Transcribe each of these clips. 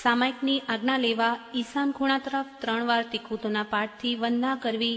સામાયિકની આજ્ઞા લેવા ઈશાન ખૂણા તરફ 3 વાર તિકુતોના પાઠથી વંદના કરવી.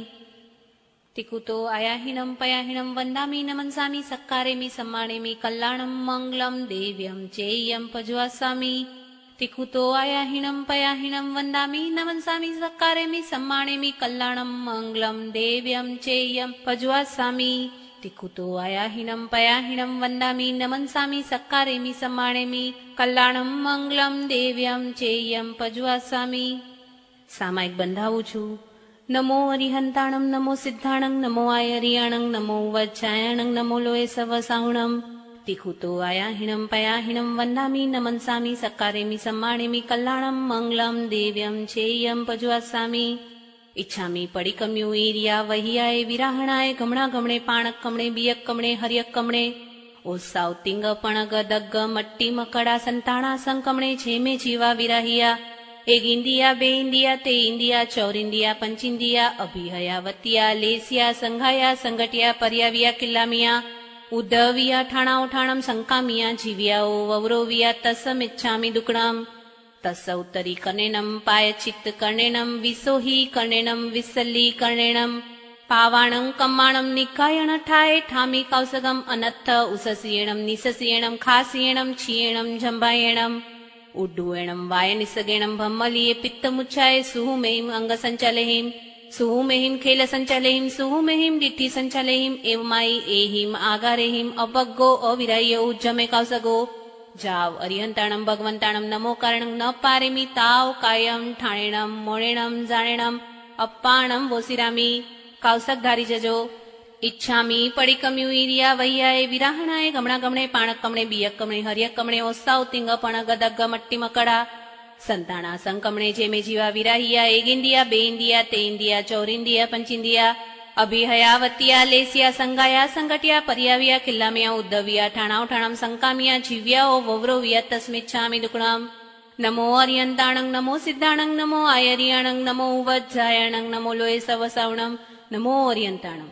તિકુતો આયાહીણમ પયાહીણમ વંદામી નમનસામી સક્કારેમી સમ્માણેમી કલ્યાણમ મંગલમ દેવ્યમ ચેયમ પજ્વાસામી. તિકુતો આયાહીણમ પયાહીણમ વંદામી નમનસામી સક્કારેમી સમ્માણેમી કલ્યાણમ મંગલમ દેવ્યમ ચેયમ પજ્વાસામી. તિકુતો આયાહીણમ પયાહીણમ વંદામી નમનસામી સક્કારેમી સમ્માણેમી કલ્યાણમ મંગલમ દેવ્યમ ચેયમ પજ્વાસામી. સામાયિક બંધાવું છું. નમો અરિહંતાણમ નમો સિદ્ધાણં નમો આયરિયાણં નમો વજ્જાયણં નમો લોય સવસાહુણમ. તિકુતો આયાહીણમ પયાહીણમ વંદામી નમનસામી સક્કારેમી સમ્માણેમી કલ્યાણમ મંગલમ દેવ્યમ ચેયમ પજ્વાસામી. ઈચ્છામી પડિકમ્યુ ઈરિયા વહિયાએ વિરાહણાય ગમણા ગમણે પાણક કમણે બિયક કમણે હરિયક કમણે ઓસાવ તિંગ પણગ દગ્ગ મટ્ટી મકડા સંતાણા સંકમણે જેમે જીવા વિરાહિયા. એક ઇન્દિયા બે ઇન્દિયા તે ઇન્દિયા ચૌરિંદિયા પંચિંદિયા અભિહયાવતિયા લેસિયા સંઘાયા સંગટિયા પર્યાવિયા કિલ્લામિયા ઉદ્ધવિયા ઠાણા ઉઠાણમ સંકામિયા જીવ્યાઓ વવરોવિયા તસમિચ્છામિ દુકણમ. તસ ઉત્તરી કર્ણેનમ પાયચિત્ત કર્ણેનમ વિસોહી કર્ણેનમ વિસલ્લી કર્ણેનમ પાવાણં કમ્માણમ નિકાયણ ઠાય ઠામી કૌસગમ અનત્થ ઉસસિયેણમ નિસસિયેણમ ખાસિયેણમ છિયેણમ જંભાયેણમ ઉડ્ડુએણમ વાય નિસગેણમ ભમ્મલીએ પિત્તમુચ્છાય સુહુમેહિમ અંગસંચલેહિમ સુહુમેહિમ ખેલસંચલેહિમ સુહુમેહિમ ડિઠ્ઠી સંચલેહિમ એવમાઈ એહિમ આગારેહિમ અપગ્ગો અવિરાય ઉજ્જમે કૌસગો. જાવ અરિહંતાણમ ભગવંતાણમ નમો કારણં ન પારેમી તાવ કાયમ ઠાણેણમ મોણેણમ જાણેણમ અપ્પાણમ વોસિરામી. કૌસક ધારી જજો. ઈચ્છામી પડિકમ્યુ ઈરિયા વૈયાએ વિરાહણાએ ગમણા ગમણે પાણક કમણે બિયક કમણે હરિયક કમણે ઓસાવ તિંગ પણગ દગ્ગ મટ્ટી મકડા સંતાણા સંકમણે જેમે જીવા વિરાહિયા. એક ઇન્દિયા બે ઇન્દિયા તે ઇન્દિયા ચૌરિંદિયા પંચિંદિયા અભિહયાવતિયા લેસિયા સંગાયા સંગટિયા પર્યાવિયા કિલ્લામિયા ઉદ્ધવિયા ઠાણા ઉઠાણમ સંકામિયા જીવ્યાઓ વવરોવિયા તસ્મિચ્છામિ દુકણમ. નમો અરિયંતાણં નમો સિદ્ધાણં નમો આયરિયાણં નમો વજ્જાયણં નમો લોય સવસાવણમ. નમો અરિયંતાણમ.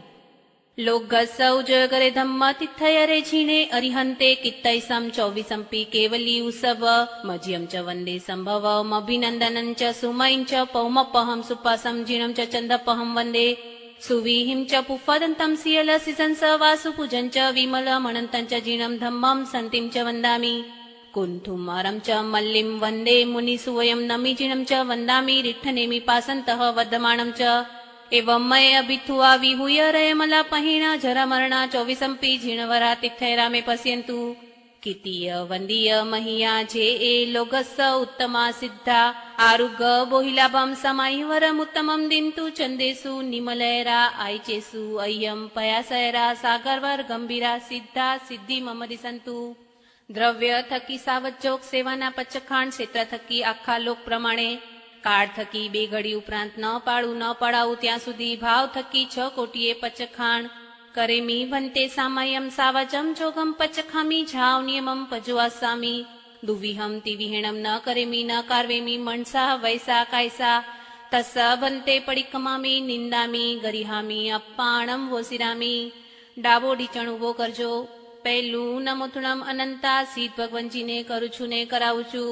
લોગસૌ જય કરે ધમ્મ તિથયરે ઝીણે અરિહંતે કિત્તૈસમ ચૌવિસંપી કેવલી ઉસવ મજ્યમ ચ વંદે સંભવમ અભિનંદનં ચ સુમૈં ચ પૌમપહમ સુપાસમ ઝીણમ ચ ચંદપહમ વંદે સુવીહિમ ચ પુફદંતમ સિયલસિસં સ વાસુ પૂજન ચ વિમલમણંतं ચ ઝીણમ ધમ્મં સંતિમ ચ વંદામી. કુંથુમરમ ચ મલ્લિમ વંદે મુનિસુવયમ નમી ઝીણમ ચ વંદામી રિઠ્ઠનેમિ પાસંતઃ વર્ધમાણમ ચ એવં મય અભિથુઆ વિહુય રયમલા પહિણા જરામરણા ચોવિસંપી ઝીણવરા તિથૈરામે પશ્યંતુ. કીર્તિય વંદીય મહિયા જે એ લોગસ્સ ઉત્તમા સિદ્ધા આરુગ બોહિલાભમ સમાઈવરમ ઉત્તમમ દિંતુ ચંદેસુ નિમલયરા આયચેસુ અય્યમ પયાસયરા સાગરવર ગંભીરા સિદ્ધા સિદ્ધિ મમ દિસંતુ. દ્રવ્ય થકી સાવજોગ સેવાના પચખાણ ક્ષેત્ર થકી આખા લોક પ્રમાણે કાળ થકી 2 ઘડી ઉપરાંત ન પાડું ન પડાવું ત્યાં સુધી ભાવ થકી 6 કોટીએ પચખાણ કરેમી ભંતે સામયમ સાવજમ જોગમ પચખામી જાવ નિયમમ પજ્વાસામી. દુવિહમ તિવિહેણમ ન કરેમી ન કાર્વેમી મણસા વૈસા કાયસા તસ ભંતે પડિકમામી નિંદામી ગરિહામી અપ્પાણમ વોસિરામી. ડાબો ઢીચણ ઉભો કરજો. પહેલું નમોથુણમ અનંતા સીધ ભગવંજીને કરું છું ને કરાવું છું.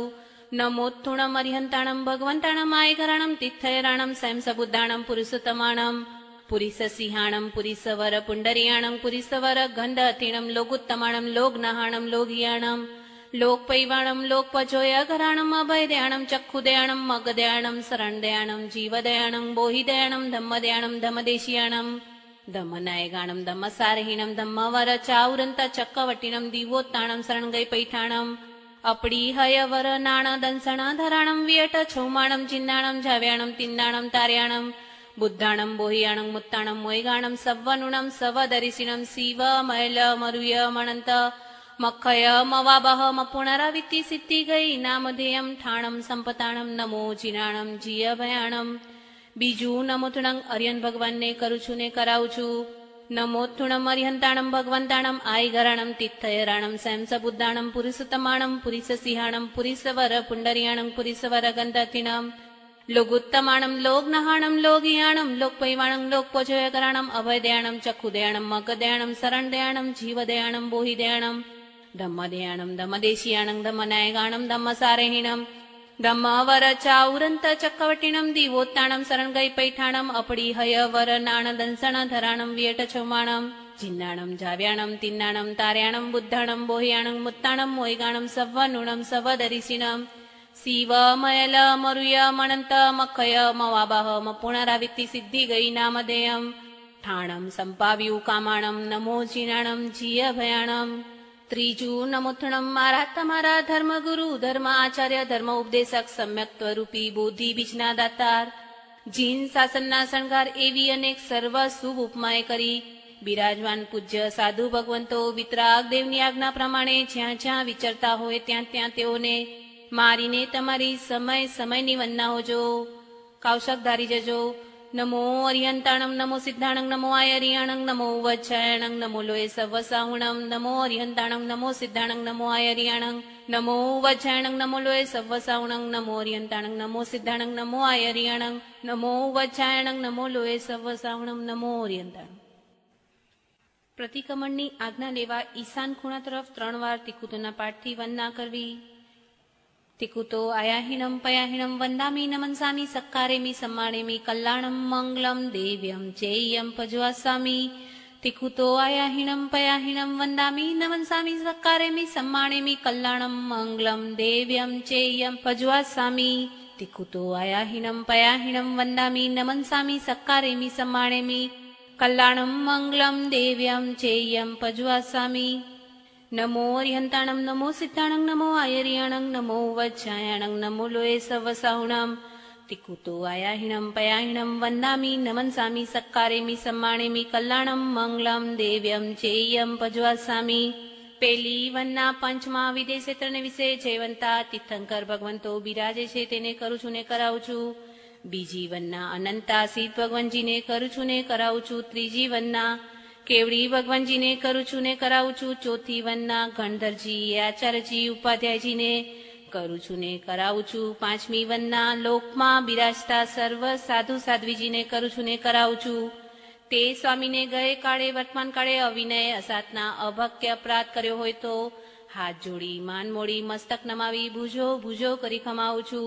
નમોથુણમ અરિહંતાણમ ભગવંતાણમ આયકરાણમ તિથયરાણમ સ્વયં સબુદ્ધાણમ પુરુષોત્તમાણમ પુરીસસિંહાણમ પુરીસવર પુંડરિયાણમ પુરીસવર ગંધ અતિણમ લોગુત્તમાણમ લોગનહાણમ લોગિયાણમ લોકપૈવાણમ લોકપજોયઘરાણમ અભયદયાણમ ચક્ષુદયાણમ મગદયાણમ શરણદયાણમ જીવદયાણમ બોહિદયાણમ ધમ્મદયાણમ ધમ્મદેશિયાણમ ધમ્મનાયગાણમ ધમ્મસારહીણમ ધમ્મવર ચાઉરંત ચક્કવટીણમ દીવોત્તાણમ શરણગೈ પૈઠાણમ અપડી હયવર નાણ દંસણ ધરાણમ વિયટ છૌમાણમ ચિંદાણમ જાવ્યાણમ તિંદાણમ તાર્યાણમ બુદ્ધાણમ બોહિયાણમ મુત્તાણમ મોયગાણમ સવ્વનુણમ સવદરિસિણમ શિવ મૈલ મરુય મણંત મખય મવાબહ મપુનરાવિત્તિ સિદ્ધિ ગઈ નામધેયમ ઠાણમ સંપતાણમ નમો જીનાણમ જીય ભયાણમ. બીજું નમોથુણમ અરિયન ભગવાનને કરું છું ને કરાવું છું. નમોથુણમ અરિહંતાણમ ભગવંતાણમ આયગરાણમ તિથયરાણમ સ્વયં સબુદ્ધાણમ પુરુષોત્તમાણમ પુરીસસિંહાણમ પુરીસવર પુંડરિયાણમ પુરીસવર ગંધતિણમ લોગુત્તમાણમ લોગનહાણમ લોગિયાણમ લોકપૈવાણમ લોકપજોયકરાણમ અભયદયાણમ ચક્ષુદયાણમ મગદયાણમ શરણદયાણમ જીવદયાણમ બોહિદયાણમ ધમ્મદયાણમ ધમ્મદેશિયાણમ ધમ્મનાયગાણમ ધમ્મસારહીણમ બ્રહ્મવર ચાઉરંત ચક્કવટીણમ દીવોત્તાણમ શરણગೈ પૈઠાણમ અપડી હયવર નાણ દંસણ ધરાણમ વિયટ છૌમાણમ જિન્નાણમ જાવ્યાણમ તિન્નાણમ તાર્યાણમ બુદ્ધાણમ બોહ્યાણમ મુત્તાણમ મોયગાણમ સવ્વનુણમ સવદરિસિણમ શિવમયલ મરુય મણંત મખય મવાબાહ પુનરાવિત્તિ સિદ્ધિ ગઈ નામધેયમ ઠાણમ સંપાવ્યું કામાણમ નમો જીનાણમ જીય ભયાણમ ત્રીજું નમોથણમ મારા તમારા ધર્મગુરુ ધર્મ આચાર્ય ધર્મ ઉપદેશક સમ્યક સ્વરૂપી બોધિ બીજના દાતાર જીન શાસનના શણગાર એવી અનેક સર્વ શુભ ઉપમાએ કરી બિરાજમાન પૂજ્ય સાધુ ભગવંતો વિતરાગ દેવની આજ્ઞા પ્રમાણે જ્યાં જ્યાં વિચરતા હોય ત્યાં ત્યાં તેઓને મારીને તમારી સમય સમયની વંદના હોજો. કૌશક ધારી જજો. નમો અરિહંતાણમ નમો સિદ્ધાણંગ નમો આયરિયાણંગ નમો વચ્છાયણંગ નમો લોય સવસાહુણમ નમો અરિહંતાણંગ નમો સિદ્ધાણંગ નમો આયરિયાણંગ નમો વચ્છાયણંગ નમો લોય સવસાહુણંગ નમો અરિહંતાણંગ નમો સિદ્ધાણંગ નમો આયરિયાણંગ નમો વચ્છાયણંગ નમો લોય સવસાહુણમ નમો અરિહંતાણંગ. પ્રતિક્રમણની આજ્ઞા લેવા ઈશાન ખૂણા તરફ 3 વાર તિકુતોના પાઠથી વંદના કરવી. તિકુતો આયાહીણમ પયાહીણમ વંદામી નમનસામી સક્કારેમી સમ્માણેમી કલ્યાણમ મંગલમ દેવ્યમ ચેયમ પજ્વાસામી. તિકુતો આયાહીણમ પયાહીણમ વંદામી નમનસામી સક્કારેમી સમ્માણેમી કલ્યાણમ મંગલમ દેવ્યમ ચેયમ પજ્વાસામી. તિકુતો આયાહીણમ પયાહીણમ વંદામી નમનસામી સક્કારેમી સમ્માણેમી કલ્યાણમ મંગલમ દેવ્યમ ચેયમ પજ્વાસામી. નમો અરિહંતાણમ નમો સિદ્ધાણંગ નમો આયરિયાણંગ નમો વચ્છાયણંગ નમો લોય સવસાહુણમ. તિકુતો આયાહીણમ પયાહીણમ વંદામી નમનસામી સક્કારેમી સમ્માણેમી કલ્યાણમ મંગલમ દેવ્યમ ચેયમ પજ્વાસામી. પેલી વનના પંચમા વિદેશેત્રને વિશે જયવંતા તીર્થંકર ભગવંતો બિરાજે છે તેને કરું છું ને કરાવું છું. બીજી વનના અનંતા સીત ભગવાનજીને કરું છું ને કરાવું છું. ત્રીજી વનના કેવડી ભગવાનજીને કરું છું ને કરાવું છું. ચોથી વનના ગણધરજી આચાર્યજી ઉપાધ્યાયજીને કરું છું ને કરાવું છું. પાંચમી વનના લોકમાં બિરાજતા સર્વ સાધુ સાધ્વીજીને કરું છું ને કરાવું છું. તે સ્વામીને ગયે કાળે વર્તમાન કાળે અવિનય અસાતના અભક્ય અપરાધ કર્યો હોય તો હાથ જોડી માન મોડી મસ્તક નમાવી ભૂજો ભૂજો કરી ખમાવું છું.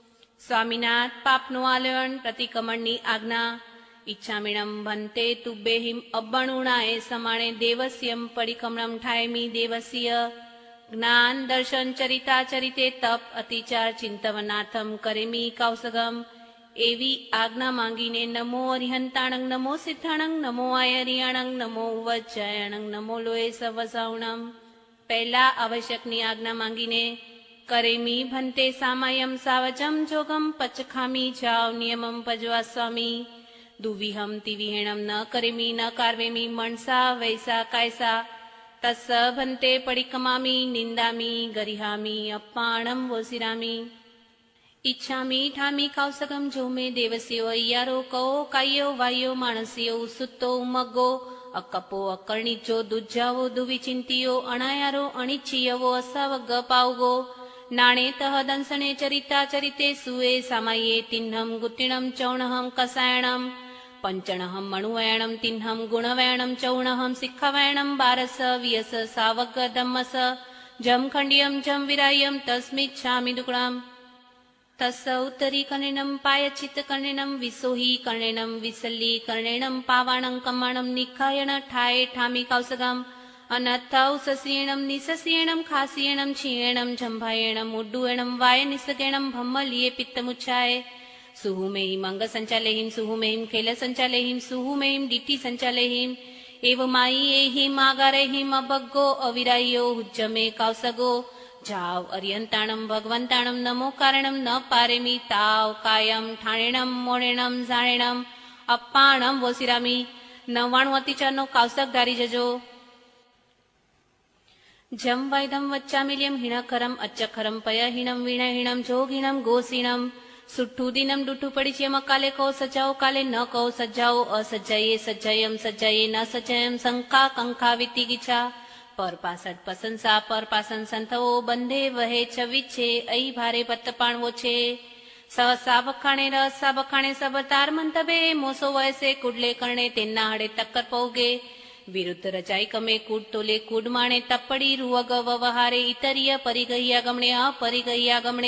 સ્વામીનાથ પાપનું આલયન પ્રતિક્રમણની આજ્ઞા. ઈચ્છામીણમ ભંતે તુબ્બેહિમ અબ્બણુણાએ સમાણે દેવસ્યમ પરિક્રમણમ ઠાયમી દેવસ્ય. જ્ઞાન દર્શન ચરિતા ચરિતે તપ અતિચાર ચિંતવનાથમ કરેમી કૌસગમ. એવી આજ્ઞા માંગીને નમો અરિહંતાણંગ નમો સિદ્ધાણંગ નમો આયરિયાણંગ નમો વચ્છાયણંગ નમો લોય સવસાહુણમ. પહેલા આવશ્યકની આજ્ઞા માંગીને કરેમી ભંતે સામાયમ સાવચમ જોગમ પચખામી જાવ નિયમમ પજ્વાસ્વામી. દુવિહમ તિવિહેણમ ન કરેમી ન કાર્વેમી મણસા વૈસા કાયસા તસ્સ ભંતે પડિકમામી નિંદામી ગરિહામી અપ્પાણમ વોસિરામી. ઈચ્છામી ઠામી કૌસગમ જો મે દેવસ્યો અય્યારો કહો કાયો વાયો માણસ્યો સુત્તો ઉમગ્ગો અકપો અકર્ણિચો દુજ્જાવો દુવિચિંતીયો અણાયારો અણિચ્છિયવો અસાવગ્ગ પાવગો. નાણે તહ દંસણે ચરિતા ચરિતે સુએ સામાયે તિન્હમ ગુતિણમ ચૌણહમ કસાયણમ પંચણહમ મણુવયણમ તિન્હમ ગુણવયણમ ચૌણહમ સિક્ખવયણમ બારસ વિયસ સાવગ ધમ્મસ જમ ખંડિયમ જમ વિરાયમ તસ્મિચ્છામિ દુકણમ. તસ્સ ઉત્તરી કર્ણેનમ પાયચિત કર્ણેનમ વિસોહી કર્ણેનમ વિસલ્લી કર્ણેનમ પાવાણં કમ્માણમ નિખાયણ ઠાય ઠામી કૌસગમ. અનથૌ સસ્યેણમ નિસસ્યેણમ ખાસ્યેણમ ક્ષીણમ જંભાયેણમ ઉડ્ડુએણમ વાય નિસગેણમ ભમ્મલીએ પિત્તમુચ્છાય. સુહુમેહિમ અંગ સંચાલેહિમ સુહુમેહિમ ખેલ સંચાલેહિમ સુહુમેહિમ ડીટી સંચાલેહિમ એવમાઈ એહિમ આગારેહિમ અભગ્ગો અવિરાયો હુજ્જમે કૌસગો. જાવ અરિયંતાણમ ભગવંતાણમ નમો કારણમ ન પારેમી તાવ કાયમ ઠાણેણમ મોણેણમ ઝાણેણમ અપ્પાણમ વોસિરામી. 99 અતિચારનો કૌશક ધારી જજો. જમ વૈદમ વચ્ચામિલ્યમ હિણખરમ અચ્ચખરમ પયહીણમ વીણહીણમ જોગીણમ ગોસીણમ. સુઠ્ઠું દિનમ ડૂઠું પડિચ્યમ અકાલે કહો સજાઓ કાલે ન કહો સજાઓ અસજ્જયે સજ્જયમ સજ્જયે ન સજ્જયમ શંકા કંખા વિતિગીછા. પર પાસઠ પ્રશંસા પર પાસન સંથવો બંધે વહે છવિચ્છે અહી ભારે પત્તપાણવો છે. સહસા બખાણે રહસા બખાણે સબતાર મંતબે મોસો વયસે કુડલે કરણે તેના હડે ટક્કર પૌગે. વિરુદ્ધ રચાઈ કમે કૂડ તોલે કૂડ માણે તપ્પડી રૂઅગ વવહારે ઇતરિય પરિગહ્યા ગમણે અપરિગહ્યા ગમણે.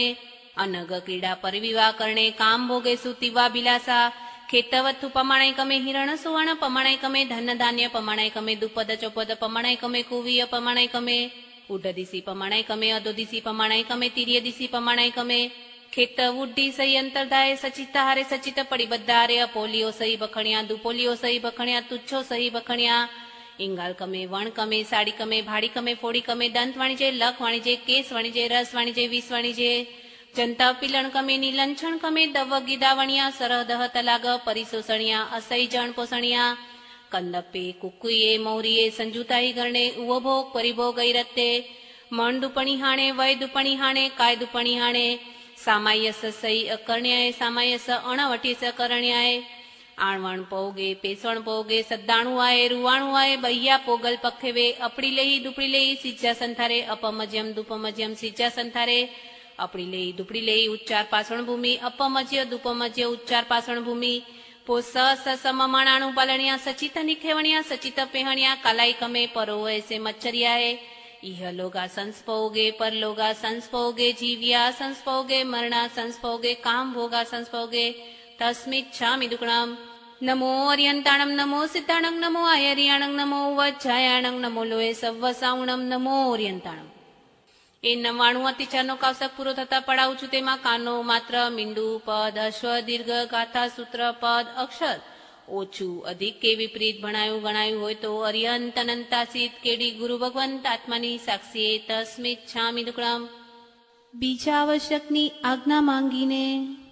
અનગ ક્રીડા પરિવિવા કરણે કામ ભોગે સુતિવા બિલાસા ખેતવત્થુ પમાણૈકમે હિરણ સુવર્ણ પમાણૈકમે ધન ધાન્ય પમાણૈકમે દુપદ ચોપદ પમાણૈકમે કુવીય પમાણૈકમે ઉડદિસી પમાણૈકમે અદોદિસી પમાણૈકમે તિર્યદિસી પમાણૈકમે ખેત ઉડ્ડી સહી અંતરધાય સચિતા હારે સચિત પડિબદ્ધારે અપોલિયો સહી બખણ્યા દુપોલિયો સહી બખણ્યા તુચ્છો સહી બખણ્યા ઇંગાલ કમે વણ કમે સાડી કમે ભાડી કમે ફોડી કમે દંત વાણિજ્ય લખ વાણિજ્ય કેસ વાણિજ્ય રસ વાણિજ્ય વિષ વાણિજ્ય જંતા પિલણ કમે નીલંછણ કમે દવ ગીદાવણિયા સરહદહ તલાગ પરિશોષણિયા અસહી જણ પોષણિયા કંદપે કુકુયે મૌરીએ સંજુતાઈ ગરણે ઉવભોગ પરિભોગ ઐરત્તે મણ દુપણી હાણે વય દુપણી હાણે કાય દુપણી હાણે સામાયસ સહી અકરણ્યાય સામાયસ અણવટીસ કરણ્યાય આણવણ પોગે પેસણ પોગે સદ્દાણું આય રૂવાણું આય બૈયા પોગલ પખેવે અપડી લઈ દુપડી લઈ સિજ્જા સંથારે અપમજ્યમ દુપમજ્યમ સિજ્જા સંથારે અપડી લઈ દુપડી લઈ ઉચ્ચાર પાષણ ભૂમિ અપમજ્ય દુપમજ્ય ઉચ્ચાર પાષણ ભૂમિ પો સમમાણાણું પાલણિયા સચિત નિખેવણિયા સચિત પેહણિયા કાલાઈ કમે પરોવે સે મચ્છરિયાએ ઇહલોગા સંસ્પોગે પરલોગા સંસ્પોગે જીવ્યા સંસ્પોગે મરણા સંસ્પોગે કામ ભોગા સંસ્પોગે તસ્મિચ્છામિ દુક્કડમ નમો અર્યંતાણમ નમો સિદ્ધાણમ નમો આયર્યાણમ નમો વજ્જાયાણમ નમો લોએ સવ્વસાવણમ નમો અર્યંતાણમ. એ 99 અતિચારનો કાવસક પૂરો થતા પડાવું છું. તેમાં કાનો માત્ર મીંડુ પદ અશ્વ દીર્ઘ ગાથા સૂત્ર પદ અક્ષર ઓછું અધિક કે વિપરીત ભણાયું ગણાયું હોય તો અર્યંત અનંતાસિત કેડી ગુરુ ભગવંત આત્માની સાક્ષીએ તસ્મિચ્છામિ દુક્કડમ. બીજા આવશ્યકની આજ્ઞા માંગીને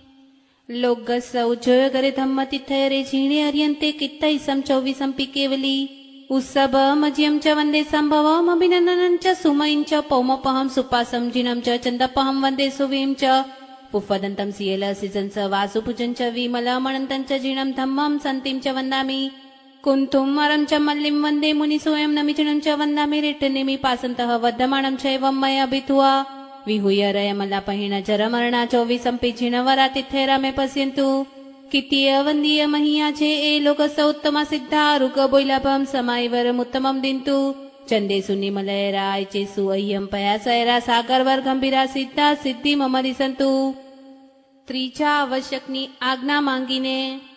લોગસૌ જોય ગરે ધમ્મતિ થયરે ઝીણે અર્યંતે કિત્તૈસમ 24 કેવલી ઉત્સવ મજ્યમ ચ વંદે સંભવમ અભિનંદનં ચ સુમયં ચ પૌમપહમ સુપાસમ જીનમ ચ ચંદપહમ વંદે સુવીમ ચ પુફદંતમ સિયલ સિજન સ વાસુપૂજન ચ વિમલમણંતં ચ જીણમ ધમ્મમ સંતિમ ચ વંદામિ કુંતુમ અરમ ચ મલ્લિમ વંદે મુનિસોયમ નમિચણં ચ વંદામિ રેટનેમિ પાસંતઃ વર્ધમાણં ચૈવમ મય અભિતુઆ વિહુય રયમલાપહિણ જરમરણા 24 જીણવરાતિથેરા મે પશ્યંતુ કિતીય વંદીય મહિયા છે એ લોક સૌત્તમા સિદ્ધા રુગ બોયલાભમ સમાયવર મુત્તમમ દિંતુ ચંદેસુ નિમલયરાય ચેસુ અહ્યમ પયાસયરા સાગરવર ગંભીરા સિદ્ધા સિદ્ધિ મમરી સંતુ. ત્રીજા આવશ્યકની આજ્ઞા માંગીને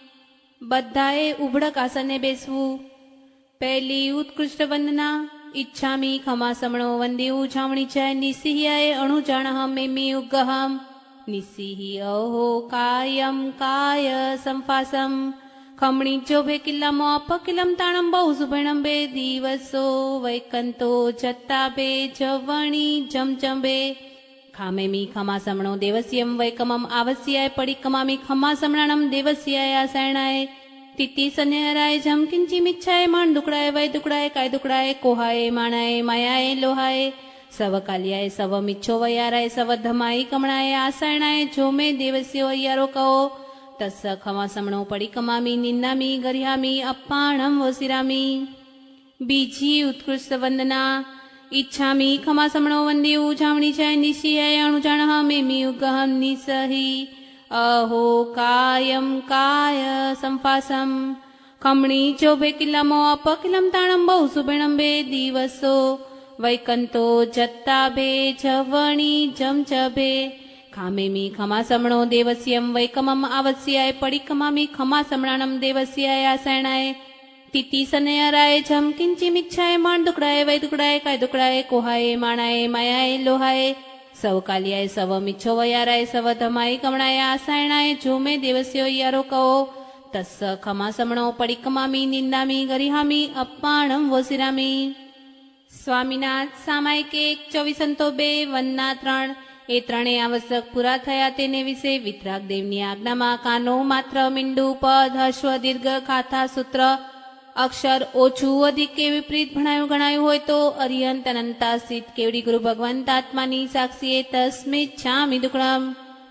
બધાએ ઉભડક આસને બેસવું. પહેલી ઉત્કૃષ્ટ વંદના ઈચ્છામી ખમાસમણો વંદે ઉજામણી છે નિસિહ્યાએ અણુજાણહમ મેમી ઉગહમ નિસિહી અહો કાયમ કાય સંફાસમ ખમણી ચોભે કિલ્લામો અપકિલમ તાણમ બહુ સુભેણમ બે દિવસો વૈકંતો જત્તા બે જવણી જમજંબે ખામેમી ખમાસમણો દેવસ્યમ વૈકમમ આવસ્યાય પડિકમામી ખમાસમણાણમ દેવસ્યાય આસરણાય તિતિ સન્યરાય જમ કિંચિમિચ્છાય માણ દુકડાય વય દુકડાય કાય દુકડાય કોહાય માણાય માયાય લોહાય સવ કાલિયાય સવ મિચ્છો વયારાય સવ ધમાઈ કમણાય આસરણાય જો મે દેવસ્યો અયારો કહો તસ્સ ખમાસમણો પડિકમામી નિન્નામી ગર્યામી અપ્પાણમ વસિરામી. બીજી ઉત્કૃષ્ટ વંદના ઈચ્છામી ખમાસમણો વંદે ઉજામણી છે નિશિયાય અણુજાણહ મેમી ઉગહમ નિસહી અહો કાયમ કાય સંફાસમ ખમણી ચોભે કિલ્લામો અપકિલમ તાણમ બહુ સુભેણમ બે દિવસો વૈકંતો જત્તા બે જવણી જમજભે ખામેમી ખમાસમણો દેવસ્યમ વૈકમમ આવસ્યાય પડિકમામી ખમાસમણાણમ દેવસ્યાય આસરણાય તિતિ સનયરાય જમ કિંચિમિચ્છાય માણ દુકડાય વય દુકડાય કાય દુકડાય કોહાય માણાય માયાય લોહાય સવ કાલિયાય સવ મિચ્છો વયારાય સવ ધમાઈ કમણાય આસરણાય જો મે દેવસ્યો યારો કહો તસ્સ ખમાસમણો પડિકમામી નિંદામી ગરિહામી અપ્પાણમ વસિરામી. સ્વામિનાથ સામાયિક 2402 વંદના 3 એ ત્રણેય આવશ્યક પૂરા થયા તેને વિશે વિતરાગ દેવની આજ્ઞામાં કાનો માત્ર મીંડુ પદ અશ્વ દીર્ઘ ગાથા સૂત્ર અક્ષર ઓછું અધિક કે વિપરીત ભણાયું ગણાયું હોય તો અર્યંત અનંતાસિત કેવડી ગુરુ ભગવંત આત્માની સાક્ષીએ તસ્મિચ્છામિ દુક્કડમ.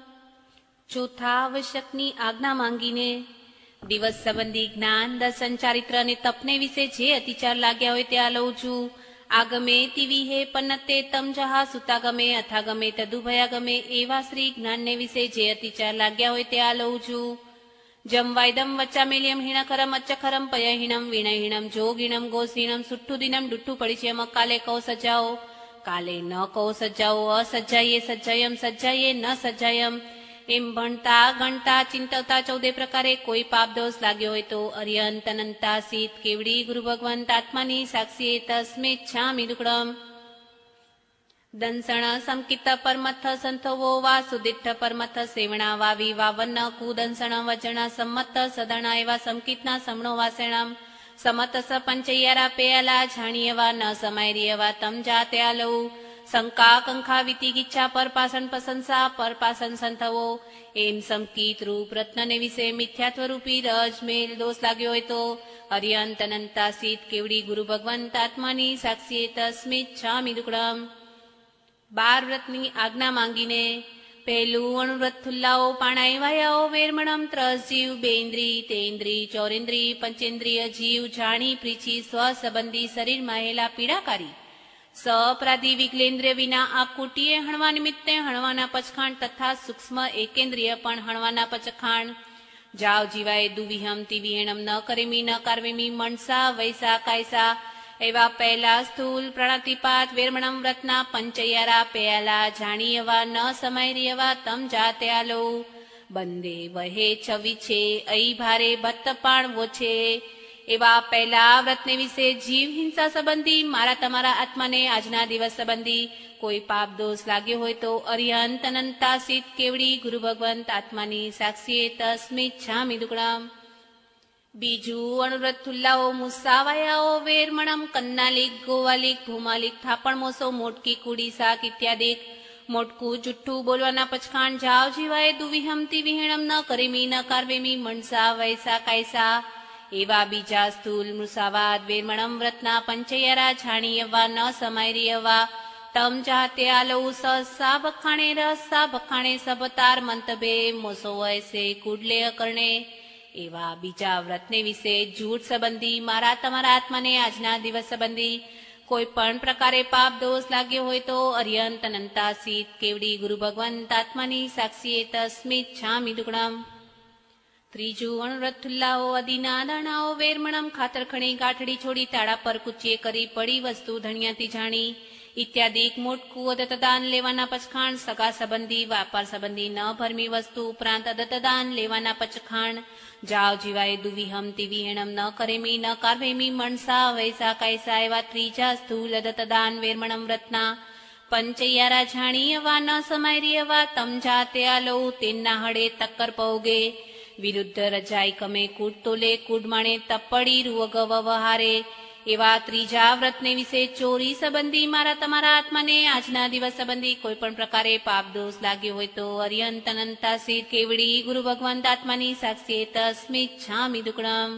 ચોથા આવશ્યકની આજ્ઞા માંગીને દિવસ સંબંધી જ્ઞાન દર્શન ચારિત્ર અને તપને વિશે જે અતિચાર લાગ્યા હોય તે આ લઉં છું. આગમે તિવિહે પન્નતે તમ જહા સુતાગમે અથાગમે તદુભયાગમે એવા શ્રી જ્ઞાનને વિશે જે અતિચાર લાગ્યા હોય તે આ લઉં છું. જમ વાયદમ વચ્ચામેલિયમ હિણખરમ અચ્ચખરમ પયહિણમ વિણહિણમ જોગિણમ ગોસહિણમ સુઠ્ઠુ દિનમ ડુઠ્ઠુ પડિશ્યમ કાલે કૌ સજાઓ કાલે ન કહો સજ્જાઓ અસજ્જાઈએ સજ્જાયમ સજ્જાઈએ ન સજ્જાયમ. એમ ભણતા ગણતા ચિંતવતા 14 પ્રકારે કોઈ પાપ દોષ લાગ્યો હોય તો અર્યંત અનંતાસીત કેવડી ગુરુ ભગવંત આત્માની સાક્ષીએ તસ્મેચ્છામિ દુક્કડમ. દંસણ સંકિત પરમથ સંથવો વા સુદિઠ પરમથ સેવણા વાવી વાવન કુદંસણ વજણ સંમત સદણા એવા સંકિતના સમણો વાસેણામ સમત સ પંચૈયારા પેયાલા જાણીયવા ન સમાયરીયવા તમ જાતે આલઉ. શંકા કંખા વિતી ગીચ્છા પરપાસન પ્રશંસા પરપાસન સંથવો. એમ સંકિત રૂપ રત્નને વિશે મિથ્યાત્વ રૂપી રજ મેલ દોષ લાગ્યો હોય તો અર્યંત અનંતાસીત કેવડી ગુરુ ભગવંત આત્માની સાક્ષીએ તસ્મેચ્છામિ દુક્કડમ. 12 વ્રતની આજ્ઞા માંગીને પહેલું અણુવ્રત થુલ્લાઓ પાણાઈ વાયાઓ વેરમણમ ત્રસ જીવ બેન્દ્રી તેન્દ્રી ચોરેન્દ્રી પંચેન્દ્રિય જીવ જાણી પ્રીચી સ્વસંબંધી શરીરમાં હેલા પીડાકારી સપ્રાધિ વિગલેન્દ્રિય વિના આ કુટીએ હણવા નિમિત્તે હણવાના પચખાણ તથા સૂક્ષ્મ એકેન્દ્રિય પણ હણવાના પચખાણ. જાવ જીવાય દુવિહમ તિવિહેણમ ન કરેમી ન કાર્વેમી મણસા વૈસા કાયસા. એવા પહેલા સ્થૂલ પ્રણાતિપાત વેરમણમ વ્રતના પંચૈયારા પેયાલા જાણીયવા ન સમાયરીયવા તમ જાતે આલો. બંદે વહે છવી છે અઈ ભારે ભત્ત પાણવો છે. એવા પહેલા વ્રતને વિશે જીવ હિંસા સંબંધી મારા તમારા આત્માને આજના દિવસ સંબંધી કોઈ પાપ દોષ લાગ્યો હોય તો અર્યંત અનંતાસીત કેવડી ગુરુ ભગવંત આત્માની સાક્ષીએ તસ્મેચ્છામિ દુક્કડમ. બીજું અણુવ્રત થુલ્લાઓ મુસાવાયાઓ વેરમણમ કન્નાલિક ગોવાલિક ભૂમાલિક થાપણ મોસો મોટકી કુડી શાક ઇત્યાદિક. મોટકું જુઠ્ઠું બોલવાના પચખાણ જાવ જીવાય દુવિહમતી વિહેણમ ન કરેમી ન કાર્વેમી મણસા વૈસા કાયસા. એવા બીજા સ્થૂલ મૃષાવાદ વેરમણમ વ્રતના પંચૈયારા જાણીયવા ન સમાયરીયવા તમ જાતે આલઉ. સા ભખાણે રસ સા ભખાણે સભતાર મંતભે મોસો વૈસે કુડલે કરણે. એવા બીજા વ્રતને વિશે જૂઠ સંબંધી મારા તમારા આત્માને આજના દિવસ સંબંધી કોઈ પણ પ્રકારે પાપ દોષ લાગ્યો હોય તો અર્યંત અનંતાસીત કેવડી ગુરુ ભગવંત આત્માની સાક્ષીએ તસ્મેચ્છામિ દુક્કડમ. ત્રીજું અણવ્રત થુલ્લાઓ અદીના દાણાઓ વેરમણમ ખાતરખણી ગાંઠડી છોડી તાળા પર કુચીએ કરી પડી વસ્તુ ધણિયાથી જાણી ઇત્યાદિક મોટકું અદત્તદાન લેવાના પચખાણ. સગા સંબંધી વ્યાપાર સંબંધી ન ભરમી વસ્તુ ઉપરાંત અદત્તદાન લેવાના પચખાણ. જાવ જીવાય દુવિહમ તિવિહેણમ ન કરેમી ન કાર્વેમી મણસા વૈસા કાયસા. એવા ત્રીજા સ્થૂલ અદત્તદાન વેરમણમ વ્રતના પંચૈયારા જાણીયવા ન સમાયરીયવા તમ જાતે આલો. તેના હળે તક્કર પૌગે વિરુદ્ધ રજાઈ કમે કૂડ તોલે કૂડ માણે તપ્પડી રૂવગ વહારે. એવા ત્રીજા વ્રતને વિશે ચોરી સંબંધી મારા તમારા આત્માને આજના દિવસ સંબંધી કોઈ પણ પ્રકારે પાપ દોષ લાગ્યો હોય તો અર્યંત અનંતાસીત કેવડી ગુરુ ભગવંત આત્માની સાક્ષીએ તસ્મેચ્છામિ દુક્કડમ.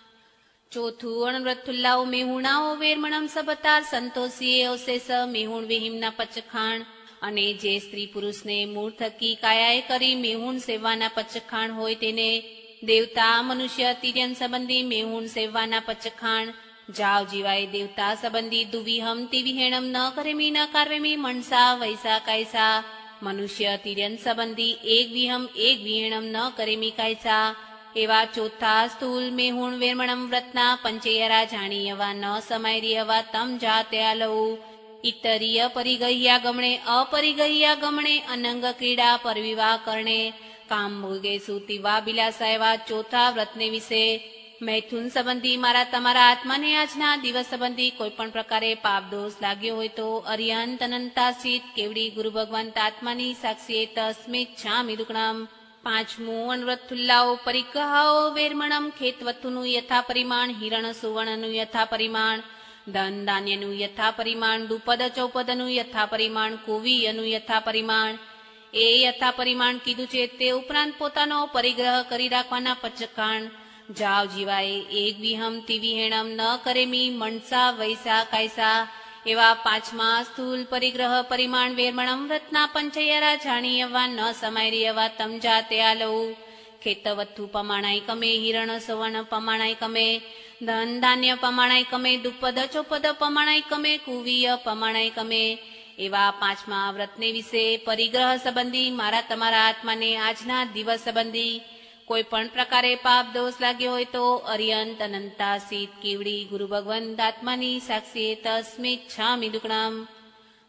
ચોથું અણવ્રત થુલ્લાઓ મેહુણાઓ વેરમણમ સબતાર સંતોષીએ અવશેષ મેહુણ વિહીમના પચખાણ. અને જે સ્ત્રી પુરુષને મૂળ થકી કાયાએ કરી મેહુણ સેવવાના પચખાણ હોય તેને દેવતા મનુષ્ય તિર્યન સંબંધી મેહુણ સેવવાના પચખાણ. જાવ જીવાય દેવતા સંબંધી દુવિહમ તિવિહેણમ ન કરેમી ન કાર્વેમી મણસા વૈસા કાયસા. મનુષ્ય તિર્યન સંબંધી એક વિહમ એક વિહેણમ ન કરેમી કાયસા. એવા ચોથા સ્થૂલ મેહુણ વેરમણમ વ્રતના પંચૈયારા જાણીયવા ન સમાયરીયવા તમ જાતે આલઉ. ઇતરીય પરિગહ્યા ગમણે અપરિગહ્યા ગમણે અનંગ ક્રીડા પરવિવાહ કરણે કામ ભોગે સુતિવા બિલાસા. એવા ચોથા વ્રતને વિશે મૈથુન સંબંધી મારા તમારા આત્માને આજના દિવસ સંબંધી કોઈ પણ પ્રકારે પાપ દોષ લાગ્યો હોય તો અર્યંત અનંતાસીત કેવડી ગુરુ ભગવંત આત્માની સાક્ષીએ તસ્મેચ્છામિ દુક્કડમ. પાંચમું અણવ્રત થુલ્લાઓ પરિગ્રહાઓ વેરમણમ ખેતવત્તુનું યથા પરિમાણ હિરણ સુવર્ણનું યથા પરિમાણ ધન ધાન્યનું યથા પરિમાણ દુપદ ચૌપદનું યથા પરિમાણ કુવીયનું યથા પરિમાણ. એ યથા પરિમાણ કીધું છે તે ઉપરાંત પોતાનો પરિગ્રહ કરી રાખવાના પચખાણ. જાવ જીવાય એક વિહમ તિવિહેણમ ન કરેમી મણસા વૈસા કાયસા. એવા પાંચમા સ્થૂલ પરિગ્રહ પરિમાણ વેરમણમ વ્રતના પંચૈયારા જાણીયવા ન સમાયરીયવા તમ જાતે આલઉ. ખેતવત્તુ પમાણાઈ કમે હિરણ સવર્ણ પમાણાઈ કમે ધન ધાન્ય પમાણાઈ કમે દુપદ ચોપદ પમાણાઈ કમે કુવીય પમાણાઈ કમે. એવા પાંચમા વ્રતને વિશે પરિગ્રહ સંબંધી મારા તમારા આત્માને આજના દિવસ સંબંધી કોઈ પણ પ્રકારે પાપ દોષ લાગ્યો હોય તો અર્યંત અનંતાસીત કેવડી ગુરુ ભગવંત આત્માની સાક્ષીએ તસ્મેચ્છામિ દુક્કડમ.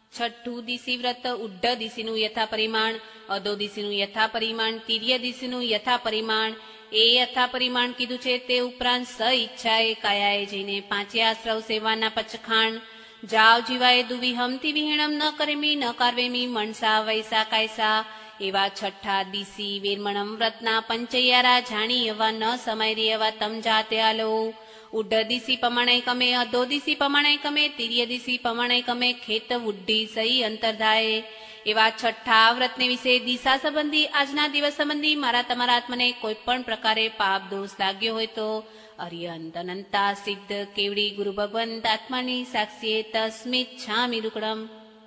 છઠ્ઠું દિશી વ્રત ઉડ્ઢ દિશીનું યથા પરિમાણ, અધો દિશીનું યથા પરિમાણ, તિર્ય દિશીનું યથા પરિમાણ. એ યથા પરિમાણ કીધું છે. તે ઉપરાંત સ ઈચ્છાએ કાયાએ જઈને પાંચે આશ્રવ સેવાના પચખાણ. જાવ જીવાએ દુવિહમ તિવિહીણમ ન કરેમી ન કાર્વેમી મણસા વૈસા કાયસા. એવા છઠ્ઠા દિશી વેરમણમ વ્રતના પંચૈયારા જાણી એવા ન સમાયરી એવા તમ જાતે આલો. ઉડ્ઢ દિશી પમણય કમે, અધો દિશી પમણય કમે, તિર્ય દિશી પમણય કમે, ખેત ઉડ્ઢી સહી અંતરધાય. એવા છઠ્ઠા વ્રતને વિશે દિશા સંબંધી આજના દિવસ સંબંધી મારા તમારા આત્માને કોઈ પણ પ્રકારે પાપ દોષ લાગ્યો હોય તો અર્યંત અનંતા સિદ્ધ કેવડી ગુરુ ભગવંત આત્માની સાક્ષીએ તસ્મિત છામી દુકડમ.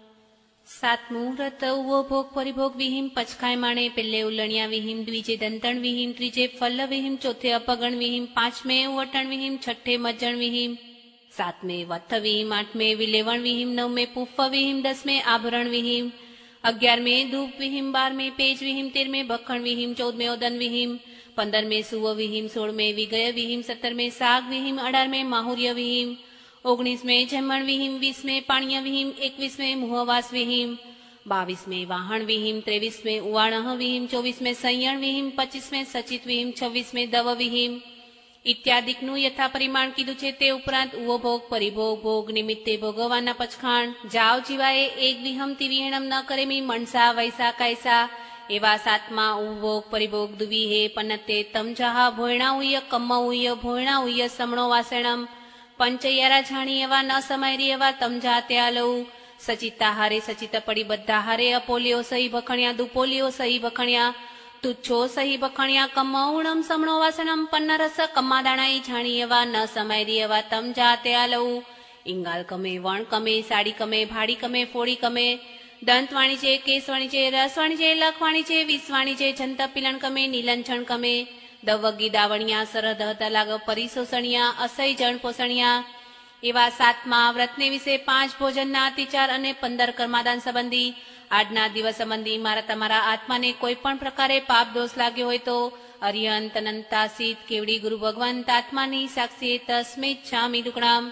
સાતમું વ્રત ઉવો ભોગ પરિભોગ વિહીમ પચખાય માણે, પેલે ઉલણિયા વિહીમ, દ્વિજે દંતણ વિહીમ, ત્રીજે ફલ્લ વિહીમ, ચોથે અપગણ વિહીમ, પાંચમે ઉવટણ વિહીમ, છઠ્ઠે મજ્જણ વિહીમ, સાતમે વથ વિહીમ, આઠમે વિલેવણ વિહીમ, નવમે પુફ વિહીમ, દસમે આભરણ વિહીમ, 11મે ધૂપ વિહીમ, 12મે પેજ વિહીમ, 13મે ભખણ વિહીમ, 14મે ઓદન વિહીમ, 15મે સુવ વિહીમ, 16મે વિગય વિહીમ, 17મે સાગ વિહીમ, 18મે માહુર્ય વિહીમ, 19મે જમણ વિહીમ, 20મે પાણ્ય વિહીમ, 21મે મુહવાસ વિહીમ, 22મે વાહણ વિહીમ, 23મે ઉવાણહ વિહીમ, 24મે સંયણ વિહીમ, 25મે સચિત વિહીમ, 26મે દવ વિહીમ ઇત્યાદિકનું યથા પરિમાણ કીધું છે. તે ઉપરાંત ઉવો ભોગ પરિભોગ ભોગ નિમિત્તે ભોગવવાના પચખાણ. જાવ જીવાએ એક વિહમ તિવિહેણમ ન કરેમી મણસા વૈસા કાયસા. એવા સાતમા ઉભોગ પરિભોગ દુવિહે પનતે તમ જહા ભોયણા ઉయ్ય કમ્મ ઉయ్ય ભોયણા ઉయ్ય સમણો વાસણમ. પંચૈયારા જાણી એવા ન સમાયરી એવા તમ જાતે આલવું. સચિતા હારે સચિત પડી બધા હારે, અપોલિયો સહી ભખણ્યા, દુપોલિયો સહી ભખણ્યા, તુચ્છો સહી ભખણ્યા, કમ્મ ઉણમ સમણો વાસણમ. પન્નરસ કમ્માદાણાઈ જાણી એવા ન સમાયરી એવા તમ જાતે આલવું. ઇંગાલ કમે, વણ કમે, સાડી કમે, ભાડી કમે, ફોડી કમે, દંત વાણિજે, કેસ વાણિજે, રસ વાણિજે, લખ વાણિજે, વિષ વાણિજે, જંત પિલણ કમે, નીલંછણ કમે, દવગી દાવણિયા, સરહદ તલાગ પરિશોષણિયા, અસહ્ય જણ પોષણિયા. એવા સાતમા વ્રતને વિશે 5 ભોજનના અતિચાર અને 15 કર્માદાન સંબંધી આજના દિવસ સંબંધી મારા તમારા આત્માને કોઈ પણ પ્રકારે પાપ દોષ લાગ્યો હોય તો અર્યંત અનંતાસિત કેવડી ગુરુ ભગવંત આત્માની સાક્ષીએ તસ્મિત છામી દુકડામ.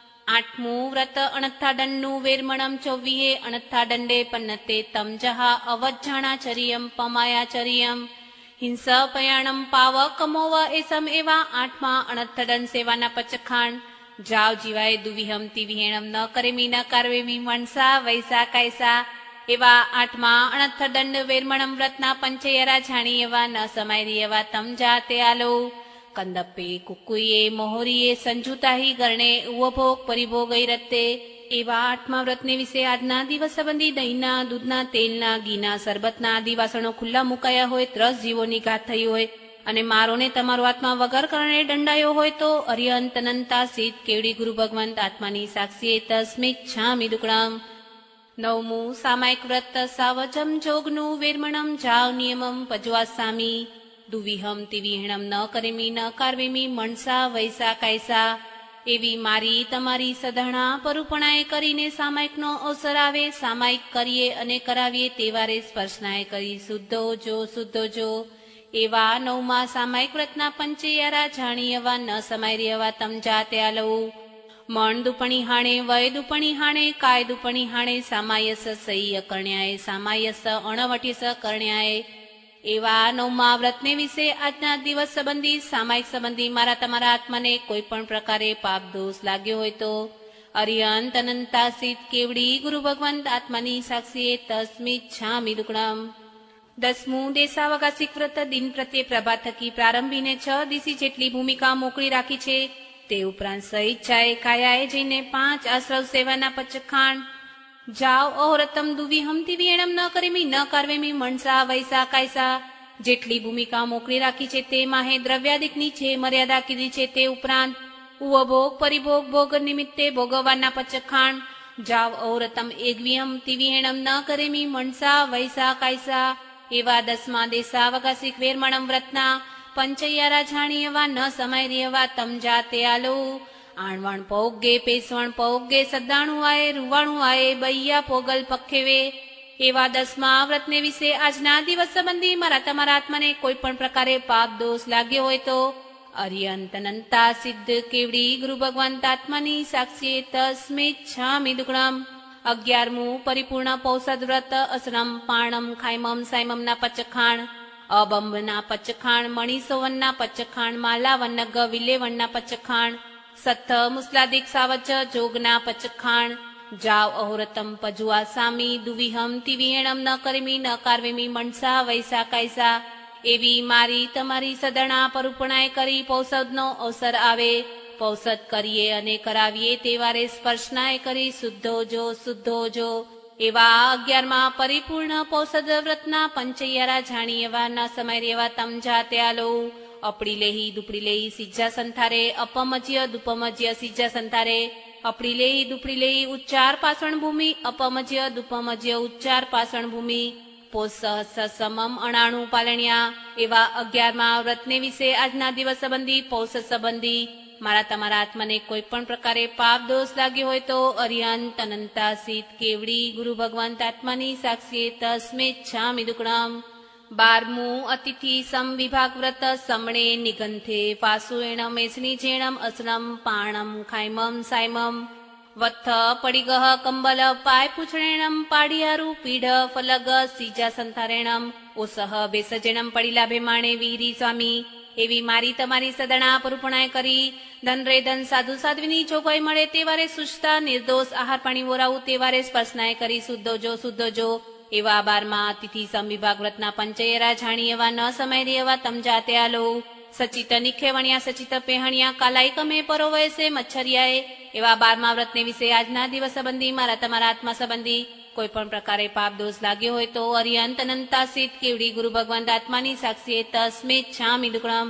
આઠમું વ્રત અણથાદંડનું વેરમણમ. 24 અણથાદંડે પન્નતે તમ જહા અવજ્જાણાચર્યમ પમાયાચર્યમ હિંસ પયાણમ પાવ કમોવ. એસમ એવા આઠમા અણથદંડ સેવાના પચખાણ. જાવ જીવાય દુવિહમ તિવિહેણમ ન કરેમી ન કાર્વેમી મણસા વૈસા કાયસા. એવા આઠમા અણથદંડ વેરમણમ વ્રતના પંચૈયારા જાણી એવા ન સમાયરી એવા તમ જાતે આલો. કંદપ્પે કુકુયે મોહરીએ સંજુતાહી ગરણે ઉવભોગ પરિભોગઈ રત્તે. એવા આઠમા વ્રતને વિશે આજના દિવસ સંબંધી દહીંના, દૂધના, તેલના, ઘીના, સરબતના આદિ વાસણો ખુલ્લા મુકાયા હોય, 30 જીવોની ઘાત થઈ હોય અને મારો ને તમારો આત્મા વગર કારણે દંડાયો હોય તો અર્યંત અનંતા સિદ્ધ કેવડી ગુરુ ભગવંત આત્માની સાક્ષીએ તસ્મિત છામી દુકડામ. નવમું સામાયિક વ્રત સાવજમ જોગનું વેરમણમ. જાવ નિયમમ પજવાસામી. દુવિહમ તિવિહેણમ ન કરેમી ન કાર્વેમી મણસા વૈસા કાયસા. એવી મારી તમારી સધારણા પરુપણાએ કરીને સામાયિકનો અવસર આવે સામાયિક કરીએ અને કરાવીએ તે વારે સ્પર્શનાએ કરી શુદ્ધો જો શુદ્ધો જો. એવા નવમા સામાયિક વ્રતના પંચૈયારા જાણી એવા ન સમાયરી એવા તમ જાતે આલવું. મણ દુપણી હાણે, વય દુપણી હાણે, કાય દુપણી હાણે, સામાયસ સહી અકર્ણ્યાય, સામાયસ અણવટ્યસ કર્ણ્યાય. એવા નવમા વ્રતને વિશે આજના દિવસ સંબંધી સામાયિક સંબંધી મારા તમારા આત્માને કોઈ પણ પ્રકારે પાપ દોષ લાગ્યો હોય તો અર્યંત અનંતાસિત કેવડી ગુરુ ભગવંત આત્માની સાક્ષીએ તસ્મિત છામી દુકડામ. દસમું દેશાવકાશિક વ્રત દિન પ્રત્યે પ્રભાત થકી પ્રારંભીને 6 દિશી જેટલી ભૂમિકા મોકળી રાખી છે. તે ઉપરાંત સહિચ્છાએ કાયાએ જઈને 5 આશ્રવ સેવાના પચખાણ. જાવ અહોરતમ દુવિહમ તિવિહેણમ ન કરેમી ન કાર્વેમી મણસા વૈસા કાયસા. જેટલી ભૂમિકા મોકલી રાખી છે તે માહે દ્રવ્યાદિકની છે મર્યાદા કીધી છે. તે ઉપરાંત ઉવભોગ પરિભોગ ભોગ નિમિત્તે ભોગવવાના પચખાણ. જાવ અહોરતમ એકવિહમ તિવિહેણમ ન કરેમી મણસા વૈસા કાયસા. એવા દસમા દેશાવકાશિક વેરમણમ વ્રતના પંચૈયારા જાણી એવા ન સમાયરી એવા તમ જાતે આલો. આણવણ પૌગે, પેસવણ પૌગે, સદ્દાણું આયે, રૂવાણું આયે, બૈયા પોગલ પખેવે. એવા દસમા વ્રતને વિશે આજના દિવસ સંબંધી મારા તમારા આત્માને કોઈ પણ પ્રકારે પાપ દોષ લાગ્યો હોય તો અર્યંત અનંતા સિદ્ધ કેવડી ગુરુ ભગવંત આત્માની સાક્ષીએ તસ્મિત છામી દુકડામ. 11મું પરિપૂર્ણ પૌષદ વ્રત અસરમ પાણમ ખાયમમ સાયમમના પચખાણ અબંબના પચખાણ મણિસોવનના પચખાણ માલાવન્નગ વિલેવનના પચખાણ સત્થ મુસ્લાદિક સાવચ જોગના પચખાણ જાવ અહોરતમ પજુઆ સામી દુવિહમ તિવિહેણમ ન કરમી ન કાર્વેમી મણસા વૈસા કાયસા એવી મારી તમારી સદણા પરુપણાએ કરી પૌષદનો અવસર આવે પૌષદ કરીએ અને કરાવીએ તે વારે સ્પર્શનાએ કરી શુદ્ધો જો એવા 11માં પરિપૂર્ણ પૌષદ વ્રતના પંચૈયારા જાણી એવા ન સમય રેવા તમ જાતે આલો અપડી લેહી દુપડી લેહી સિજ્જા સંથારે અપમજ્ય દુપમજ્ય સિજ્જા સંથારે અપડી લેહી દુપડી લેહી ઉચ્ચાર પાષણ ભૂમિ અપમજ્ય દુપમજ્ય ઉચ્ચાર પાષણ ભૂમિ પોષ સમમ 99 પાલણ્યા એવા 11માં વ્રતને વિશે આજના દિવસ સંબંધી પૌષ સંબંધી મારા તમારા આત્માને કોઈ પણ પ્રકારે પાપ દોષ લાગ્યો હોય તો અરિયંત અનંતાસિત કેવડી ગુરુ ભગવંત આત્માની સાક્ષીએ તસ્મેચ્છામિ દુક્કડમ 12મું અતિથિ સમવિભાગ વ્રત સમણે નિગંથે પાસુએણ મેસની ઝેણમ અસનમ પાણમ ખાયમમ સાયમમ વત્થ પડિગહ કંબલ પાય પૂછણેણમ પાડિયારું પીઢ ફલગ સીજા સંથારેણમ ઓસહ બેસજેણમ પડીલા ભેમાણે વીરી સ્વામી એવી મારી તમારી સદણા પરુપણાએ કરી ધન રે ધન સાધુ સાધ્વીની જોગવાઈ મળે તે વારે સુષ્તા નિર્દોષ આહાર પાણી વોરાવું તે વારે સ્પર્શનાએ કરી શુદ્ધો જો એવા 12માં અતિથિ સમવિભાગ વ્રતના પંચૈયરા જાણી એવા ન સમય રે એવા તમ જાતે આલો સચિત નિખેવણ્યા સચિત પેહણ્યા કાલાઈ કમે પરો વયસે મચ્છરિયાએ એવા 12માં વ્રતને વિશે આજના દિવસ સંબંધી મારા તમારા આત્મા સંબંધી કોઈ પણ પ્રકારે પાપ દોષ લાગ્યો હોય તો અરિયંત અનંતાસિત કેવડી ગુરુ ભગવંત આત્માની સાક્ષીએ તસ્મેચ્છામિ દુક્કડમ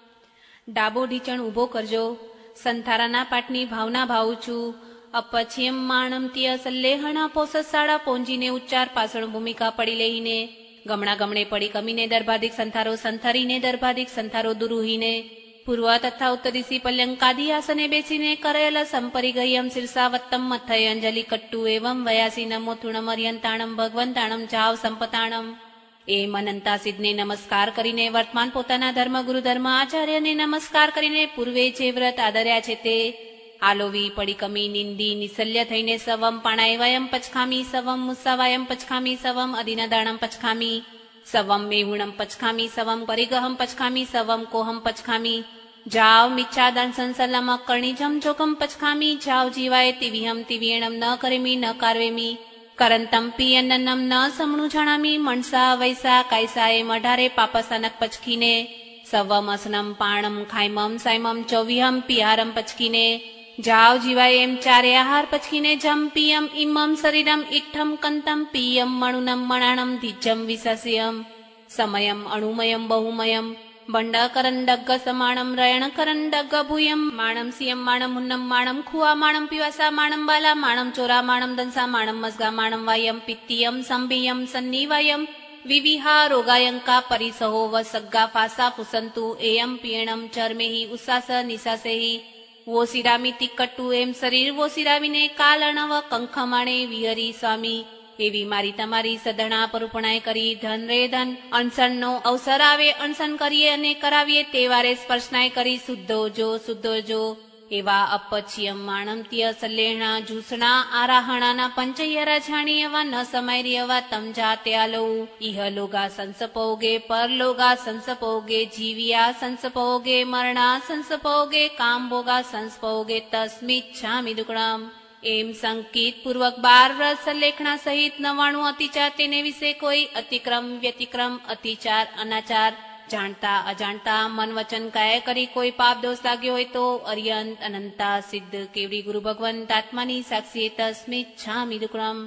ડાબો ઢીચણ ઊભો કરજો સંથારાના પાઠની ભાવના ભાવું છું અપછિયમ માણમતીય સલ્લેહણા પોસસાડા પોંજીને ઉચ્ચાર પાસણ ભૂમિકા પડી લઈને ગમણા ગમણે પડી કમીને દર્ભાધિક સંથારો સંથરીને દર્ભાધિક સંથારો દુરુહીને પૂર્વ તથા ઉત્તર દિશી પલ્યંકાદી આસને બેસીને કરેલ સંપરિગયમ શિરસાવત્તમ મથય અંજલિ કટ્ટુ એવં વયાસી મોથુણમ અર્યંતાણમ ભગવંતાણમ જાવ સંપતાણમ એમ અનંતાસિદ્ધને નમસ્કાર કરીને વર્તમાન પોતાના ધર્મગુરુ ધર્મ આચાર્યને નમસ્કાર કરીને પૂર્વે જે વ્રત આદર્યા છે તે આલોવી પડીકમી નિંદી નિસલ્ય થઈને સવમ પાણાયવયમ પચખામી સવમ મુસાવાયમ પચખામી સવમ અદિનદાણમ પચખામી સવમ મેહુણમ પચખામી સવમ પરિગહમ પચખામી સવમ કોહમ પચખામી જાવ મિચ્છાદન સંસલમ કર્ણિજમ જોગમ પચખામી જાવ જીવાય તિવિહમ તિવિયણમ ન કરેમી ન કાર્વેમી કરંતમ પિયન્નમ ન સમણું જણામી મણસા વૈસા કાયસાએ 18 પાપસાનક પચખીને સવમ અસનમ પાણમ ખાયમમ સાયમમ ચોવિહમ પિહારમ પચકીને જાવ જીવાય એમ 4 આહાર પચકીને જમ પિયમ ઇમમ શરીરમ ઇઠ્ઠમ કંતમ પિયમ મણુનમ મણાણમ ધીજમ વિસસ્યમ સમયમ અણુમયમ બહુમયમ બંડ કરંડગ્ગ સમાણમ રયણ કરંડગ્ગ ભૂયમ માણમ સિયમ માણમ મુન્નમ માણમ ખુઆ માણમ પિવાસા માણમ બાલા માણમ ચોરા માણમ દંસા માણમ મસ્ગા માણમ વાયમ પિત્તિયમ સંભિયમ સન્નિવાયમ વિવિહા રોગાયંકા પરિસહો વ સગ્ગા ફાસા ફુસંતુ એયમ પીણમ ચર્મેહી ઉસાસ નિસાસેહી વો સિરામી તિકટ્ટુ એમ શરીર વો સિરાવીને કાલણવ કંખમાણે વિહરી સ્વામી એવી મારી તમારી સદણા પરુપણાએ કરી ધન રે ધન અણસણનો અવસર આવે અણસણ કરીએ અને કરાવીએ તે વારે સ્પર્શનાએ કરી શુદ્ધો જો એવા અપચ્યમ માણમતીય સલ્લેહણા જૂસણા આરાહણાના પંચૈયરા જાણી એવા ન સમાયરી એવા તમ જાતે આલો ઇહલોગા સંસપોગે પરલોગા સંસપોગે જીવિયા સંસપોગે મરણા સંસપોગે કામભોગા સંસપોગે તસ્મિચ્છામિ દુક્કડમ એમ સંકિત પૂર્વક 12 વ્રત સલ્લેખણા સહિત 99 અતિચાર તેને વિશે કોઈ અતિક્રમ વ્યતિક્રમ અતિચાર અનાચાર જાણતા અજાણતા મન વચન કાયા કરી કોઈ પાપ દોષ લાગ્યો હોય તો અરિયંત અનંતા સિદ્ધ કેવડી ગુરુ ભગવંત આત્માની સાક્ષીએ તસ્મિચ્છામિ દુક્કડમ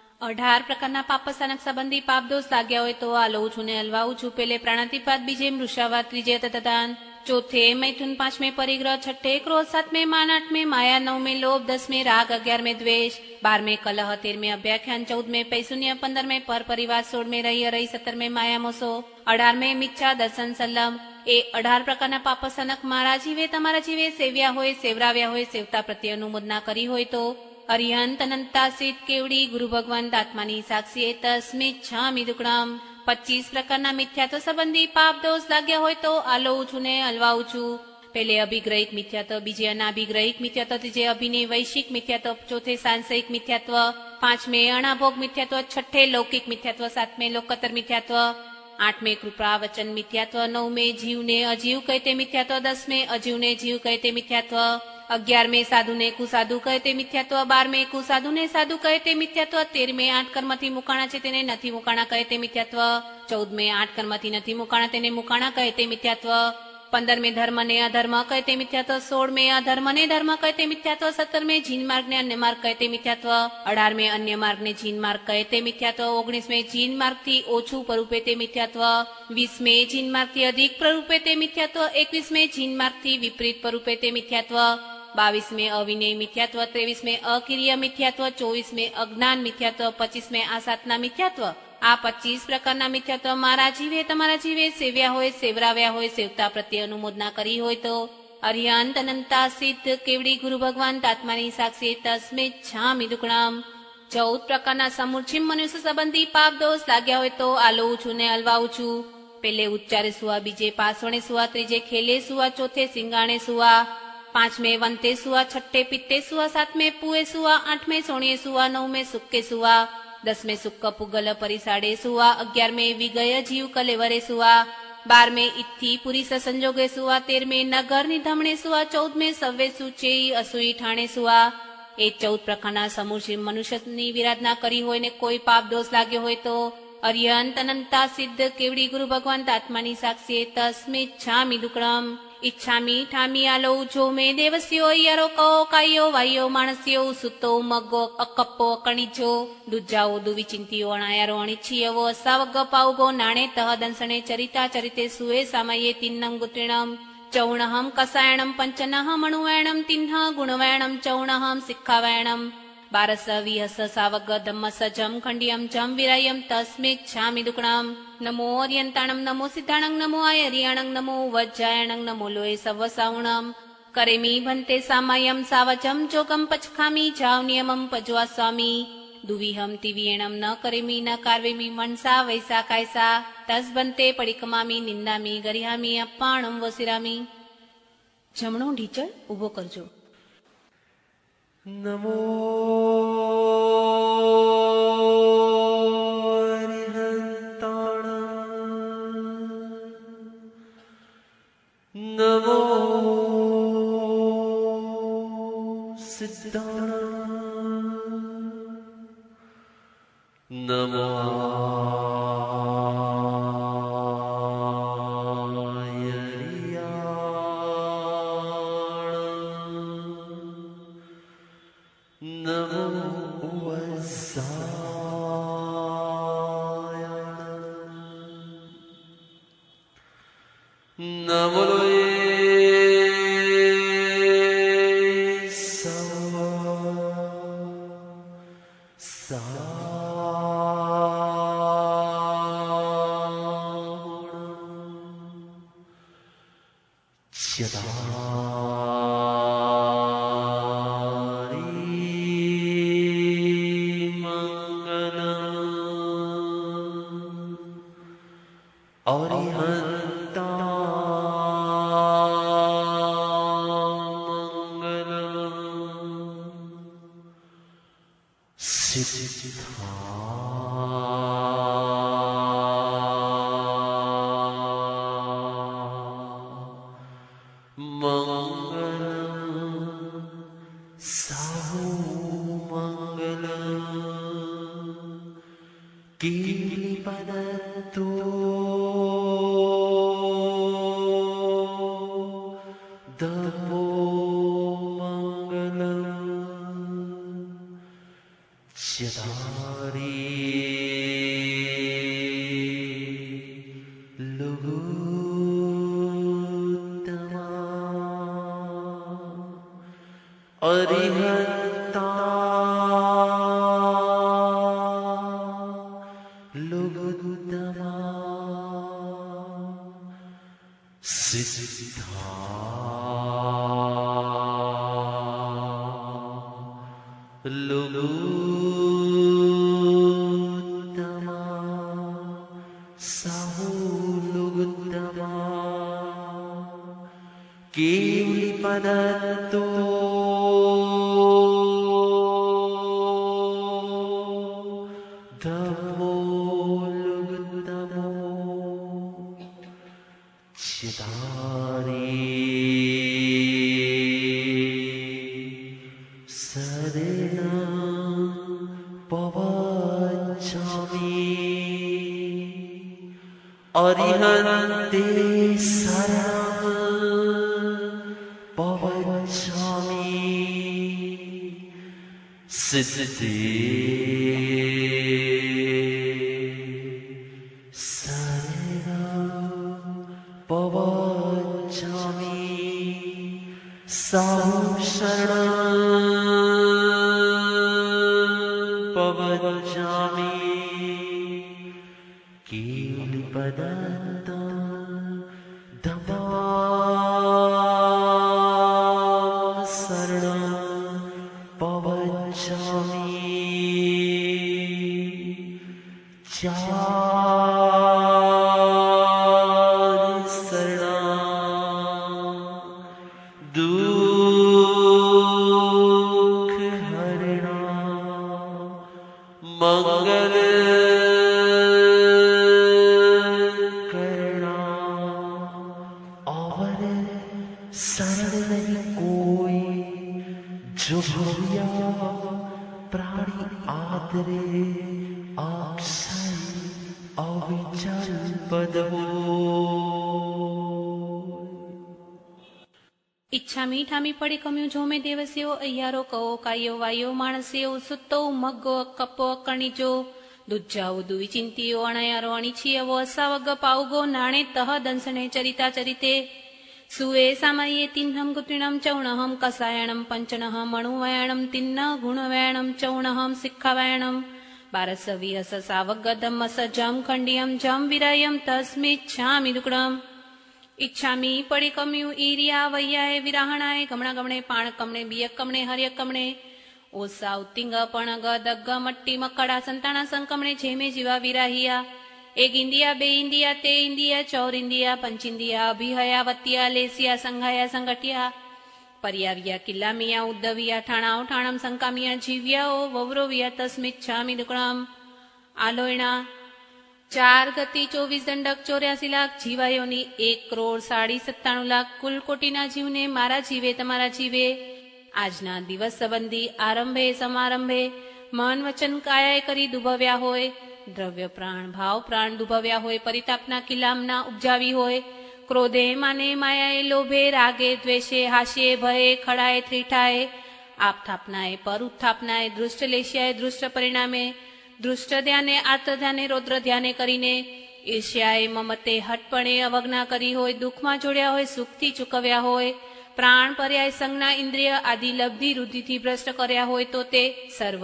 18 પ્રકારના પાપસાનક સંબંધી પાપ દોષ લાગ્યા હોય તો આ લઉં છું ને હલવાઉં છું પેલે પ્રાણાતિપાત બીજે મૃષાવાત ત્રીજે તતદાન चौथे मैथुन 5वें परिग्रह 6ठे क्रोध 7वें मान 8वें माया 9वें लोभ 10वें राग 11वें द्वेष 12वें कलह 13वें अभ्याख्यान 14वें पैशून्य 15वें पर परिवार 16वें रही 17वें माया मोसो 18वें मिच्छा दर्शन सल्लम ए 18 प्रकारना पापसनक मारा जीवे तमारा जीवे सेव्या होय सेवराव्या होय सेवता प्रत्ये अनुमोदना करी होय तो अरिहंत अनंतासित केवड़ी गुरु भगवंत आत्मानी साक्षीए तस्मिच्छामि दुक्कड़म 25 પ્રકારના મિથ્યાત્વ સંબંધી પાપ દોષ લાગ્યા હોય તો આ લઉં છું ને હલવાઉં છું પેલે અભિગ્રહિક મિથ્યાત્વ બીજે અનાભિગ્રહિક મિથ્યાત્વ ત્રીજે અભિનય વૈશ્વિક મિથ્યાત્વ ચોથે સાંશયિક મિથ્યાત્વ પાંચમે અણાભોગ મિથ્યાત્વ, છઠ્ઠે લૌકિક મિથ્યાત્વ, સાતમે લોકોત્તર મિથ્યાત્વ, આઠમે કૃપા વચન મિથ્યાત્વ, નવમે જીવને અજીવ કહે તે મિથ્યાત્વ, દસમે અજીવને જીવ કહે તે મિથ્યાત્વ, 11મે સાધુને કુસાધુ કહે તે મિથ્યાત્વ, 12મે કુસાધુને સાધુ કહે તે મિથ્યાત્વ, 13મે 8 કર્મથી મુકાણા છે તેને નથી મુકાણા કહે તે મિથ્યાત્વ, 14મે 8 કર્મથી નથી મુકાણા તેને મુકાણા કહે તે મિથ્યાત્વ, 15મે ધર્મને અધર્મ કહે તે મિથ્યાત્વ, 16મે અધર્મને ધર્મ કહે તે મિથ્યાત્વ, 17મે જીન માર્ગને અન્ય માર્ગ કહે તે મિથ્યાત્વ, 18મે અન્ય માર્ગને જીન માર્ગ કહે તે મિથ્યાત્વ, 19મે જીન માર્ગથી ઓછું પ્રરૂપે તે મિથ્યાત્વ, 20મે જીન માર્ગથી અધિક પ્રરૂપે તે મિથ્યાત્વ, 21મે જીન માર્ગથી વિપરીત પ્રરૂપે તે મિથ્યાત્વ, 22મે અવિનય મિથ્યાત્વ, 23મે અકિર્ય મિથ્યાત્વ, 24મે અજ્ઞાન મિથ્યાત્વ, 25મે આસાતના મિથ્યાત્વ. આ 25 પ્રકારના મિથ્યાત્વ મારા જીવે તમારા જીવે સેવ્યા હોય, સેવરાવ્યા હોય, સેવતા પ્રત્યે અનુમોદના કરી હોય તો અરિહંત અનંતા સિદ્ધ કેવડી ગુરુ ભગવાન તાત્માની સાક્ષી તસ્મે છામિ દુકણામ. 14 પ્રકારના સમૂર્છિમ મનુષ્ય સંબંધી પાપ દોષ લાગ્યા હોય તો આલોઉં છું ને હલવાઉં છું. પેલે ઉચ્ચારે સુવા, બીજે પાસવણે સુવા, ત્રીજે ખેલે સુવા, ચોથે સિંગાણે સુવા, પાંચમે વંતે સુવા, છઠ્ઠે પિત્તે સુવા, સાતમે પુએ સુવા, આઠમે સોણીએ સુવા, નવમે સુક્કે સુવા, 10મે સુક્ક પુગલ પરિસાડે સુવા, 11મે વિગય જીવ કલેવરે સુવા, 12મે ઇત્થી પુરી સંજોગે સુવા, 13મે નગર નિધમણે સુવા, 14મે સવ્વે સુચેઈ અસુઈ ઠાણે સુવા. એ 14 પ્રકારના સમૂહ મનુષ્યની વિરાધના કરી હોય ને કોઈ પાપ દોષ લાગ્યો હોય તો અરિહંત અનંતા સિદ્ધ કેવડી ગુરુ ભગવાન તાત્માની સાક્ષી તસ્મે છામિ દુકડમ. ઈચ્છામી ઠામી આલો જો મે દેવસ્યો યરો કો કાયો વાયો માણસ્યો સુતો મગો અકપ્પો અકણિજો દુજાઓ દુવિચિંતીઓ અણાયારો અણિચ્છીયવો અસાવગ પાઉગો નાણે તહ દંસણે ચરિતા ચરિતે સુએ સામયે તિન્નમ ગુત્રિણમ ચૌણહમ કસાયણમ પંચનઃ મણુવૈણમ તિન્હ ગુણવૈણમ ચૌણહમ સિક્ખાવૈણમ 12 વિહસ સાવગ ધમ્મસ જમ ખંડિયમ જમ વિરયમ તસ્મે છામિ દુકણમ. નમો અર્યંતાણમ, નમો સિદ્ધાણં, નમો આયર્યાણં, નમો વજ્જાયણં, નમો લોય સવસાવણમ. કરેમી ભંતે સામયમ સાવચમ જોગમ પચખામી જાવ નિયમમ પજવા સ્વામી. દુવિહમ તિવિયણમ ન કરેમી ન કાર્વેમી મનસા વૈસા કાયસા તસ ભંતે પડિકમામી નિંદામી ગરિહામી અપ્પાણમ વસિરામી. જમણો ઢીચળ ઊભો કરજો. નમો અરિહંતાણં, નમો સિદ્ધાણં, નમો चिदारे सरेना पवचामि अरिहन्ते शरणं पवचामि सिद्धे पवचामि साहु शरणं पवचामि कीलपदन्तं धम्मं शरणं पवचामि मंगल करना और शरण नहीं कोई जो भूया प्राणी आदरे अक्षय अविचल पद हो। ઈચ્છામી ઠામી પડી કમ્યું ઝોમે દેવસ્યો અయ్యాરો કહો કાયો વાયો માણસ્યો સુત્તો મગ્ગો કપ્પો કણીજો દુજ્જાઓ દુવી ચિંતીઓ અણયારો અણીછીયવો અસાવગ પાઉગો નાણે તહ દંસણે ચરિતા ચરિતે સુએ સામયે તિન્હમ ગુતિણમ ચૌણહમ કસાયણમ પંચણઃ મણુવયણમ તિન્ન ગુણવયણમ ચૌણહમ શિખાવયણમ બારસ વિહસ સાવગ ધમ્મસ જમ ખંડિયમ જમ વિરયમ તસ્મિચ્છામિ દુકડમ ઈચ્છામી પડી કમ્યું ઈરિયા વૈયાએ વિરાહણાએ ગમણા ગમણે પાણ કમણે બિયક કમણે હર્ય કમણે ઓસા ઉત્તિંગ પણગ દગ્ગ મટ્ટી મકડા સંતાણા સંકમણે જેમે જીવા વિરાહિયા એક ઇન્ડિયા બે ઇન્ડિયા તે ઇન્ડિયા ચોર ઇન્ડિયા પંચિન્ડિયા અભિહયા વત્યા લેસિયા સંઘાયા સંગઠિયા પર્યાવ્યા કિલ્લામિયા ઉદ્દવિયા ઠાણાઓ ઠાણમ સંકામિયા જીવ્યાઓ વવરોવિયા તસ્મિચ્છામિ દુકડમ આલોયણા 4 ગતિ 24 દંડક 84 લાખ જીવાયોની 1,97,97,00,000 કુલ કોટીના જીવને મારા જીવે તમારા જીવે આજના દિવસ સંબંધી આરંભે સમારંભે મન વચન કાયાએ કરી દુભવ્યા હોય દ્રવ્ય પ્રાણ ભાવ પ્રાણ દુભવ્યા હોય પરિતાપના કિલામના ઉપજાવી હોય ક્રોધે માને માયાએ લોભે રાગે દ્વેષે હાસ્યે ભયે ખડાએ ત્રીઠાએ આપથાપનાએ પર ઉત્થાપનાએ દૃષ્ટ લેશિયાએ દૃષ્ટ પરિણામે દૃષ્ટ ધ્યાને આર્ત ધ્યાને રૌદ્ર ધ્યાને કરીને ઈર્ષ્યાએ મમતે હટપણે અવજ્ઞા કરી હોય દુઃખમાં જોડ્યા હોય સુખથી ચૂકવ્યા હોય પ્રાણ પર્યાય સંજ્ઞા ઇન્દ્રિય આદિ લબ્ધિ રુધિથી ભ્રષ્ટ કર્યા હોય તો તે સર્વ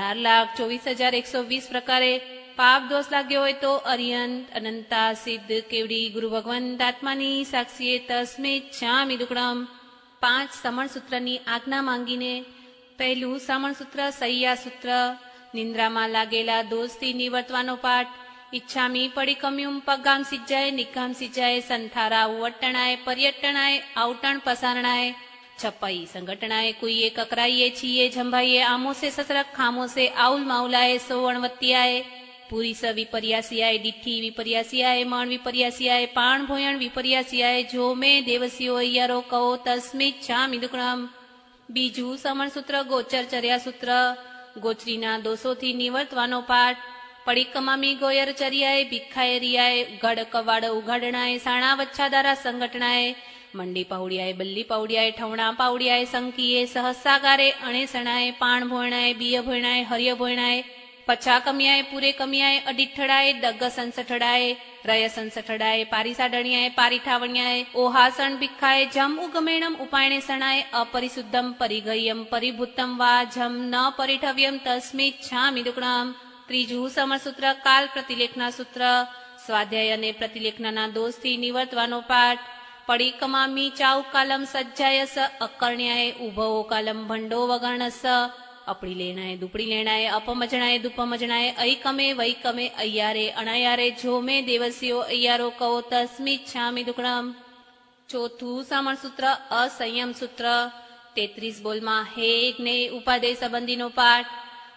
18,24,120 પ્રકારે પાપ દોષ લાગ્યો હોય તો અરિયંત અનંતા સિદ્ધ કેવડી ગુરુ ભગવંત આત્માની સાક્ષીએ તસ્મિચ્છામિ દુક્કડમ 5 સમણ સૂત્રની આજ્ઞા માંગીને પહેલું સમણ સૂત્ર સૈયા સૂત્ર નિંદ્રામાં લાગેલા દોષથી નિવર્તવાનો પાઠ ઈચ્છામી પડી કમ્યુમ પગામ સિજ્જાય નિકામ સિજ્જાય સંથારા ઉવટ્ટણાય પર્યટણાય આવટણ પસારણાય છપ્પાઈ સંગઠણાય કુઈએ કકરાઈએ છીએ જંભાઈએ આમોસે સસરક ખામોસે આઉલ માઉલાએ સોવણવત્તિયાએ પુરીસ વિપર્યાસિયાએ ડીઠી વિપર્યાસિયાએ મણ વિપર્યાસિયાએ પાણ ભોયણ વિપર્યાસિયાએ જો મેં દેવસીઓ અయ్యాરો કહો તસ્મિચ્છામિ દુક્કડમ બીજું સમણ સૂત્ર ગોચર ચર્યા સૂત્ર ગોચરીના દોષોથી નિવર્તવાનો પાઠ પડી કમામી ગોયર ચરિયાએ ભિખાએ રિયાએ ગઢ કવાડ ઉઘાડણાએ સાણા વચ્છાદારા સંગઠણાએ મંડી પાવડિયાએ બલ્લી પાવડિયાએ ઠવણા પાવડિયાએ સંકીએ સહસાગારે અણેસણાએ પાણ ભોયણાએ બિય ભોયણાએ હર્ય ભોયણાએ પછા કમિયાએ પૂરે કમિયાએ અડીઠડાએ દગ્ગ સંસઠડાએ રય સંસઠડાએ પારિસાડણિયાએ પારીઠાવણિયાએ ઓહાસણ ભિખાએ જમ ઉગમેણમ ઉપાયણે સણાએ અપરિશુદ્ધમ પરિગય્યમ પરિભૂતમ વા જમ ન પરિઠવ્યમ તસ્મિચ્છામિ દુક્કડમ ત્રીજું સમસૂત્ર કાલ પ્રતિલેખના સૂત્ર સ્વાધ્યાય અને પ્રતિલેખના દોષથી નિવર્તવાનો પાઠ પડી કમામી ચાઉ કાલમ સજ્જાયસ અકર્ણ્યાએ ઉભવો કાલમ ભંડો વગર્ણસ અપડી લેણાએ દુપડી લેણાએ અપમજણાએ દુપમજણાએ ઐકમે વૈકમે અయ్యాરે અણયારે જોમે દેવસીઓ અయ్యాરો કહો તસ્મિચ્છામિ દુક્કડમ ચોથું સમણ સૂત્ર અસંયમ સૂત્ર 33 બોલમાં હે જ્ઞેય ઉપાદેય સંબંધીનો પાઠ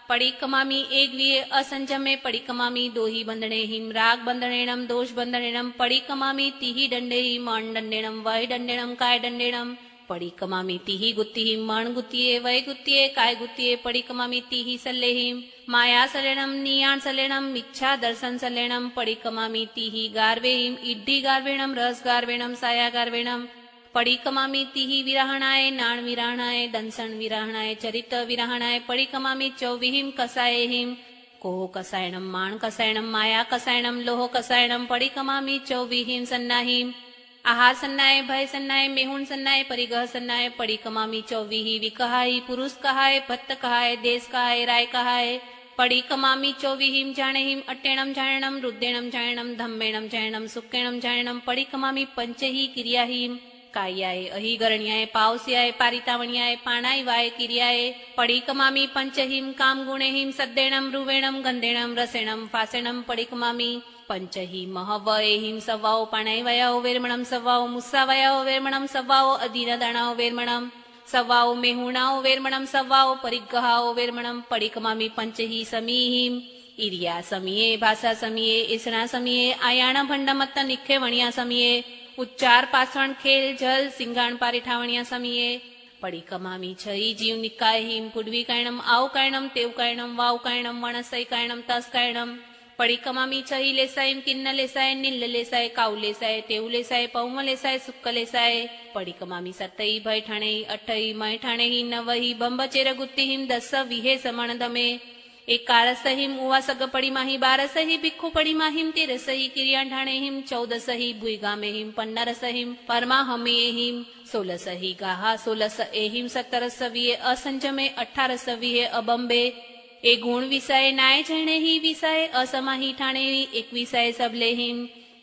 पडिकमामि एकविये असंजमे पडिकमामि दोहि बंधने हिम राग बंधनेणम दोष बंधनेणम पडिकमामि तिहि दंडे मण दंडेणम वय दंडेणम काय दंडेणम पडिकमामि तिहि गुत्तिहिम मण गुत्तिये वय गुत्तिये काय गुत्तिये पडिकमामि तिहि सल्लेहिम माया सलेणम नियाण सलेणम मिच्छा दर्शन सलेणम पडिकमामि तिहि गार्वेहिम इड्ढी गार्वेणम रस गार्वेणम साया गार्वेणम पडिकमामि तिहि विरहणाय नाण विरहणाय दंसन विरहणाय चरित विरहणाय पडिकमामि चौविहिम कसायहिम कोह कसायणम माण कसायणम माया कसायणम लोह कसायणम पडिकमामि चौविहिम सन्नाहिम आहार सन्नाय भय सन्नाय मेहुण सन्नाय परिगह सन्नाय पडिकमामि चौविहि विकहाय पुरुष कहाय भत्त कहाय देश कहाय राय कहाय पडिकमामि चौविहिम जाणेहिम अट्टेणम जाणनम रुद्देणम जाणनम धम्मेणम जाणनम सुक्केणम जाणनम पडिकमामि पंचहि क्रियाहिम कायाय अहिगरण्याय पावस्याय पारितावण्याय पाणाय वाय किर्याय पडिकमामि पंचहिम काम गुणेहिम सद्देणम रुवेणम गंधेणम रसेणम फासेणम पडिकमामि पंचहि महवयहिम सव्वाओ पाणाय वयाओ वेर्मणम सव्वाओ मुस्सावयाओ वेर्मणम सव्वाओ अधीनदाणाओ वेर्मणम सव्वाओ मेहुणाओ वेर्मणम सव्वाओ परिग्रहाओ वेर्मणम पडिकमामि पंचहि समीहिम इरिया समिये भाषा समिये इसणा समिये आयाण भंडमत्त निखे वणिया समिये उच्चार पासण खेल जल सिंगाण पारिठावणिया समिये पडिकमामि छई जीव निकायहिम पुडवी कायणम आव कायणम तेव कायणम वाव कायणम वणसई कायणम तस कायणम पडिकमामि छई लेसायम किन्न लेसाय निल्ल लेसाय काव लेसाय तेव लेसाय पौम लेसाय सुक्क लेसाय पडिकमामि सतई भय ठाणेहि अठई मय ठाणेहि नवहि बंबचेर गुत्तिहिम दस विहे समण दमे एकारसहिम उवासग पडिमाहि बारसहि भिक्खु पडिमाहिम तेरसहि किर्याण ठाणेहिम चौदसहि भुईगामेहिम पन्नरसहिम परमाहमेहिम सोलसहि गाहा सोलस एहिम सत्तरसविये असंजमे 18 विहे अबंबे ए गुण विसाय नाय जणेहि विसाय असमाहि ठाणेहि 21 सबलेहिम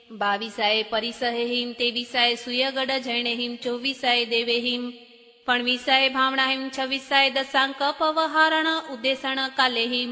22 परिसहेहिम 23 सुयगड जणेहिम 24 देवेहिम 25 भावणाहिम 26 दशांक पवहारण उद्देशन कालेहिम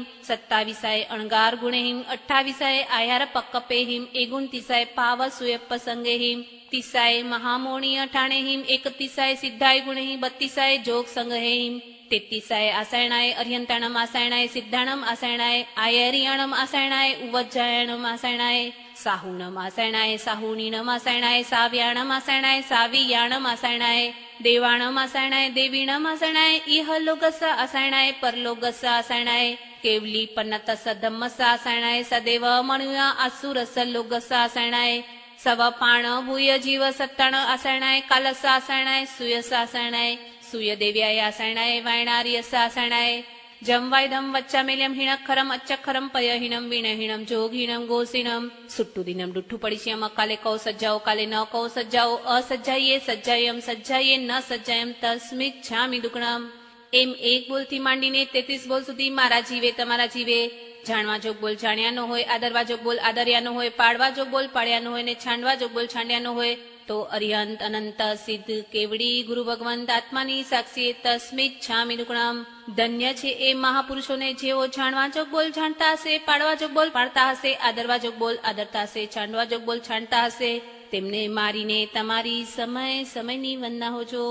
27 अणगार गुणेहिम 28 आयार पक्कपेहिम 29 पाव सुयप्प संगेहिम 30 महामोणीय ठाणेहिम 31 सिद्धाय गुणेहि 32 जोग संगहेहिम 33 आसायणाय अर्यंताणम आसायणाय सिद्धाणम आसायणाय आयरियाणम आसायणाय उवज्जायणम आसायणाय साहुणम आसायणाय साहुणीणम आसायणाय साव्याणम आसायणाय सावियाणम आसायणाय देवाणम आसायणाय देवीणम आसायणाय इहलोकस आसायणाय परलोकस आसायणाय केवली पन्नतस धम्मस आसायणाय सदैव मणुया आसुरस लोकस आसायणाय सव पाण भूय जीव सत्ताण आसायणाय कालस आसायणाय सुयस आसायणाय सूय देव्याय आसायणाय वायणार्यस आसायणाय जम वायधम वच्चामेल्यम हिणखरम अच्छखरम पयहिणम विणहिणम जोगहिणम गोसिणम सुट्टुदिनम डुट्ठु पडिश्यम काले कौ सज्जाओ काले न कौ सज्जाओ असज्जाये सज्जायम सज्जाये न सज्जायम तस्मित छामी દુકણમ એમ એક બોલથી માંડીને 33 બોલ સુધી મારા જીવે તમારા જીવે જાણવા જોગ બોલ જાણ્યાનો હોય આદરવા જોગ બોલ આદર્યાનો હોય પાડવા જોગ બોલ પાડ્યાનો હોય ને છાંડવા જોગ બોલ છાંડ્યાનો હોય તો અરિહંત અનંત સિદ્ધ કેવડી ગુરુ ભગવંત આત્માની સાક્ષી તસ્મિત છામી દુકણમ ધન્ય છે એ મહાપુરુષોને જેઓ જાણવા જોગ બોલ જાણતા હશે પાડવા જોગ બોલ પાડતા હશે આદરવા જોગ બોલ આદરતા હશે છાંડવા જોગ બોલ છાંડતા હશે તેમને મારીને તમારી સમય સમયની વંદના હોજો.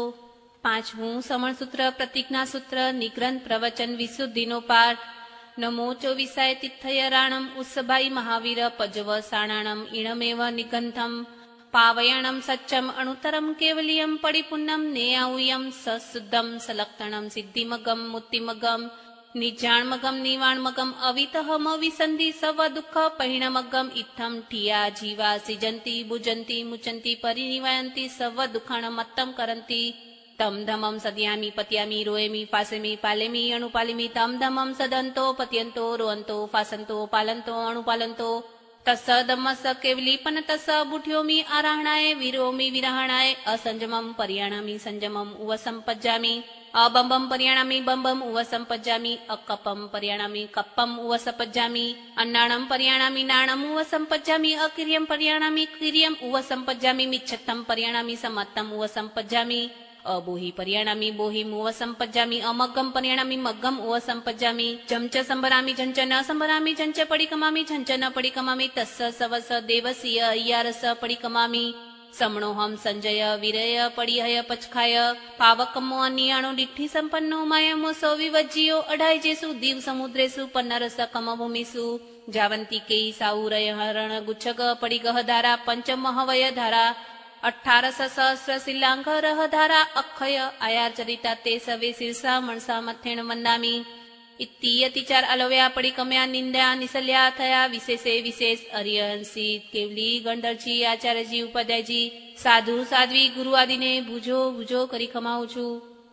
5મું સમણસૂત્ર પ્રતિજ્ઞા સૂત્ર નિગ્રંથ પ્રવચન વિશુદ્ધિનો પાઠ. નમો ચોવીસાય તિથયરાણમ ઉત્સભાઈ મહાવીર પજવ સાણાણમ ઈણમેવ નિગંથમ પાવયાણમ સચ્ચમ અણુતરમ કેવલિયમ પડિપુન્નમ નેયાઉયમ સશુદ્ધમ સલક્ષણમ સિદ્ધિમગમ મુક્તિમગમ નિજાણમગમ નિવાણમગમ અવિતહમ વિસંધિ સવ દુઃખ પરિણમગમ ઇત્થમ ઠિયા જીવા સિજંતી ભુજંતી મુચંતી પરિનિવાયંતી સવ દુઃખાણમત્તમ કરંતી તમ ધમમ સદ્યામી પત્યામી રોએમી ફાસેમી પાલેમી અણુપાલિમી તમ ધમમ સદંતો પત્યંતો રોઅંતો ફાસંતો પાલંતો અણુપાલંતો તસ દમસ કેવલી પન તસ બુઠ્યોમી આરાહણાય વિરોમી વિરહણાય અસંજમમ પર્યાણામી સંજમમ ઉવસંપજ્જામી અબંબમ પર્યાણામી બંબમ ઉવસંપજ્જામી અકપમ પર્યાણામી કપ્પમ ઉવસંપજ્જામી અન્નાણમ પર્યાણામી નાણમ ઉવસંપજ્જામી અકિર્યમ પર્યાણામી કિર્યમ ઉવસંપજ્જામી મિચ્છત્તમ પર્યાણામી સમત્તમ ઉવસંપજ્જામી અબોહી પર્યાણામી બોહી મુવસંપજ્જામી અમગ્ગમ પર્યાણામી મગ્ગમ ઉવસંપજ્જામી જંચ સંભરામી જંચ ન સંભરામી જંચ પડિકમામી જંચ ન પડિકમામી તસ્સ સવસ દેવસીય અય્યારસ પડિકમામી સમણોહમ સંજય વિરય પડિહય પચખાય પાવકમો અનિયાણો ડિઠ્ઠી સંપન્નો માયમો સૌ વિવજ્જીયો અઢાઈ જેસુ દીવ સમુદ્રેસુ પન્નરસ કમ ભૂમિસુ જાવંતી કેઈ સાઉરય હરણ ગુચ્છગ પડિગહ ધારા પંચમહવય ધારા 18 સહસ્ર શિલાંગર ધારા અક્ષય આયાર ચરિતા તે સવે શીર્ષા મણસા મથેણ વંદામી ઇત્તિયતિચાર અલવ્યા પડિકમ્યા નિંદ્યા નિસલ્યા થયા વિશેષે વિશેષ અરિયહંસી કેવલી ગણધરજી આચાર્યજી ઉપાધ્યાયજી સાધુ સાધ્વી ગુરુ આદિને ભૂજો ભૂજો કરી ખમાવું છું.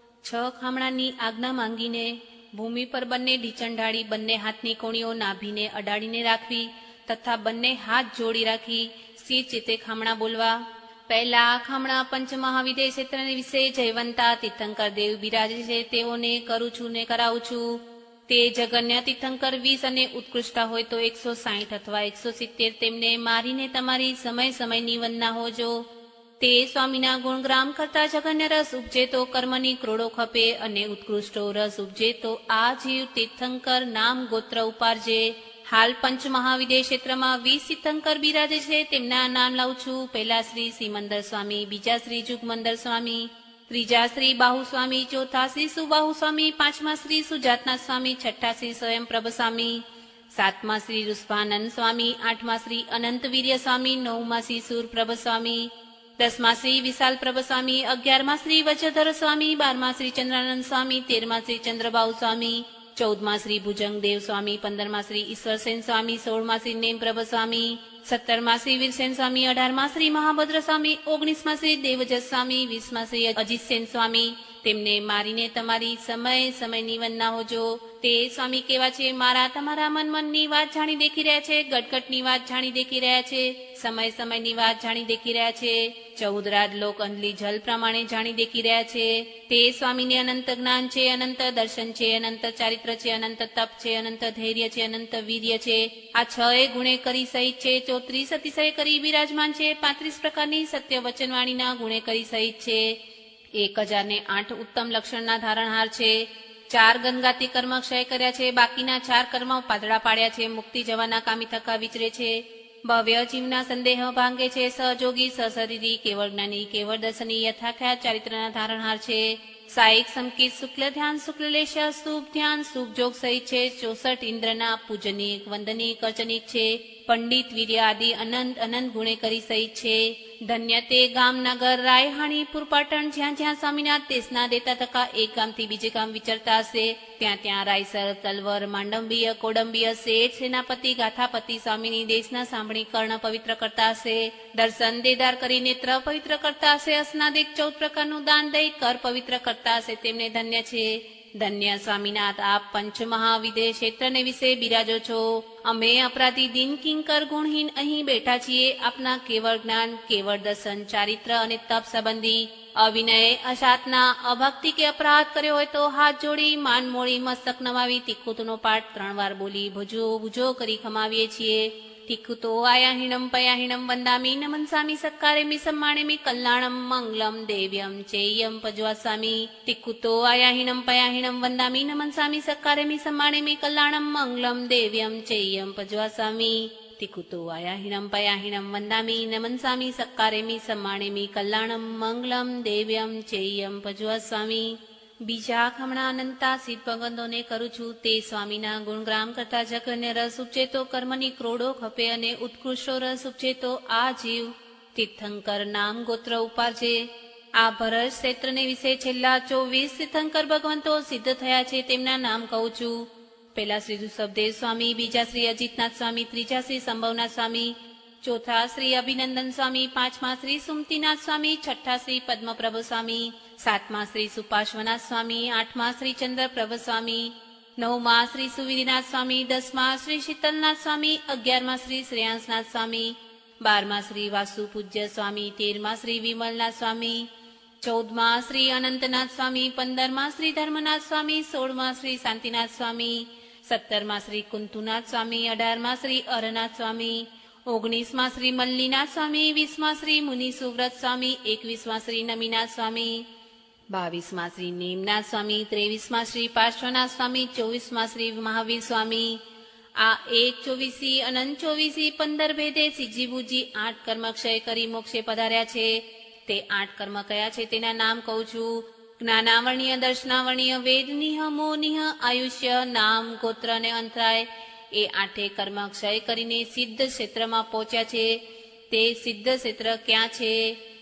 6 ખામણાની આજ્ઞા માંગીને ભૂમિ પર બંને ઢીચણ ઢાળી બંને હાથની કોણીઓ નાભીને અડાડીને રાખવી તથા બંને હાથ જોડી રાખી સ્થિર ચિત્તે ખામણા બોલવા. પહેલા ખામણા પંચમહાવિદ્ય ક્ષેત્રને વિશે જયવંતા તીર્થંકર દેવ બિરાજે છે તેઓને કરું છું ને કરાવું છું. તે જગન્ય તીર્થંકર 20 અને ઉત્કૃષ્ટા હોય તો 160 અથવા 170 તેમને મારીને તમારી સમય સમયની વંદના હોજો. તે સ્વામીના ગુણગ્રામ કરતા જગન્ય રસ ઉપજે તો કર્મની ક્રોડો ખપે અને ઉત્કૃષ્ટો રસ ઉપજે તો આ જીવ તીર્થંકર નામ ગોત્ર ઉપારજે. હાલ પંચમહાવિદ્ય ક્ષેત્રમાં 20 તીર્થંકર બિરાજે છે તેમના નામ લાવું છું. પહેલા શ્રી સિમંદર સ્વામી, બીજા શ્રી જુગમંદર સ્વામી, ત્રીજા શ્રી બાહુ સ્વામી, ચોથા શ્રી સુબાહુ સ્વામી, પાંચમા શ્રી સુજાતનાથ સ્વામી, છઠ્ઠા શ્રી સ્વયંપ્રભ સ્વામી, સાતમા શ્રી ઋષભાનંદ સ્વામી, આઠમા શ્રી અનંતવીર્ય સ્વામી, નવમા શ્રી સુરપ્રભ સ્વામી, 10મા શ્રી વિશાલ પ્રભ સ્વામી, 11મા શ્રી વજ્રધર સ્વામી, 12મા શ્રી ચંદ્રાનંદ સ્વામી, 13મા શ્રી ચંદ્રબાહુ સ્વામી, 14મા શ્રી ભુજંગદેવ સ્વામી, 15મા શ્રી ઈશ્વરસેન સ્વામી, 16મા શ્રી નેમપ્રભ સ્વામી, 17મા શ્રી વીરસેન સ્વામી, 18મા શ્રી મહાભદ્ર સ્વામી, 19મા શ્રી દેવજસ સ્વામી, 20મા શ્રી અજીતસેન સ્વામી. તેમને મારીને તમારી સમય સમયની વંદના હોજો. તે સ્વામી કેવા છે? મારા તમારા મનની વાત જાણી દેખી રહ્યા છે, ગટગટની વાત જાણી દેખી રહ્યા છે, સમય સમયની વાત જાણી દેખી રહ્યા છે, 14 રાજલોક અંજલી જલ પ્રમાણે જાણી દેખી રહ્યા છે. તે સ્વામીને અનંત જ્ઞાન છે, અનંત દર્શન છે, અનંત ચારિત્ર છે, અનંત તપ છે, અનંત ધૈર્ય છે, અનંત વીર્ય છે. આ 6 ગુણે કરી સહિત છે. 34 અતિશય કરી બિરાજમાન છે. 35 પ્રકારની સત્ય વચનવાણીના ગુણે કરી સહિત છે. 1008 ઉત્તમ લક્ષણના ધારણહાર છે. 4 ગંગાતી કર્મ ક્ષય કર્યા છે. બાકીના 4 કર્મ પાતળા પાડ્યા છે. મુક્તિ જવાના કામી થકા વિચરે છે. ભવ્ય જીવના સંદેહ ભાંગે છે. સહજોગી સશરીરી કેવળ જ્ઞાની કેવળ દર્શની યથાખ્યાત ચારિત્રના ધારણહાર છે. સાયિક સંકિત શુક્લ ધ્યાન શુક્લ લેશ શુભ ધ્યાન શુભ જોગ સહિત છે. 64 ઇન્દ્રના પૂજનીક વંદનીક અર્ચનિક છે. પંડિત વીર્ય આદિ અનંત અનંત ગુણે કરી સહિત છે. ધન્ય તે ગામ નગર રાયહાણી પુરપાટણ જ્યાં જ્યાં સ્વામિનાથ દેશના દેતા થકા એક ગામથી બીજે ગામ વિચરતા હશે ત્યાં ત્યાં રાયસર તલવર માંડંબીય કોડંબીય શેઠ સેનાપતિ ગાથાપતિ સ્વામીની દેશના સાંભળી કર્ણ પવિત્ર કરતા હશે. દર્શન દેદાર કરી નેત્ર પવિત્ર કરતા હશે. અસ્નાદિક 14 પ્રકારનું દાન દઈ કર પવિત્ર કરતા હશે તેમને ધન્ય છે. ધન્ય સ્વામીનાથ આપ પંચમહાવિદ્ય ક્ષેત્રને વિશે બિરાજો છો. અમે અપરાધી દિન કિંકર ગુણહીન અહીં બેઠા છીએ. આપના કેવળ જ્ઞાન કેવળ દર્શન ચારિત્ર અને તપ સંબંધી અવિનય અશાતના અભક્તિ કે અપરાધ કર્યો હોય તો હાથ જોડી માન મોડી મસ્તક નમાવી તિખુતનો પાઠ 3 વાર બોલી ભુજો ભુજો કરી ખમાવીએ છીએ. તિખુતો આયાહીણમ પયાહીણમ વંદામી નમનસામી સત્કારેમી સમ્માણેમી કલ્યાણમ મંગલમ દેવ્યમ ચેયમ પજ્વાસામી. તિખુતો આયાહીણમ પયાહીણમ વંદામી નમનસામી સત્કારેમી સમ્માણેમી કલ્યાણમ મંગલમ દેવ્યમ ચેયમ પજ્વાસામી. તિખુતો આયાહીણમ પયાહીણમ વંદામી નમનસામી સત્કારેમી સમ્માણેમી કલ્યાણમ મંગલમ દેવ્યમ ચેયમ પજ્વાસામી. બીજા ખમણા અનંતા સિદ્ધ ભગવંતોને કરું છું. તે સ્વામીના ગુણગ્રામ કરતા જગન્ય રસ ઉપજે તો કર્મની ક્રોડો ખપે અને ઉત્કૃષ્ટો રસ ઉપજે તો આ જીવ તીર્થંકર નામ ગોત્ર ઉપારજે. આ ભરત ક્ષેત્રને વિશે છેલ્લા 24 તીર્થંકર ભગવંતો સિદ્ધ થયા છે તેમના નામ કહું છું. પહેલા શ્રી ઋષભદેવ સ્વામી, બીજા શ્રી અજીતનાથ સ્વામી, ત્રીજા શ્રી સંભવનાથ સ્વામી, ચોથા શ્રી અભિનંદન સ્વામી, પાંચમા શ્રી સુમતીનાથ સ્વામી, છઠ્ઠા શ્રી પદ્મપ્રભ સ્વામી, સાતમા શ્રી સુપાર્શ્વનાથ સ્વામી, આઠમા શ્રી ચંદ્રપ્રભ સ્વામી, નવમા શ્રી સુવિધિનાથ સ્વામી, 10મા શ્રી શીતલનાથ સ્વામી, 11મા શ્રી શ્રેયાંસનાથ સ્વામી, 12મા શ્રી વાસુ પૂજ્ય સ્વામી, 13મા શ્રી વિમલનાથ સ્વામી, 14મા શ્રી અનંતનાથ સ્વામી, 15મા શ્રી ધર્મનાથ સ્વામી, 16મા શ્રી શાંતિનાથ સ્વામી, 17મા શ્રી કુંતુનાથ સ્વામી, 18મા શ્રી અરનાથ સ્વામી, 19મા શ્રી મલ્લીનાથ સ્વામી, 20મા શ્રી મુનિ સુવ્રત સ્વામી, 21મા શ્રી નમીનાથ સ્વામી, 22મા શ્રી નેમનાથ સ્વામી, 23મા શ્રી પાર્શ્વનાથ સ્વામી, 24મા શ્રી મહાવીર સ્વામી, આ 1/24 અનંત 24 15 ભેદે સિજી બુજી 8 કર્મ ક્ષય કરી મોક્ષે પધાર્યા છે. તે 8 કર્મ કયા છે તેના નામ કહું છું. જ્ઞાનાવર્ણીય, દર્શનાવર્ણીય, વેદનિહ, મોનિહ, આયુષ્ય, નામ, ગોત્ર અને અંતરાય એ 8 કર્મ ક્ષય કરીને સિદ્ધ ક્ષેત્રમાં પહોંચ્યા છે. તે સિદ્ધ ક્ષેત્ર ક્યાં છે?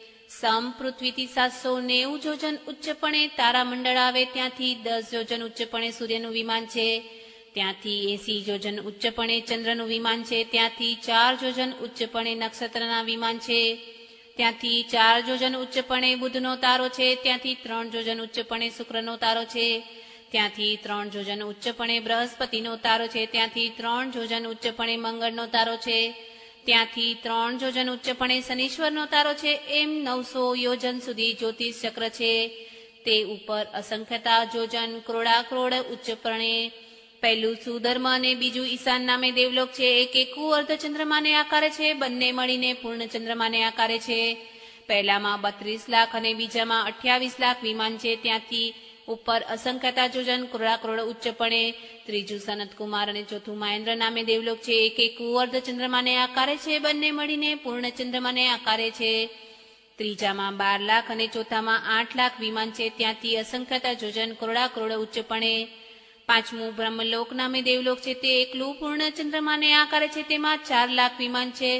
સમ પૃથ્વીથી 790 યોજન ઉચ્ચપણે તારામંડળ આવે ત્યાંથી 10 યોજન ઉચ્ચપણે સૂર્યનું વિમાન છે. ત્યાંથી 80 યોજન ઉચ્ચપણે ચંદ્રનું વિમાન છે. ત્યાંથી 4 યોજન ઉચ્ચપણે નક્ષત્રના વિમાન છે. ત્યાંથી 4 યોજન ઉચ્ચપણે બુધનો તારો છે. ત્યાંથી 3 યોજન ઉચ્ચપણે શુક્રનો તારો છે. ત્યાંથી 3 યોજન ઉચ્ચપણે બૃહસ્પતિનો તારો છે. ત્યાંથી 3 યોજન ઉચ્ચપણે મંગળનો તારો છે. ત્યાંથી 3 યોજન ઉચ્ચપણે શનીશ્વરનો તારો છે. એમ 900 યોજન સુધી જ્યોતિષ ચક્ર છે. તે ઉપર અસંખ્યતા યોજન કરોડાકરોડ ઉચ્ચપણે પહેલું સુધર્મ અને બીજું ઈશાન નામે દેવલોક છે. એક એકું અર્ધચંદ્રમાને આકારે છે. બંને મળીને પૂર્ણ ચંદ્રમાને આકારે છે. પહેલામાં 32 લાખ અને બીજામાં 28 લાખ વિમાન છે. ત્યાંથી ઉપર અસંખ્યતા યોજન કરોડાકરોડ ઉચ્ચપણે ત્રીજું સનતકુમાર અને ચોથું મહેન્દ્ર નામે દેવલોક છે. એક એકું અર્ધચંદ્રમાને આકારે છે. બંને મળીને પૂર્ણ ચંદ્રમાને આકારે છે. ત્રીજામાં 12 લાખ અને ચોથામાં 8 લાખ વિમાન છે. ત્યાંથી અસંખ્યતા યોજન કરોડાકરોડ ઉચ્ચપણે પાંચમું બ્રહ્મલોક નામે દેવલોક છે. તે એકલું પૂર્ણ ચંદ્રમાને આકારે છે. તેમાં 4 લાખ વિમાન છે.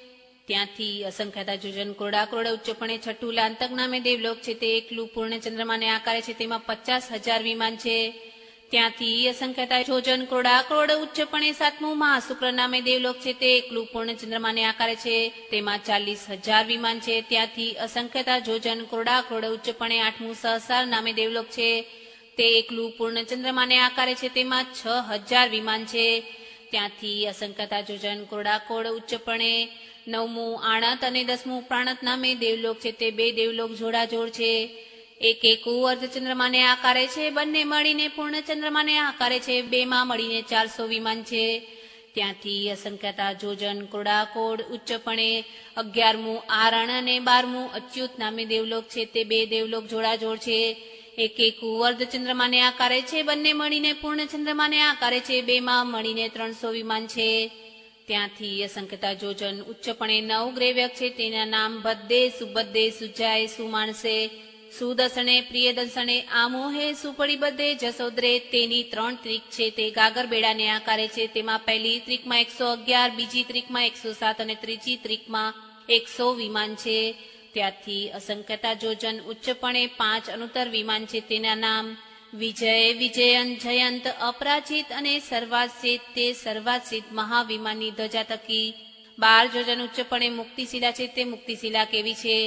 ત્યાંથી અસંખ્યતા યોજન કરોડાકરોડ ઉચ્ચપણે છઠ્ઠું લાંતક નામે દેવલોક છે. તે એકલું પૂર્ણ ચંદ્રમાને આકારે છે. તેમાં 50,000 વિમાન છે. ત્યાંથી અસંખ્યતા યોજન કરોડાકરોડ ઉચ્ચપણે સાતમું મહાશુક્ર નામે દેવલોક છે. તે એકલું પૂર્ણ ચંદ્રમાને આકારે છે. તેમાં 40,000 વિમાન છે. ત્યાંથી અસંખ્યતા યોજન કરોડાકરોડ ઉચ્ચપણે આઠમું સહસ્રાર નામે દેવલોક છે. તે એકલું પૂર્ણ ચંદ્રમાને આકારે છે. તેમાં 6,000 વિમાન છે. ત્યાંથી અસંખ્યતા યોજન કરોડાકરોડ ઉચ્ચપણે નવમું આણત અને 10મું પ્રાણત નામે દેવલોક છે. તે 2 દેવલોક જોડાજોડ છે. એક એકું અર્ધચંદ્રમાને આકારે છે. બંને મળીને પૂર્ણ ચંદ્રમાને આકારે છે. 2માં મળીને 400 વિમાન છે. ત્યાંથી અસંખ્યતા યોજન કરોડાકોડ ઉચ્ચપણે 11મું આરણ અને 12મું અચ્યુત નામે દેવલોક છે. તે 2 દેવલોક જોડાજોડ છે. એક એકું અર્ધચંદ્રમાને આકારે છે. બંને મળીને પૂર્ણ ચંદ્રમાને આકારે છે. 2માં મળીને 300 વિમાન છે. ત્યાંથી અસંખ્યતા યોજન ઉચ્ચપણે 9 ગ્રેવ્યક છે. તેના નામ ભદ્દે, સુબદ્દે, સુજાય, સુમાણસે, સુદસણે, પ્રિયદર્શને, આમોહે, સુપડી બધે, જસોદરે. તેની 3 ત્રિક છે. તે ગાગર બેડાને આકારે છે. તેમાં પહેલી ત્રિકમાં 111, બીજી ત્રિકમાં 107 અને ત્રીજી ત્રિકમાં 100 વિમાન છે. ત્યાંથી અસંખ્યતા યોજન ઉચ્ચપણે 5 અનુત્તર વિમાન છે. તેના નામ વિજય, વિજયન, જયંત, અપરાજિત અને સર્વાશ્રિત. તે સર્વાશ્રિત મહાવિમાનની ધજા થકી 12 યોજન ઉચ્ચપણે મુક્તિશિલા છે. તે મુક્તિશિલા કેવી છે?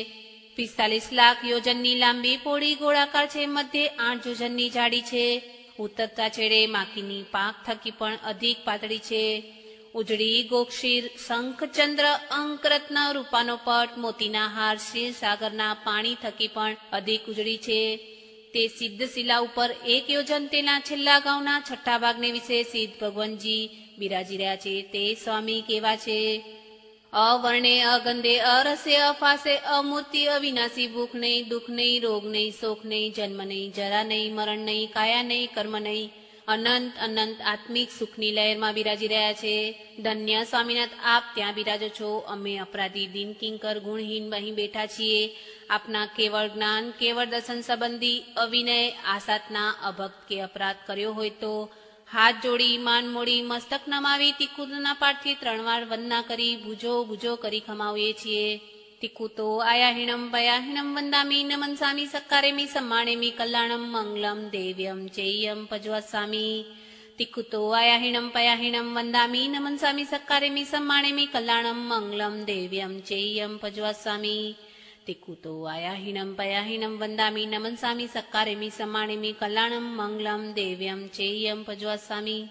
45 લાખ યોજનની લાંબી પોળી ગોળાકાર છે. મધ્યે 8 યોજનની જાડી છે. ઉતરતા છેડે માખીની પાંખ થકી પણ અધિક પાતળી છે. ઉજળી, ગોક્ષીર, શંખ, ચંદ્ર, અંક, રત્ન, રૂપાનો પટ, મોતીના હાર, ક્ષીર સાગરના પાણી થકી પણ અધિક ઉજળી છે. તે સિદ્ધ શિલા ઉપર 1 યોજન તેના છેલ્લા ગાઉના છઠ્ઠા ભાગને વિશે સિદ્ધ ભગવાનજી બિરાજી રહ્યા છે. તે સ્વામી કેવા છે? અવર્ણે, અગંધે, અરસે, અફાસે, અમૂર્તિ, અવિનાશી, ભૂખ નહીં, દુઃખ નહીં, રોગ નહીં, શોક નહીં, જન્મ નહીં, જરા નહીં, મરણ નહીં, કાયા નહીં, કર્મ નહીં, અનંત અનંત આત્મિક સુખની લહેરમાં બિરાજી રહ્યા છે. ધન્ય સ્વામીનાથ, આપ ત્યાં બિરાજો છો. અમે અપરાધી દિન કિંકર ગુણહીન અહીં બેઠા છીએ. આપના કેવળ જ્ઞાન, કેવળ દર્શન સંબંધી અવિનય આસાતના અભક્ત કે અપરાધ કર્યો હોય તો હાથ જોડી, માન મોડી, મસ્તક નમાવી તિકુતના પાઠથી 3 વાર વંદના કરી ભુજો ભુજો કરી ખમાવીએ છીએ. તિકુતો આયાહીણમ પયાહીણમ વંદામી નમનસામી સક્કારેમી સમ્માણેમી કલ્યાણમ મંગલમ દેવ્યમ ચેયમ પજ્વસામી. તિકુતો આયાહીણમ પયાહીણમ વંદામી નમનસામી સક્કારેમી સમ્માણેમી કલ્યાણમ મંગલમ દેવ્યમ ચેયમ પજ્વસામી. તિકુતો આયાહીણમ પયાહીણમ વંદામી નમનસામી સક્કારેમી સમ્માણેમી કલ્યાણમ મંગલમ દેવ્યમ ચેયમ પજ્વસામી.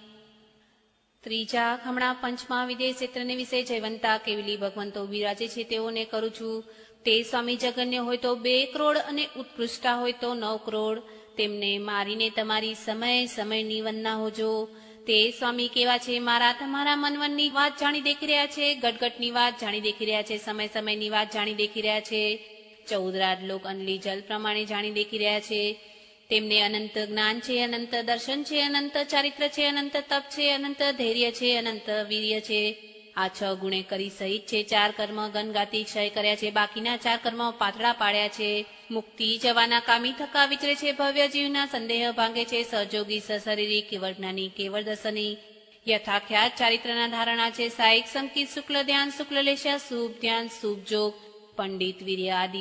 ત્રીજા ખમણા પંચમા વિદેશ ક્ષેત્રને વિશે જયવંતા કેવલી ભગવંતો બિરાજે છે તેઓને કરું છું. તે સ્વામી જગન્ય હોય તો 2 કરોડ અને ઉત્કૃષ્ટા હોય તો 9 કરોડ. તેમને મારીને તમારી સમય સમયની વંદના હોજો. તે સ્વામી કેવા છે? મારા તમારા મનવનની વાત જાણી દેખી રહ્યા છે. ગટગટની વાત જાણી દેખી રહ્યા છે. સમય સમયની વાત જાણી દેખી રહ્યા છે. 14 રાજલોક અનલી જલ પ્રમાણે જાણી દેખી રહ્યા છે. તેમને અનંત જ્ઞાન છે, અનંત દર્શન છે, અનંત ચારિત્ર છે, અનંત તપ છે, અનંત ધૈર્ય છે, અનંત વીર્ય છે. આ 6 ગુણે કરી સહિત છે. 4 કર્મ ગનગાતી ક્ષય કર્યા છે. બાકીના 4 કર્મ પાતળા પાડ્યા છે. મુક્તિ જવાના કામી થકા વિચરે છે. ભવ્ય જીવના સંદેહ ભાંગે છે. સહજોગી સશરીરી કેવળ જ્ઞાની કેવળ દર્શની યથાખ્યાત ચારિત્રના ધારણા છે. સાયિક સંકિત શુક્લ ધ્યાન શુક્લ લેશા શુભ ધ્યાન શુભ જોગ પંડિત વીર્ય આદિ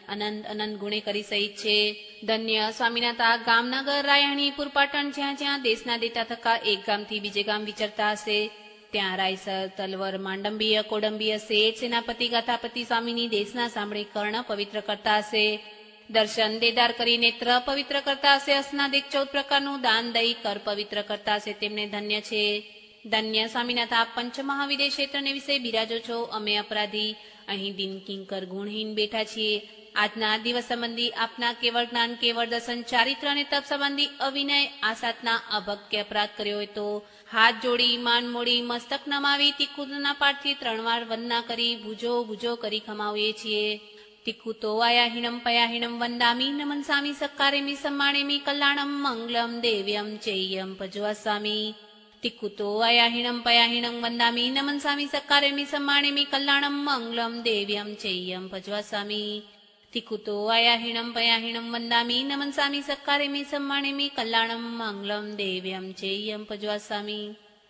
અનંત ગુણે કરી સહિત છે. ધન્ય સ્વામીના તાક ગામનગર રાયણીપુર પાટણ જ્યાં જ્યાં દેશના દેતા થકા એક ગામથી બીજે ગામ વિચરતા હશે ત્યાં રાયસર તલવર માંડંબીય કોડંબીય શેઠ સેનાપતિ ગાથાપતિ સ્વામીની દેશના સાંભળી કર્ણ પવિત્ર કરતા હશે. દર્શન દેદાર કરી નેત્ર પવિત્ર કરતા હશે. અસ્નાદિક 14 પ્રકારનું દાન દઈ કર પવિત્ર કરતા હશે તેમને ધન્ય છે. ધન્ય સ્વામીનાથ આપ પંચમહાવિદેશ ક્ષેત્રને વિશે બિરાજો છો. અમે અપરાધી અહીં દિન કિંકર ગુણહીન બેઠા છીએ. આજના દિવસ સંબંધી આપના કેવળ જ્ઞાન કેવળ દર્શન ચારિત્ર અને તપ સંબંધી અવિનય આસાતના અભક્ય અપરાધ કર્યો હોય તો હાથ જોડી માન મોડી મસ્તક નમાવી તિકુતના પાઠથી 3 વાર વંદના કરી ભુજો ભુજો કરી ખમાવીએ છીએ. તિકુતો આયાહીણમ પયાહીણમ વંદામી નમન સામી સક્કારેમી સમ્માણેમી કલ્યાણમ મંગલમ દેવ્યમ ચેયમ ભજવા સ્વામી. તિકુતો આયાહીણમ પયાહીણમ વંદામી નમન સામી સક્કારેમી સમ્માણેમી કલ્યાણમ મંગલમ દેવ્યમ ચેયમ ભજવા સ્વામી. તિકુતો આયાહીણમ પયાહીણમ વંદામી નમન સામી સક્કારેમી સમ્માણેમી કલ્યાણમ મંગલમ દેવ્યમ ચેયમ ભજવા સ્વામી.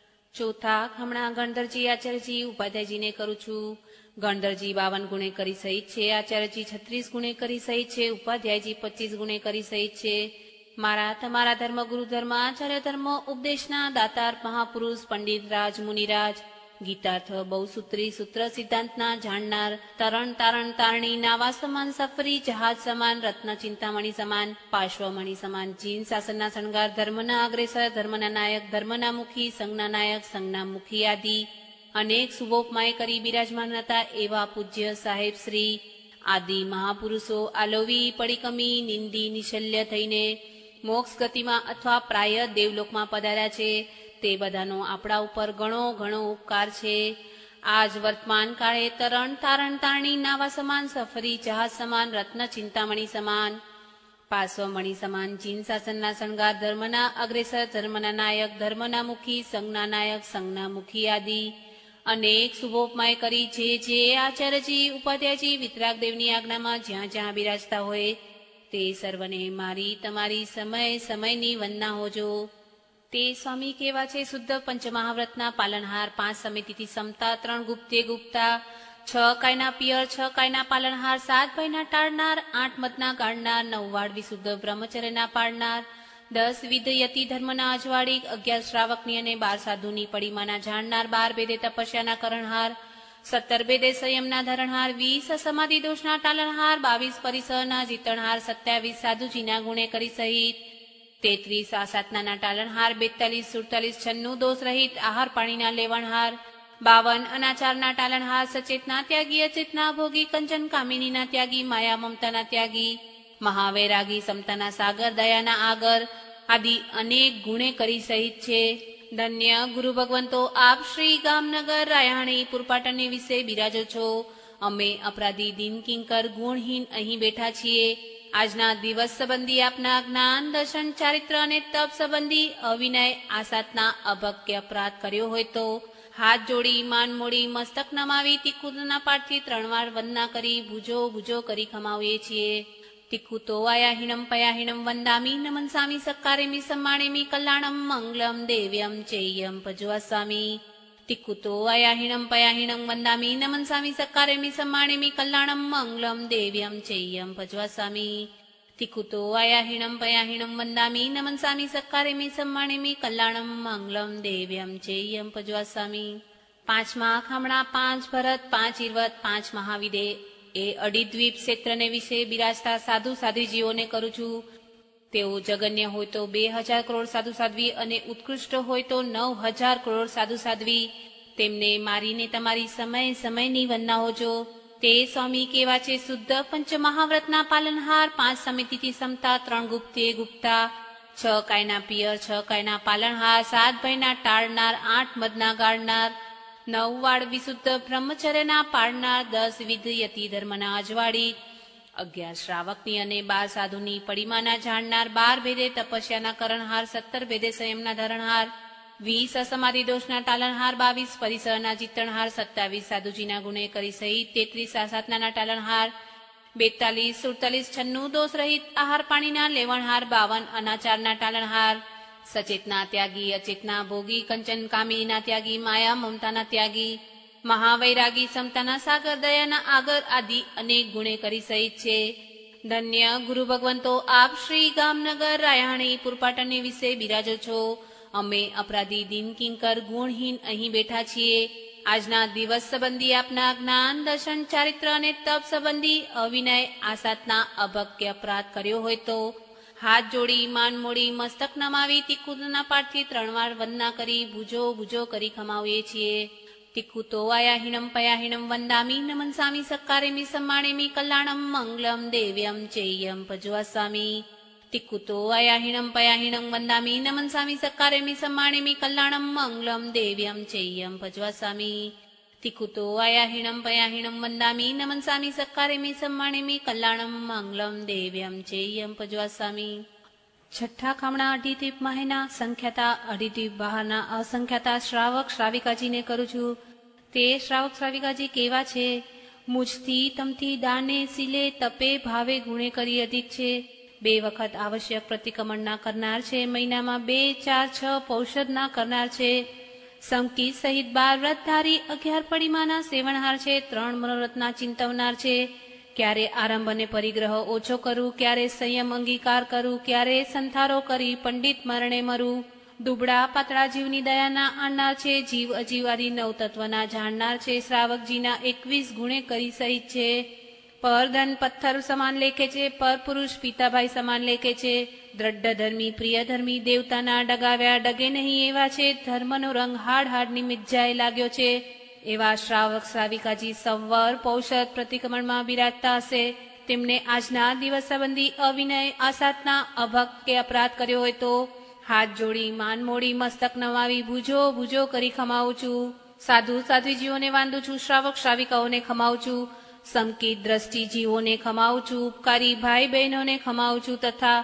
ચોથા હમણાં ગણધરજી આચાર્યજી ઉપાધ્યાયજીને કરું છું. ગણધરજી 52 ગુણે કરી સહિત છે. આચાર્યજી 36 ગુણે કરી સહિત છે. ઉપાધ્યાયજી 25 ગુણે કરી સહિત છે. મારા તમારા ધર્મ ગુરુ ધર્મ આચાર્ય ધર્મ ઉપદેશના દાતાર મહાપુરુષ પંડિત રાજ મુનિરાજ ગીતાર્થ બહુસૂત્રી સૂત્ર સિદ્ધાંતના જાણનાર તરણ તારણ તારણી નાવા સમાન સફરી જહાજ સમાન રત્ન ચિંતામણી સમાન પાર્શ્વમણી સમાન જીન શાસનના શણગાર ધર્મના અગ્રેસર ધર્મના નાયક ધર્મના મુખી સંઘના નાયક સંઘના મુખી આદિ અનેક શુભોપમાય કરી બિરાજમાન હતા એવા પૂજ્ય સાહેબ શ્રી આદિ મહાપુરુષો આલોવી પડીકમી નિંદી નિશલ્ય થઈને મોક્ષ ગતિમાં અથવા પ્રાય દેવલોકમાં પધાર્યા છે. તે બધાનો આપણા ઉપર ઘણો ઉપકાર છે. આજ વર્તમાન કાળે તરણ તારણ તારણી નાવા સમાન સફરી જહાજ સમાન રત્ન ચિંતામણી સમાન પાર્શ્વમણી સમાન જીન શાસનના શણગાર ધર્મના અગ્રેસર ધર્મના નાયક ધર્મના મુખી સંઘના નાયક સંઘના મુખી આદિ અનેક શુભોપમાય કરી જે આચાર્યજી ઉપાધ્યાયજી વિતરાગ દેવની આજ્ઞામાં જ્યાં જ્યાં બિરાજતા હોય તે સર્વને મારી તમારી સમયની વંદના હોજો. તે સ્વામી કેવા છે શુદ્ધ પંચમહાવ્રતના પાલનહાર 5 સમિતિથી સમતા 3 ગુપ્તે ગુપ્તા 6 કાયના પિયર 6 કાયના પાલનહાર 7 ભયના ટાળનાર 8 મતના ગાળનાર 9 વાડ વિશુદ્ધ બ્રહ્મચર્યના પાળનાર 10 વિધ યતિ ધર્મના અજવાળી 11 શ્રાવકની અને 12 સાધુની પડીમાના જાણનાર 12 ભેદે તપસ્યાના કરણહાર 17 ભેદે સંયમના ધરણહાર 20 સમાધિ દોષના ટાલનહાર 22 પરિસરના જીતણહાર 27 સાધુજીના ગુણે કરી સહિત 33 આસાતના ટાલનહાર 42 47 96 દોષ રહિત આહાર પાણીના લેવણહાર 52 અનાચારના ટાલનહાર સચેતના ત્યાગી અચેતના ભોગી કંચન કામિનીના ત્યાગી માયા મમતાના ત્યાગી મહાવૈરાગી સમતાના સાગર દયાના આગર આદિ અનેક ગુણે કરી સહિત છે. ધન્ય ગુરુ ભગવંતો આપ શ્રી ગામનગર રાયણીપુર પાટણની વિશે બિરાજો છો. અમે અપરાધી દિન કિંકર ગુણહીન અહીં બેઠા છીએ. આજના દિવસ સંબંધી આપના જ્ઞાન દર્શન ચારિત્ર અને તપ સંબંધી અવિનય આસાતના અભક્ય અપરાધ કર્યો હોય તો હાથ જોડી માન મોડી મસ્તક નમાવી તિકુતના પાઠથી 3 વાર વંદના કરી ભુજો ભુજો કરી ખમાવીએ છીએ. તિકુતો આયાહીણમ પયાહીણમ વંદામી નમન સામી સક્કારેમી સમ્માણેમી કલ્યાણમ મંગલમ દેવ્યમ ચેયમ ભજવા સ્વામી. તિકુતો આયાહીણમ પયાહીણમ વંદામી નમન સામી સક્કારેમી સમ્માણેમી કલ્યાણમ મંગલમ દેવ્યમ ચેયમ ભજવા સ્વામી. તિકુતો આયાહીણમ પયાહીણમ વંદામી નમન સામી સક્કારેમી સમ્માણેમી કલ્યાણમ મંગલમ દેવ્યમ ચેયમ ભજવા સ્વામી. 5મા ખામણા 5 ભરત 5 ઇર્વત 5 મહાવિદે એ અડીદ્વીપ ક્ષેત્રને વિશે બિરાજતા સાધુ સાધ્વીજીઓને કરું છું. તેઓ જગન્ય હોય તો 2000 કરોડ સાધુ સાધ્વી અને ઉત્કૃષ્ટ હોય તો 9000 કરોડ સાધુ સાધ્વી તેમને મારીને તમારી સમયની વંદના હોજો. તે સ્વામી કેવા છે શુદ્ધ પંચમહાવ્રતના પાલનહાર 5 સમિતિથી સમતા 3 ગુપ્તે ગુપ્તા 6 કાયના પિયર 6 કાયના પાલનહાર 7 ભયના ટાળનાર 8 મદના ગાળનાર 9 વાડ વિશુદ્ધ બ્રહ્મચર્યના પાળનાર 10 વિધ યતિ ધર્મના અજવાળી 11 શ્રાવકની અને 12 સાધુની પડીમાના જાણનાર, 12 ભેદે તપસ્યાના કરણહાર, 17 ભેદે સંયમના ધરણહાર, 20 અસમાધિ દોષના ટાલણહાર, 22 પરિસરના જીતણહાર, 27 સાધુજીના ગુણે કરી સહિત, 33 આસાધનાના ટાલણહાર, 42 47 96 દોષ રહિત આહાર પાણીના લેવણહાર, 52 અનાચારના ટાલણહાર, સચેતના ત્યાગી, અચેતના ભોગી, કંચન કામિનીના ત્યાગી, માયા મમતાના ત્યાગી, મહાવૈરાગી, સમતાના સાગર, દયાના આગર આદિ અનેક ગુણે કરી સહિત છે. ધન્ય ગુરુ ભગવંતો, આપ શ્રી ગામનગર રાયહાણી પુરપાટણની વિશે બિરાજો છો. અમે અપરાધી દિન કિંકર ગુણહીન અહીં બેઠા છીએ. આજના દિવસ સંબંધી આપના જ્ઞાન, દર્શન, ચારિત્ર અને તપ સંબંધી અવિનય આસાતના અભક્ય અપરાધ કર્યો હોય તો હાથ જોડી, માન મોડી, મસ્તક નમાવી, તિક્કુના પાઠથી 3 વાર વંદના કરી ભુજો ભુજો કરી ખમાવીએ છીએ. તિક્કુતો આયાહીણમ પયાહીણમ વંદામી નમનસામી સક્કારેમી સમ્માણેમી કલ્યાણમ મંગલમ દેવ્યમ ચેયમ ભજવાસ્વામી. તિક્કુતો આયાહીણમ પયાહીણમ વંદામી નમનસામી સક્કારેમી સમ્માણેમી કલ્યાણમ મંગલમ દેવ્યમ ચેયમ ભજવાસ્વામી. તિક્કુતો આયાહીણમ પયાહીણમ વંદામી નમનસામી સક્કારેમી સમ્માણેમી કલ્યાણમ મંગલમ દેવ્યમ ચેયમ ભજવાસ્વામી. છઠ્ઠા ખામણા અઢીદીપ માહેના સંખ્યાતા અઢીદીપ બહારના અસંખ્યાતા શ્રાવક શ્રાવિકાજીને કરું છું. તે શ્રાવક શ્રાવિકાજી કેવા છે? મુજથી તમથી દાને સિલે તપે ભાવે ગુણે કરી અધિક છે. 2 વખત આવશ્યક પ્રતિક્રમણના કરનાર છે. મહિનામાં 2, 4, 6 પૌષદના કરનાર છે. સંકિત સહિત 12 વ્રતધારી, 11 પડીમાના સેવનહાર છે. 3 મનોરથના ચિંતવનાર છે. ક્યારે આરંભ અને પરિગ્રહ ઓછો કરું, ક્યારે સંયમ અંગીકાર કરું, ક્યારે સંથારો કરી પંડિત મરણે મરું. દુબળા પાતળા જીવની દયાના આણનાર છે. જીવ અજીવ આદિ 9 તત્વના જાણનાર છે. શ્રાવકજીના 21 ગુણે કરી સહિત છે. પર ધન પથ્થર સમાન લેખે છે. પર પુરુષ પિતાભાઈ સમાન લેખે છે. દ્રઢ ધર્મી, પ્રિય ધર્મી, દેવતાના ડગાવ્યા ડગે નહીં એવા છે. ધર્મનો રંગ હાડની મિજાએ લાગ્યો છે. એવા શ્રાવક શ્રાવિકાજી સંવર પૌષદ પ્રતિક્રમણમાં બિરાજતા હશે. તેમને આજના દિવસ સંબંધી અવિનય આસાતના અભક કે અપરાધ કર્યો હોય તો હાથ જોડી, માન મોડી, મસ્તક નમાવી ભુજો ભુજો કરી ખમાવું છું. સાધુ સાધ્વીજીઓને વાંધું છું. શ્રાવક શ્રાવિકાઓને ખમાવું છું. સંકિત દ્રષ્ટિ જીવોને ખમાવું છું. ઉપકારી ભાઈ બહેનોને ખમાવું છું. તથા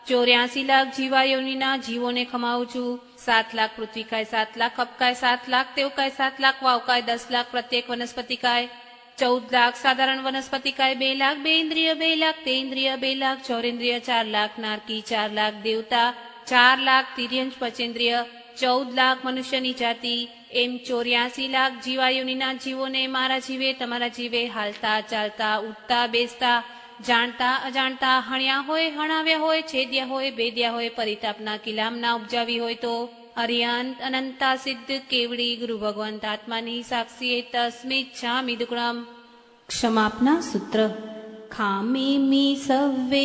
84 લાખ જીવાયોનીના જીવોને ખમાવું છું. 7 લાખ પૃથ્વીકાય, 7 લાખ અપકાય, 7 લાખ તેવકાય, 7 લાખ વાવકાય, 10 લાખ પ્રત્યેક વનસ્પતિકાય, 14 લાખ સાધારણ વનસ્પતિકાય, 2 લાખ બે ઇન્દ્રિય, 2 લાખ તે ઇન્દ્રિય, 2 લાખ ચોરેન્દ્રિય, 4 લાખ નારકી, 4 લાખ દેવતા, 4 લાખ તિર્યંશ પચેન્દ્રિય, 14 લાખ મનુષ્યની જાતિ, એમ 84 લાખ જીવાયોનીના જીવોને મારા જીવે, તમારા જીવે, હાલતા ચાલતા, ઉઠતા બેસતા, જાણતા અજાણતા, હણ્યા હોય, હણાવ્યા હોય, છેદ્યા હોય, ભેદ્યા હોય, પરિતાપના કિલામના ઉપજાવી હોય તો અરિયંત અનંતા સિદ્ધ કેવડી ગુરુ ભગવંત આત્માની સાક્ષીએ તસ્મિચ્છામિ દુક્કડમ. ક્ષમાપના સૂત્ર. ખામે મી સવ્વે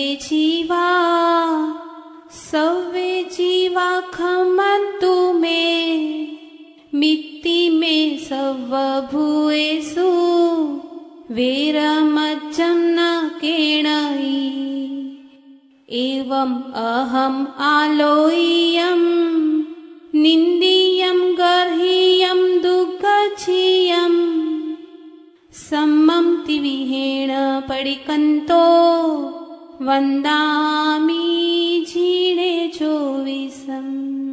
જીવા ખમંતુ મે મિત્તિ મે સવ્વ ભૂએષુ વેરમજ્જં ન કેણઈ એવં અહમ આલોય્યમ નિંદીયમ ગર્હિયમ દુઃખછિયમ સમ્મમ તિવિહેણ પડિકંતો વંદામી જીણે ચોવીસમ.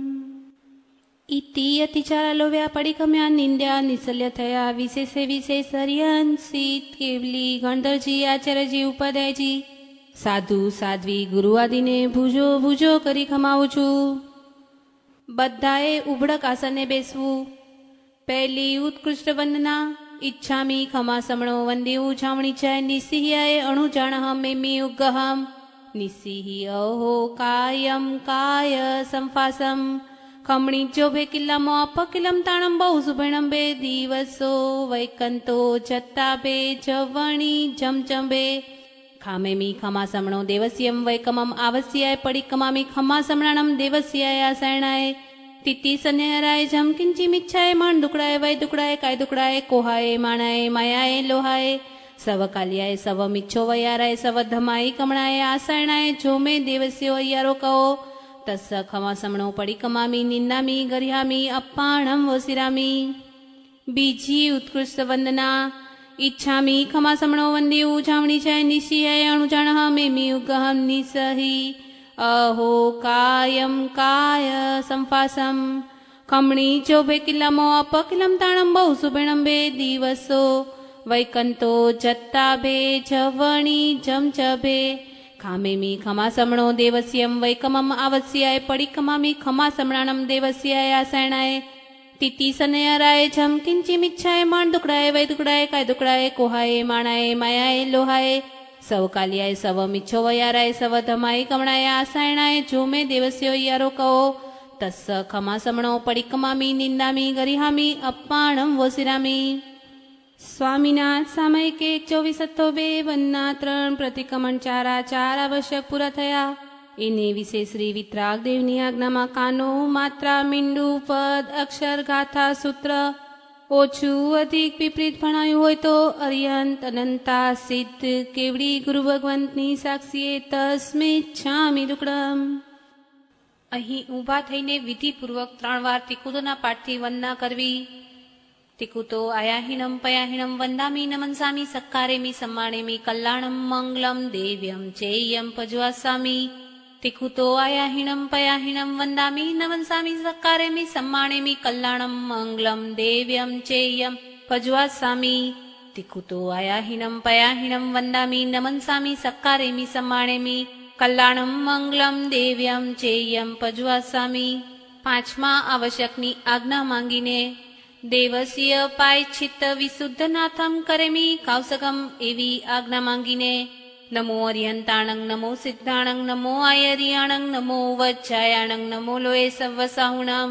ઇતિ અતિચારાલોવ્યા પડિકમ્યા નિંદ્યા નિસલ્ય થયા વિશેષે વિશેષ હરિહંસિત કેવલી ગણધરજી આચાર્યજી ઉપાધ્યાયજી સાધુ સાધ્વી ગુરુ આદિને ભુજો ભુજો કરી ખમાવું છું. બધાએ ઉભડક આસને બેસવું. પહેલી ઉત્કૃષ્ટ વંદના. ઈચ્છામી ખમાસમણો વંદે ઉછામણી ચાય નિસિહ્યાએ અણુજાણહમ મેમી ઉગ્ગહમ નિસિહિ અહો કાયમ કાય સંફાસમ ખમણી જોભે કિલ્લામો અપકિલમ તાણમ બહુ સુભણંબે દિવસો વૈકંતો જત્તાભે જવણી જમચંબે ખામેમી ખમાસમણો દેવસ્યમ વૈકમમ આવસ્યાય પડિકમામી ખમાસમણાણમ દેવસ્યાય આસરણાય તિતિ સન્યરાય જમ કિંચિમિચ્છાય માણ દુકડાય વય દુકડાય કાય દુકડાય કોહાય માણાય માયાય લોહાય સવ કાલિયાય સવ મિચ્છો વયારાય સવ ધમાઈ કમણાય આસરણાય જોમે દેવસ્યો અય્યારો કહો તસ્સ ખમાસમણો પડિકમામી નિન્નામી ગર્યામી અપ્પાણમ વસિરામી. બીજી ઉત્કૃષ્ટ વંદના. इच्छामि खमासमणो वन्दे उजामणि च निशिय अणुजाणः मेमि उगहं निसहि अहो कायं काय संपासं खमणी चोभे किल्लामो अपकिलं ताणं बहु सुबेणं बे दिवसो वैकंतो जत्ताभे जवणी जमचभे खामेमि खमासमणो देवस्यं वैकमम् आवस्याय पडिकमामि खमासमणानं देवस्याय आसयणाय तिती सनयराय झम किंचिमिच्छाय माण दुकडाय वै दुकडाय काय दुकडाय कोहाय माणाय मायाय लोहाय सव कालियाय सव मिच्छो वयाराय सव धमाय कमणाय आसायणाय जो मे देवस्यो यारो कहो तस्स खमासमणो पडिकमामि निंदामि गरिहामि अप्पाणं वोसिरामि સ્વામિનાથ સામયિક 24 વનના 3 પ્રતિક્રમણ 4 આવશ્યક પૂરા થયા. એને વિશે શ્રી વિતરાગ દેવની આજ્ઞામાં કાનો માત્રા મીંડુ પદ અક્ષર ગાથા સૂત્ર ઓછું અધિક વિપરીત ભણાયું હોય તો અર્યંત અનંતા સિદ્ધ કેવડી ગુરુ ભગવંતની સાક્ષીએ તસ્મિચ્છામિ દુક્કડમ. અહીં ઊભા થઈને વિધિપૂર્વક 3 વાર તિકુતોના પાઠથી વંદના કરવી. તિકુતો આયાહીનમ પયાહીનમ વંદામી નમનસામી સક્કારેમી સમ્માણેમી કલ્યાણમ મંગલમ દેવ્યમ ચેયમ પજ્વાસામી. તિકુતો આયાહીનમ પયાહીનમ વંદામી નમનસામી સક્કારેમી સમ્માણેમી કલ્યાણમ મંગલમ દેવ્યમ ચેયમ પજ્વાસામી. તિકુતો આયાહીનમ પયાહીનમ વંદામી નમનસામી સક્કારેમી સમ્માણેમી કલ્યાણમ મંગલમ દેવ્યમ ચેયમ પજ્વાસામી. 5મા આવશ્યકની આજ્ઞા માંગીને દેવસ્ય પાયચિત્ત વિશુદ્ધનાથમ કરેમી કૌસકમ એવી આજ્ઞા માંગીને નમો અર્યંતાણંગ નમો સિદ્ધાણંગ નમો આયરિયાણંગ નમો વજ્જાયાણંગ નમો લોએ સવ્વસાહુણામ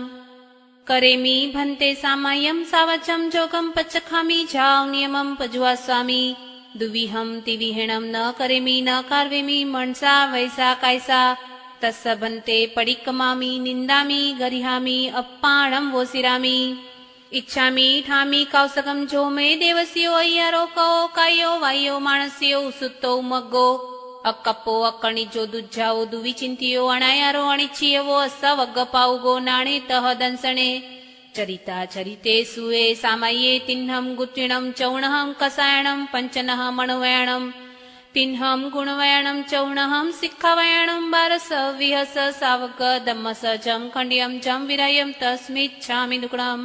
કરેમી ભંતે સામાયમ સાવચમ જોગમ પચખામી જાવ નિયમમ પજ્વાસ્વામી. દુવિહમ તિવિહેણમ ન કરેમી ન કાર્વેમી મણસા વૈસા કાયસા તસ્સ ભંતે પડિકમામી નિંદામી ગરિહામી અપ્પાણમ વોસિરામી. ઈચ્છામી ઠામી કૌસકમ જો મે દેવસ્યો અય્યારો કહો કાયો વાયો માણસ્યો ઉસુત્તો મગ્ગો અક્કપ્પો અક્કણીજો દુજ્જાઓ દુવિચિંતિયો અણાયારો અણિચ્છિયવો અસવગ્ગપાઉગો નાણે તહ દંસણે ચરિતા ચરિતે સુએ સામાયે તિન્હમ ગુત્વિણમ ચૌણહમ કસાયણમ પંચનઃ મણવયાણમ તિન્હમ ગુણવયાણમ ચૌણહમ શિખાવયાણમ બારસ વિહસ સાવક દમ્મસ જમ ખંડ્યમ જમ વિરાયમ તસ્મિચ્છામિ દુક્કડમ.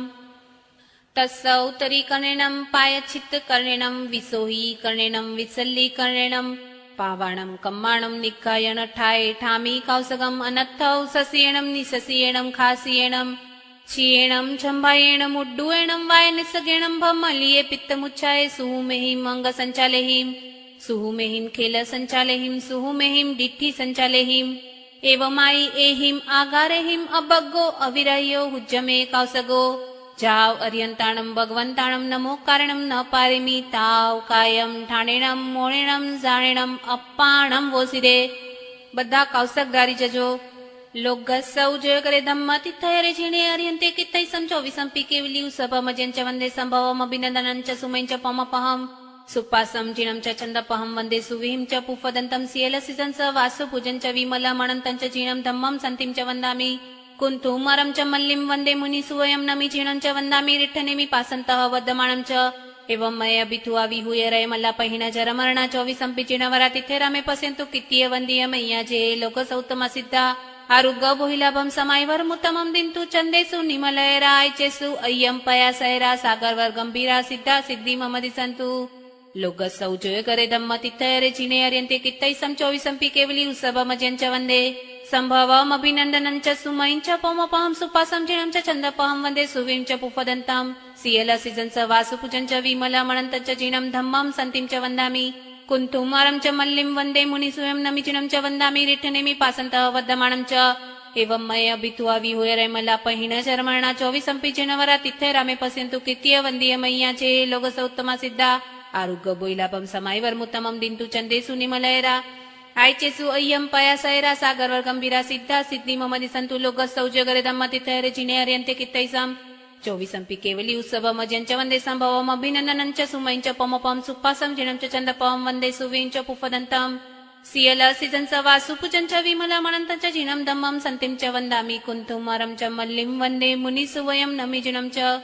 તસ્સ ઉત્તરી કર્ણેનમ પાયચિત્ત કર્ણેનમ વિસોહી કર્ણેનમ વિસલ્લી કર્ણેનમ પાવાણમ કમ્માણમ નિકાયણ ઠાય ઠામી કૌસગમ અનથૌ સસિયેણમ નિસસિયેણમ ખાસિયેણમ छियेणं छम्भायेणं उड्डुएणं वाय निस्सगेणं भमलिये पित्तमुच्छाये सुहुमेहिं अंग संचालेहिं सुहुमेहिं खेल संचालेहिं सुहुमेहिं डिट्ठी संचालेहिं एवमाई एहिं आगारेहिं अबग्गो अविरायो हुज्जमे कौसगो जाव अर्यंताणं भगवंताणं नमो कारणं न पारेमी ताव कायम ठाणेणं मोणेणं जाणेणं अप्पाणं वोसिरे. બધા કૌશક ધારી જજો. લોક સૌ જોય કરે ધમ્મ તિથયરે જીણે અર્યંતે કિત્તૈ સમજો વિસંપી કેવલિયું સભમજ્યં ચ વંદે સંભવમ અભિનંદનં ચ સુમૈં ચ પમપહમ સુપાસમ જીણમ ચ છંદપહમ વંદે સુવિહિં ચ પુફદંતમ સિયલસિજં સ વાસુ પૂજન ચ વિમલમણંતં ચ જીણમ ધમ્મં સંતિં ચ વંદામિ કુંતુમરં ચ મલ્લિં વંદે મુનિસુવયં નમિ જીણં ચ વંદામિ રિઠ્ઠનેમિ પાસંતઃ વર્ધમાણં ચ एवं मय अभिथुआ विहूय रय मल्ला पहिन जरमरणा चौविसंपि चिणवरा तिथेरामे पश्यन्तु कित्तीय वन्दीय मय्या जे लोक सौत्तम सिद्धा आरुग बोहिलाभम समायवर मुत्तमं दिन्तु चन्देषु निमलयराय चेसु अय्यं पयासयरा सागरवर गंभीरा सिद्धा सिद्धि मम दिसन्तु. लोक सौ जोय करे धम्म तिथयरे चिणे अर्यन्ते कित्तै सम चौविसंपि केवली उसभमजं च वन्दे संभवम अभिनंदनं च सुमैं च पमपहं सुपासं जिणं च छन्दपहं वन्दे सुवीं च पुफदन्तं सियलसिजं स वासुपूजं च विमलमणन्तं च जिणं धम्मं सन्तिं च वन्दामि कुन्तुमरं च मल्लिं वन्दे मुनिसूयं नमिचिणं च वन्दामि रिठ्ठनेमि पासन्तः वर्धमानं च एवं मय अभिथुआ विहूय रैमला पहिन चरमरणा चौविसंपि चिणवरा तिथैरामे पश्यन्तु कित्तीय वन्दीय मय्या चे लोक सौत्तमा सिद्धा आरुग्य बोइलाभं समायवर मुत्तमं दिन्तु चन्देषु निमलयरा आयचेसु अय्यं पयासयरा सागरवर गंभीरा सिद्धा सिद्धि मम दिसन्तु. लोक सौजगरे धम्म तिथयरे जिणे अर्यन्ते कित्तैसां चौविसंपि केवली उत्सवमजं च वन्दे संभवम अभिनंदनं च सुमैं च पमपं सुपासं जिणं च छन्दपहं वन्दे सुवीं च पुफदन्तं सियलसिजं स वासुपूजं च विमलमणन्तं च जिणं धम्मं सन्तिं च वन्दामि कुन्तुमरं च मल्लिं वन्दे मुनिसुवयं नमि जिणं च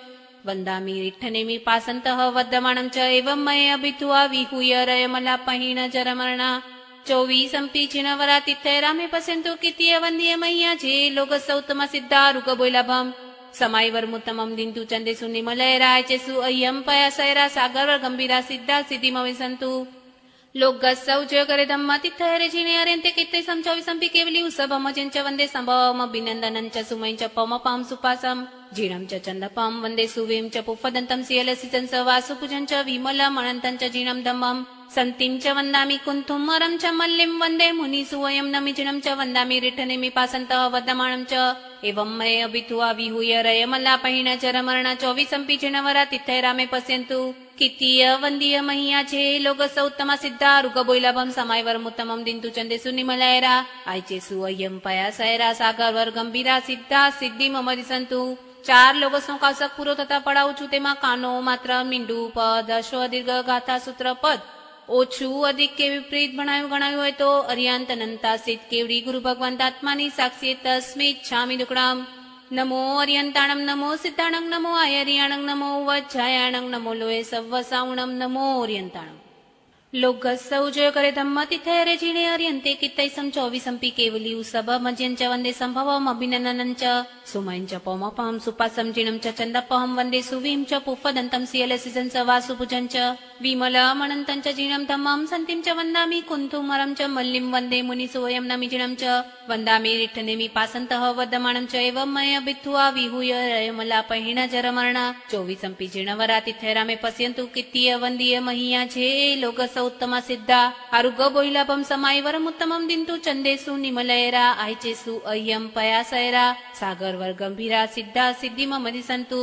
वन्दामि रिट्ठनेमि पासन्तः वर्धमानं च एवं मये अभित्वा विहूय रयमलापहीन जरमरणा चौवीसंपि चिणवरातिथैरामे पश्यन्तु कितीय वन्द्य मह्या जे लोकसौतम सिद्धा रुगबोलभम समायवर्मुत्तमं दिन्तु चन्देषु निमलयरायचेषु अह्यं पयासैरा सागरवर गंभीरा सिद्धा सिद्धिमविसन्तु लोकगस्सौ जगरे धम्मतिथैरे जिने अरेन्ते कित्ते समचौविसंपि केवली उसभमजञ्च वन्दे सम्भवमभिनन्दनं च सुमयं च पमपां सुपासं जीणं च चन्दपं वन्दे सुवीं च पुफदन्तं सियलसिचं स वासुपूजं च विमलमनन्तं च जीणं धम्मं सन्तिं च वन्दामि कुन्थुमरं च मल्लिं वन्दे मुनिसुवयं नमिजिणं च वन्दामि रिठनेमि पासन्तः वर्धमानं च एवं मये अभित्वा विहूय रयमलापहीन चरमरण चौवीसंपि चिणवरातिथैरामे पश्यन्तु कितीय वन्दीय मह्या छे लोकसौत्तम सिद्धा रुगबोलभम समायवरमुत्तमं दिन्तु चन्देषु निमलयरा आयचेषु अह्यं पयासैरा सागरवर गंभीरा सिद्धा सिद्धिमदिसन्तु चार लोकसं कासक पूरो थता पढ़ाવું છું તેમાં કાનો માત્ર મીંડુ પદ અશ્વ દીર્ઘ ગાથા સૂત્ર પદ ઓછું અધિક કે વિપરીત ગણાયું હોય તો અર્યાંત અનંતાસિત કેવડી ગુરુ ભગવંત આત્માની સાક્ષી તસ્મિચ્છામિ દુક્કડમ નમો અર્યંતાણમ નમો સિદ્ધાણમ નમો આયર્યાણમ નમો વજ્જાયાણમ નમો લોએ સવ્વસાવણમ નમો અર્યંતાણમ लोकगस्सौ जयकरे धम्मतिथैरे जिणे अर्यन्ते कित्तैसं चौवीसंपि केवली उसभमजञ्च वन्दे सम्भवम् अभिनन्दनं च सुमयं च पौमपां सुपासं जिणं च चन्दपहं वन्दे सुवीं च पुफदन्तं सियलसिजं च वासुपूजं च विमलमनन्तं च जिणं धम्मं सन्तिं च वन्दामि कुन्थुमरं च मल्लिं वन्दे मुनिसुवयं नमिजिणं च वन्दामि रिट्ठनेमि पासन्तः वर्धमानं च एवं मये अभित्वा विहूय रयमलापहीन जरमरणा चौवीसंपि जिणवरातिथैरामे पश्यन्तु कित्तीय वन्दीय मह्या छे लोकसौ उत्तम सिद्धा आरुगबोलभम समायवरमुत्तमं दिन्तु चन्देषु निमलयरा आयचेषु अह्यं पयासैरा सागरवर गंभीरा सिद्धा सिद्धिमदिसन्तु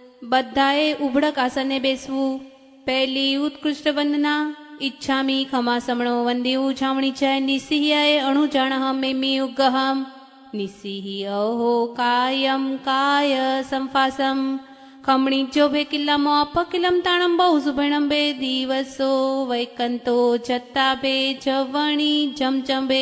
બધાએ ઉબળક આસને બેસવું. પહેલી ઉત્કૃષ્ટ વંદના. ઈચ્છામી ખમાસમણો વંદે ઉજામણી છે નિસિહ્યાએ અણુજાણહમ મેમી ઉગ્ગહમ નિસિહી અહો કાયમ કાય સંફાસમ ખમણી જોભે કિલ્લામો અપકિલમ તાણમ બહુ સુભણમ બે દિવસો વૈકંતો જત્તાભે જવણી જમચંબે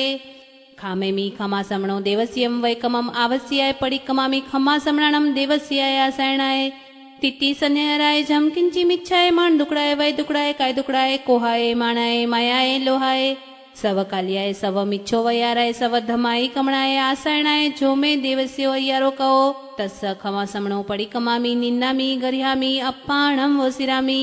ખામેમી ખમાસમણો દેવસ્યમ વૈકમમ આવસ્યાય પડિકમામી ખમાસમણાણમ દેવસ્યાય આસરણાય તિતિ સન્યરાય જમ કિંચિમિચ્છાય માણ દુકડાય વૈ દુકડાય કાય દુકડાય કોહાય માણાય માયાય લોહાય સવ કાલિયાય સવ મિચ્છો વૈયારાય સવ ધમાઈ કમણાય આસરણાય જો મે દેવસ્યો અય્યારો કહો તસ્સ ખમાસમણો પડિકમામી નિન્નામી ગર્યામી અપ્પાણમ વસિરામી.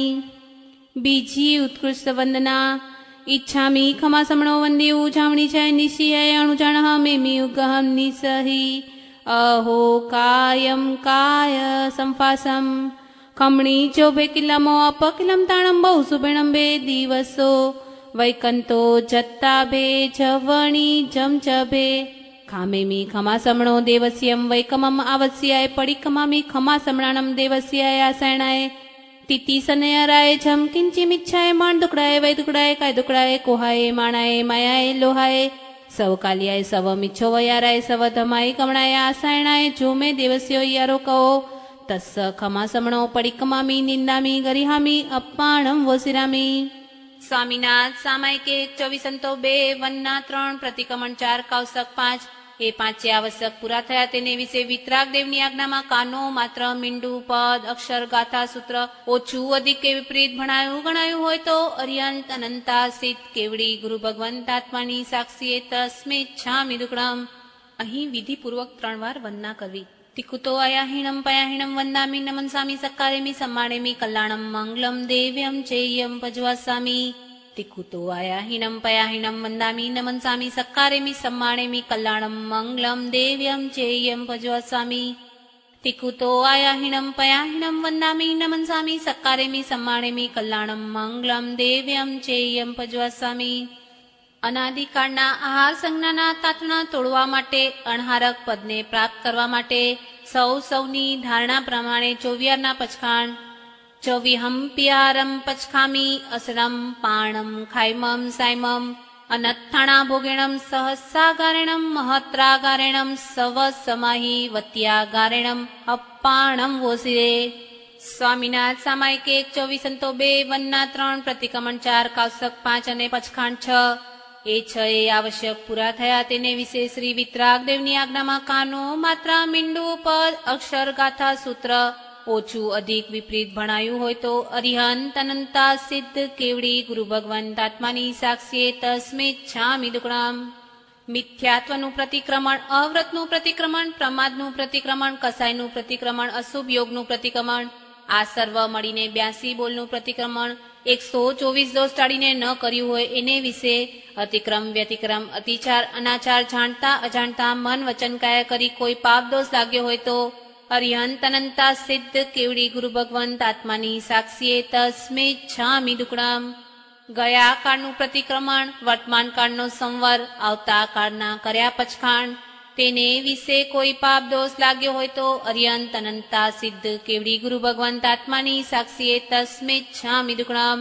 બીજી ઉત્કૃષ્ટ વંદના. ઈચ્છામી ખમાસમણો વંદે ઉજામણી છે નિશિયાય અણુજાણહ મેમી ઉગહમ નિસહી અહો કાયમ કાય સંફાસમ ખમણી જોભે કિલ્લામો અપકિલમ તાણમ બહુ સુભેણમ બે દિવસો વૈકંતો જત્તાભે જવણી જમચભે ખામેમી ખમાસમણો દેવસ્યમ વૈકમમ આવસ્યાય પડિકમામી ખમાસમણાણમ દેવસ્યાય આસરણાય તિતિ સનયરાય જમ કિંચિમિચ્છાય માણ દુકડાય વૈ દુકડાય કાય દુકડાય કોહાય માણાય માયાય લોહાય સવ કાલિયાય સવ મિચ્છો વૈયારાય સવ ધમાઈ કમણાય આસરણાય જો મે દેવસ્યો યારો કહો તસ્સ ખમાસમણો પડિકમામી નિંદામી ગરિહામી અપ્પાણમ વસિરામી. સ્વામિનાથ સામાયિક 24 સંતો 2 વનના 3 પ્રતિક્રમણ 4 કૌશક 5 એ 5 આવશ્યક પૂરા થયા તેને વિશે વિતરાગ દેવની આજ્ઞામાં કાનો માત્ર મીંડુ પદ અક્ષર ગાથા સૂત્ર ઓછું અધિક કે વિપરીત ગણાયું હોય તો અર્યંત અનંતાસિત કેવડી ગુરુ ભગવંત આત્માની સાક્ષીએ તસ્મિચ્છામિ દુક્કડમ. અહીં વિધિપૂર્વક 3 વાર વંદના કરવી. તિકુતો આયાહીણમ પયાહીણમ વંદામિ નમનસામિ સક્કારેમિ સમ્માણેમિ કલ્યાણમ મંગલમ દેવ્યમ ચેયમ ભજવાસામિ. તિકુતો આયાહીણમ પયાહીણમ વંદામિ નમનસામિ સક્કારેમિ સમ્માણેમિ કલ્યાણમ મંગલમ દેવ્યમ ચેયમ ભજવાસામિ. તિકુતો આયાહીણમ પયાહીણમ વંદામિ નમનસામિ સક્કારેમિ સમ્માણેમિ કલ્યાણમ મંગલમ દેવ્યમ ચેયમ ભજવાસામિ. અનાદિકાળના આહાર સંજ્ઞાના તાતણા તોડવા માટે અણહારક પદને પ્રાપ્ત કરવા માટે સૌની ધારણા પ્રમાણે 24 પચખાણ. 24 પિયારમ પચખામી અસરમ પાણમ ખાયમમ સાયમમ અનથાણા ભોગેણમ સહસ્સાગારેણમ મહત્રાગારેણમ સવ સમાહી વત્યાગારેણમ અપ્પાણમ વોસિરે. સ્વામિનાથ સામાયિક 24 સંતો 2 વનના 3 પ્રતિક્રમણ 4 કૌશક 5 અને પચખાણ 6 એ 6 આવશ્યક પૂરા થયા તેને વિશે શ્રી વિતરાગ દેવની આજ્ઞામાં કાનો માત્રા મીંડુ પદ અક્ષર ગાથા સૂત્ર ઓછું અધિક વિપરીત ભણાયું હોય તો અરિહંત અનંતા સિદ્ધ કેવડી ગુરુ ભગવંત આત્માની સાક્ષીએ તસ્મેચ્છામિ દુક્કડમ. મિથ્યાત્વનું પ્રતિક્રમણ, અવ્રતનું પ્રતિક્રમણ, પ્રમાદનું પ્રતિક્રમણ, કસાયનું પ્રતિક્રમણ, અશુભ યોગનું પ્રતિક્રમણ, આ સર્વ મળીને 82 બોલનું પ્રતિક્રમણ 124 દોષ ટાળીને ન કર્યું હોય એને વિશે અતિક્રમ, વ્યતિક્રમ, અતિચાર, અનાચાર, જાણતા અજાણતા મન વચન કાયા કરી કોઈ પાપ દોષ લાગ્યો હોય તો અરિહંત અનંતા સિદ્ધ કેવડી ગુરુ ભગવંત આત્માની સાક્ષીએ તસ્મેચ્છામિ દુક્કડમ. ગયા કાળનું પ્રતિક્રમણ, વર્તમાન કાળનો સંવર, આવતા કાળના કર્યા પછખાણ, તેને વિશે કોઈ પાપ દોષ લાગ્યો હોય તો અરિહંત અનંતા સિદ્ધ કેવડી ગુરુ ભગવંત આત્માની સાક્ષીએ તસ્મેચ્છામિ દુક્કડમ.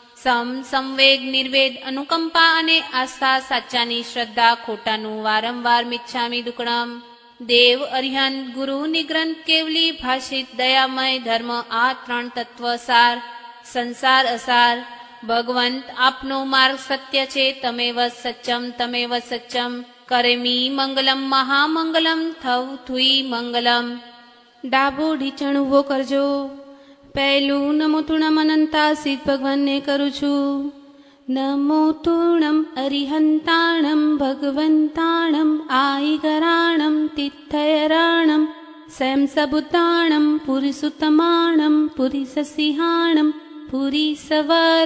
સંવેગ, નિર્વેદ, અનુકંપા અને આસ્થા, સાચાની શ્રદ્ધા, ખોટાનું વારંવાર મિચ્છામિ દુક્કડમ. દેવ, અરિહંત, ગુરુ, નિગ્રંથ, કેવલી, ભાષિત, દયામય, ધર્મ, આ 3 તત્વ સાર, સંસાર અસાર. ભગવંત આપનો માર્ગ સત્ય છે, તમેવ સચ્ચમ તમેવ સચ્ચમ. કરેમી મંગલમ મહામંગલમ, થવ થુઈ મંગલમ. ડાબો ઢીચણ ઉભો કરજો. પહેલું નમો તુણમ અનંતા સિદ્ધ ભગવાનને કરું છું. નમો તુણમ અરિહંતાણમ ભગવંતાણમ આઈગરાણમ તિથયરાણમ સેમ સબુતાણમ પુરીસુતમાણમ પુરીસસિંહાણમ પુરીસવર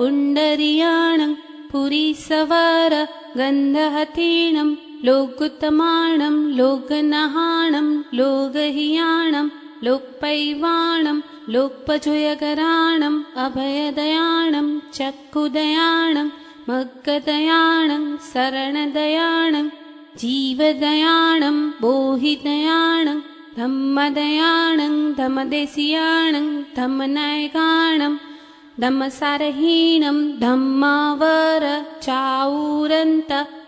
પુંડરીયાણમ પુરીસવર ગંધહતીણમ લોકુતમાણમ લોકનહાણમ લોકહિયાણમ લોકપૈવાણમ લોકપજોયગરાણમ અભયદયાણમ ચક્ષુદયાણમ મગ્ગદયાણમ શરણદયાણમ જીવદયાણમ બોહિદયાણમ ધમ્મદયાણમ ધમ્મદેશિયાણમ ધમ્મનાયકાણમ ધમ્મસારહીણમ ધમ્માવર ચાઉરંત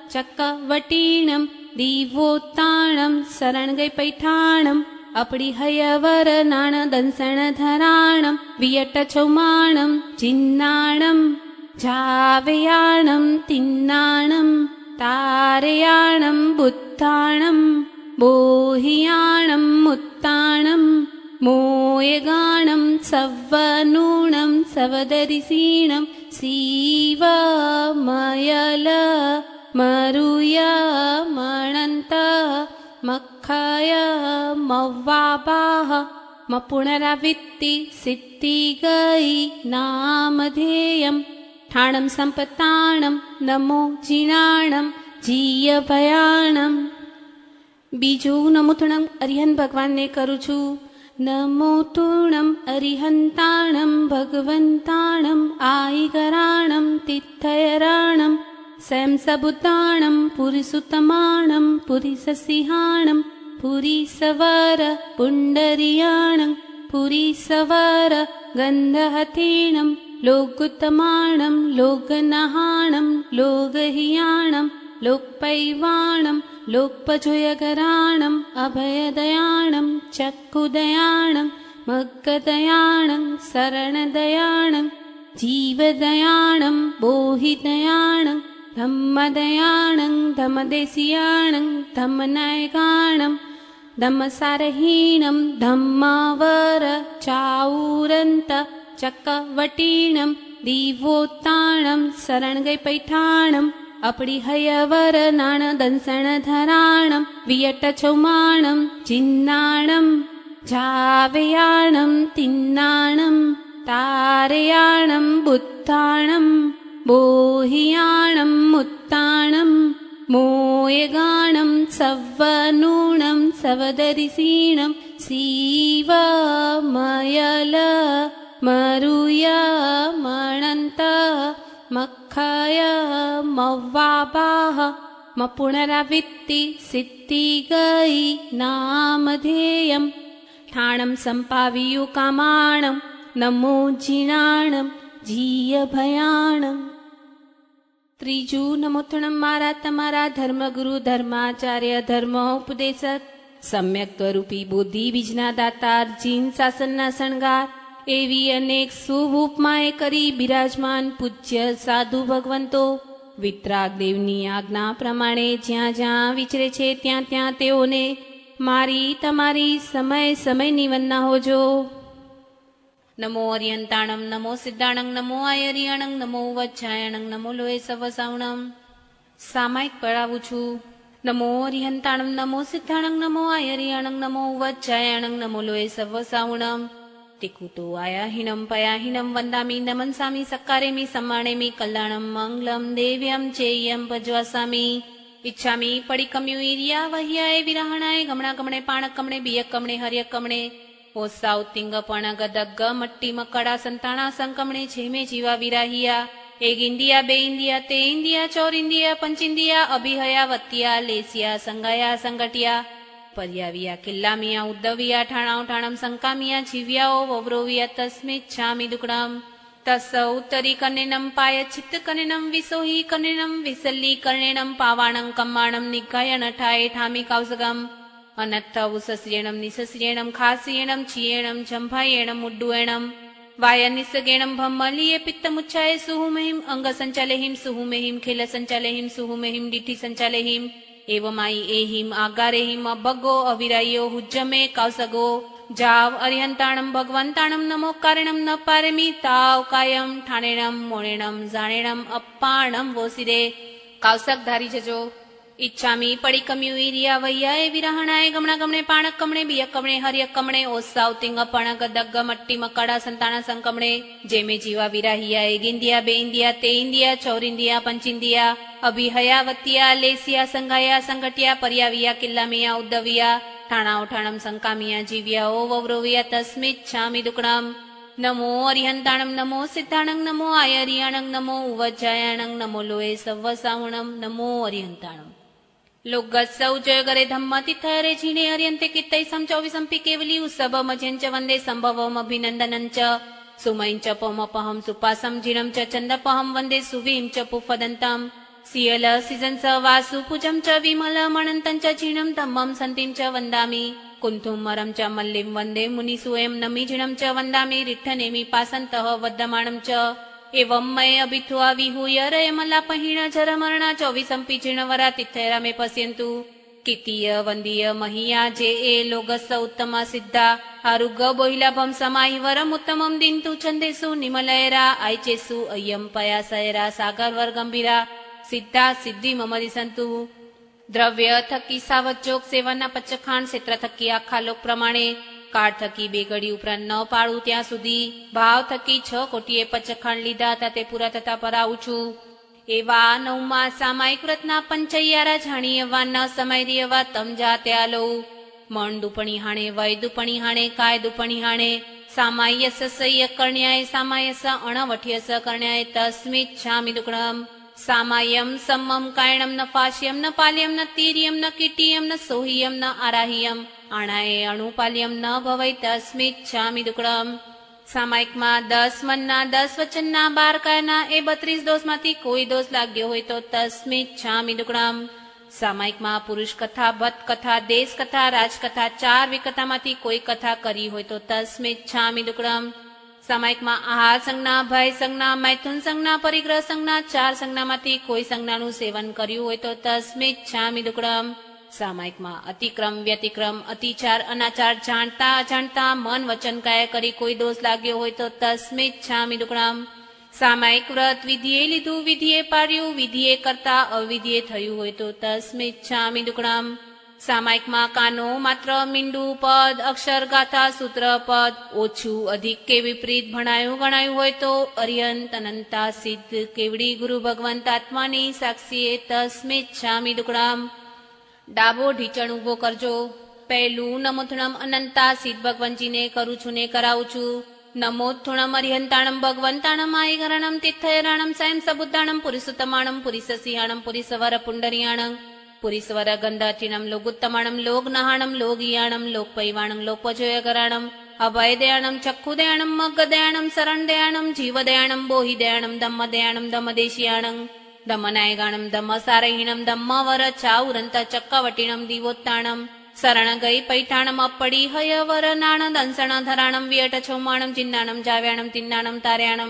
ચક્કવટીણમ દીવોત્તાણમ શરણગೈ પૈઠાણમ अपड़ी हयवर नाण दंसण धराणम वियट चौमाणम चिन्नाणम जावयाणम तिन्नाणम तारयाणम बुद्धाणम बोहियाणम मुत्ताणम मोयगाणम सव्वनूणम सवदरिसीणम सीवमयल मरुय मणंत मक्खय मव्वाबाह मपुनरावित्ति सिद्धि गई नामधेयम ठाणम संपत्ताणम नमो जीणाणम जीय भयाणम. બીજું નમો તુણમ અરિહંત ભગવાનને કરું છું. નમો તુણમ અરિહંતાણમ ભગવંતાણમ આઈગરાણમ તિથયરાણમ સેમ સબુતાણમ પુરીસુતમાણમ પુરીસસિંહાણમ પુરીસવર પુંડરીયાણમ પુરીસવર ગંધહતીણમ લોકુતમાણમ લોકનહાણમ લોકહિયાણમ લોકપૈવાણમ લોકપજોયગરાણમ અભયદયાણમ ચક્ષુદયાણમ મગ્ગદયાણમ શરણદયાણમ જીવદયાણમ બોહિદયાણમ ધમ્મદયાણમ ધમ્મદેશિયાણમ ધમ્મનાયકાણમ ધમ્મસારહીણમ ધમ્માવર ચાઉરંત ચક્કવટીણમ દીવોત્તાણમ શરણગೈ પૈઠાણમ अपड़ी हयवर नाण दंसण धराणम वियट चौमाणम चिन्नाणम जावयाणम तिन्नाणम तारयाणम बुद्धाणम बोहियाणम मुत्ताणम मोयगाणम सव्वनूणम सवदरिसीणम सीवमयल मरुय मणंत मक्खय मव्वाबाह मपुनरावित्ति सिद्धि गई नामधेयम ठाणम संपावियु कामाणम नमो जीणाणम जीय भयाणम. ત્રીજું નમો તુણમ મારા તમારા ધર્મગુરુ ધર્માચાર્ય ધર્મ ઉપદેશક સમ્યક સ્વરૂપી બુદ્ધિ બીજના દાતાર જીન શાસનના શણગાર એવી અનેક શુભ ઉપમાએ કરી બિરાજમાન પૂજ્ય સાધુ ભગવંતો વિતરાગ દેવની આજ્ઞા પ્રમાણે જ્યાં જ્યાં વિચરે છે ત્યાં ત્યાં તેઓને મારી તમારી સમય સમયની વંદના હોજો. નમો અરિયંતાણમ નમો સિદ્ધાણંગ નમો આયરિયાણંગ નમો વજ્જાયણંગ નમો લોહે સવસાવણમ. સામાયિક પડાવું છું. નમો અરિયંતાણમ નમો સિદ્ધાણંગ નમો આયરિયાણંગ નમો વજ્જાયણંગ નમો લોહે સવસાવણમ. તિકુતો આયાહિનમ પયાહિનમ વંદામી નમનસામી સક્કારેમી સમ્માણેમી કલ્યાણમ મંગલમ દેવ્યમ ચેયમ ભજવાસામી. ઈચ્છામી પડિકમ્યુ ઈર્યા વહ્યાય વિરહણાય ગમણા ગમણે પાણક કમણે બિયક કમણે હર્યક કમણે ઓસાઉ તિંગ પણ ગદગ્ગ મટ્ટી મકડા સંતાણા સંકમણે જેમે જીવા વિરાહિયા. એક ઇન્ડિયા બે ઇન્ડિયા તે ઇન્ડિયા ચોર ઇન્ડિયા પંચિન્ડિયા અભિહયા વત્તિયા લેસિયા સંગાયા સંગટિયા પર્યાવિયા કિલ્લામિયા ઉદ્દવિયા ઠાણાઓ ઠાણમ સંકામિયા જીવ્યાઓ વવ્રોવિયા તસ્મિત છામિ દુકડમ. તસ ઉત્તરી કનેનમ પાય ચિત્ત કનેનમ વિસોહી કનેનમ વિસલ્લી કર્ણેનમ પાવાણં કમ્માણમ નિગાયન ઠાય ઠામિ કૌસગમ. અનત્થ ઉસસ્રેણમ નિસસ્રેણમ ખાસ્યેણમ ચિયેણમ જંભાયેણમ ઉડ્ડુએણમ વાયનિસગેણમ ભમ્મલીયે પિત્તમુચ્છાય સુહુમેહિમ અંગ સંચાલેહિમ સુહુમેહિમ ખેલ સંચાલેહિમ સુહુમેહિમ ડીઠી સંચાલેહિમ એવમાઈ એહિમ આગારેહિમ અભગો અવિરાયો હુજ્જમે કૌસગો. જાવ અરિહંતાણમ ભગવંતાણમ નમો કારણમ ન પારેમી તાવ કાયમ ઠાણેણમ મોણેણમ જાણેણમ અપ્પાણમ વોસિરે. કૌસક ધારી જજો. ઈચ્છામી પડિકમ્યુ ઈર્યા વૈયાય વિરહણાય ગમણા ગમણે પાણક કમણે બિયક કમણે હર્યક કમણે ઓસાવ તિંગ પણ ગદગ્ગ મટ્ટી મકડા સંતાણા સંકમણે જેમે જીવા વિરાહિયા. એક ઇન્ડિયા બે ઇન્ડિયા તે ઇન્ડિયા ચોર ઇન્ડિયા પંચિન્ડિયા અભિહયા વત્તિયા લેસિયા સંગાયા સંગટિયા પર્યાવિયા કિલ્લામિયા ઉદ્દવિયા ઠાણાઓ ઠાણમ સંકામિયા જીવ્યાઓ વવ્રોવિયા તસ્મિત છામિ દુકડમ. નમો અરિહંતાણમ નમો સિદ્ધાણંગ નમો આયરિયાણંગ નમો ઉવજ્જાયાણંગ નમો લોહે સવસાવણમ. નમો અરિહંતાણમ. લોગસૌ જય ગરે ધમ્મ તિથરે ઝીણે હર્યંતે કિત્તૈ સમ ચોવીસંપી કેવલી ઉત્સવ મજ્યંચ વંદે સંભવમ અભિનંદનં ચ સુમૈં ચ પમપહમ સુપાસમ ઝીણમ ચ ચંદપહમ વંદે સુવીમ ચ પુફદંતમ. સિયલ સિજન સ વાસુ પૂજમ ચ વિમલ મણંતં ચ ઝીણમ ધમ્મમ સંતિમ ચ વંદામી. કુંથુમરમ ચ મલ્લિમ વંદે મુનિસુએમ નમી ઝીણમ ચ વંદામી. રિઠ્ઠનેમી પાસંતઃ વદ્ધમાણમ ચ એવમ મય અભિથ્વા વિહૂય રયમલાપહીણ જરમરણા ચોવીસંપી ઝીણવરા તિથૈરા મે પશ્યંતુ. કિતીય વંદીય મહિયા જે એ લોગસ ઉત્તમા સિદ્ધા આરુગ બોહિલાભમ સમાહિ વરમ ઉત્તમમ દિંતુ છંદેસુ નિમલયરા આયચેસુ અયમ પયાસયરા સાગરવર ગંભીરા સિદ્ધા સિદ્ધિ મમરી સંતુ. દ્રવ્ય થકી સાવજોગ સેવાના પચખાણ ક્ષેત્ર થકી આખા લોક પ્રમાણે કાળ થકી બે ઘડી ઉપરાંત ન પાડું ત્યાં સુધી ભાવ થકી 6 કોટીએ પચખાણ લીધા હતા તે પૂરા થતા પરાવું છું. એવા નવમા સામાયિક વ્રતના પંચૈયારા જાણી એવા ન સમય એવા તમ જાતે આલો. મણ દુપણી હાણે વય દુપણી હાણે કાય દુપણી હાણે સામાયસ સય્ય કર્ણ્યાય સામાયસ અણવઠ્યસ કર્ણ્યાય તસ્મિત છામિ દુકડમ. સામાયમ સમ્મમ કાયણમ ન ફાશ્યમ ન પાલ્યમ ન તીર્યમ ન કીટીયમ ન સોહિયમ ન આરાહિયમ આણાએ અણુપાલ્યમ ન ભવૈ તસ્મિત છામિ દુકડમ. સામાયિકમાં 10 મનના 10 વચનના 12 કાયના એ 32 દોષમાંથી કોઈ દોષ લાગ્યો હોય તો તસ્મિત છામિ દુકડમ. સામાયિકમાં પુરુષ કથા ભટ્ટ કથા દેશ કથા રાજકથા 4 વિકથામાંથી કોઈ કથા કરી હોય તો તસ્મિત છામિ દુકડમ. સામાયિકમાં આહાર સંજ્ઞા ભય સંજ્ઞા મૈથુન સંજ્ઞા પરિગ્રહ સંજ્ઞા 4 સંજ્ઞામાંથી કોઈ સંજ્ઞાનું સેવન કર્યું હોય તો તસ્મિત છામિ દુકડમ. સામાયિકમાં અતિક્રમ વ્યતિક્રમ અતિચાર અનાચાર જાણતા અજાણતા મન વચન કાયા કરી કોઈ દોષ લાગ્યો હોય તો તસ્મિત છામિ દુકડમ. સામાયિક વ્રત વિધિએ લીધું વિધિએ પાડ્યું વિધિએ કરતા અવિધિએ થયું હોય તો તસ્મિત છામિ દુકડમ. સામાયિકમાં કાનો માત્ર મીંડું પદ અક્ષર ગાથા સૂત્ર પદ ઓછું અધિક કે વિપરીત ભણાયું ગણાયું હોય તો અર્યંત અનંતા સિદ્ધ કેવડી ગુરુ ભગવંત આત્માની સાક્ષીએ તસ્મિત છામિ દુકડમ. ડાબો ઢીચણ ઉભો કરજો. પહેલું નમોથુણમ અનંતા સિદ્ધ ભગવંતજીને કરું છું ને કરાવું છું. નમોથુણમ અરિહંતાણમ ભગવંતાણમ આયગરણમ તિથયરાણમ સાયમ સબુદ્ધાણમ પુરુષોત્તમાણમ પુરીસસિંહાણમ પુરીસવર પુંડરીયાણમ પુરીસવર ગંધાચિણમ લોગુત્તમાણમ લોગનહાણમ લોગિયાણમ લોકપૈવાણમ લોપજોયગરાણમ અભયદયાણમ ચક્ષુદયાણમ મગ્ગદયાણમ શરણદયાણમ જીવદયાણમ બોહિદયાણમ ધમ્મદયાણમ ધમ્મદેશિયાણમ ધમનાયગાણમ ધમ્મસારહીણમ ધમ્મવર ચાઉરંત ચક્કવટીણમ દીવોત્તાણમ શરણ ગઈ પૈઠાણમ અપ્પડી હયવર નાણ દંસણ ધરાણમ વિયટ છૌમાણમ ચિન્નાણમ જાવ્યાણમ તિન્નાણમ તાર્યાણમ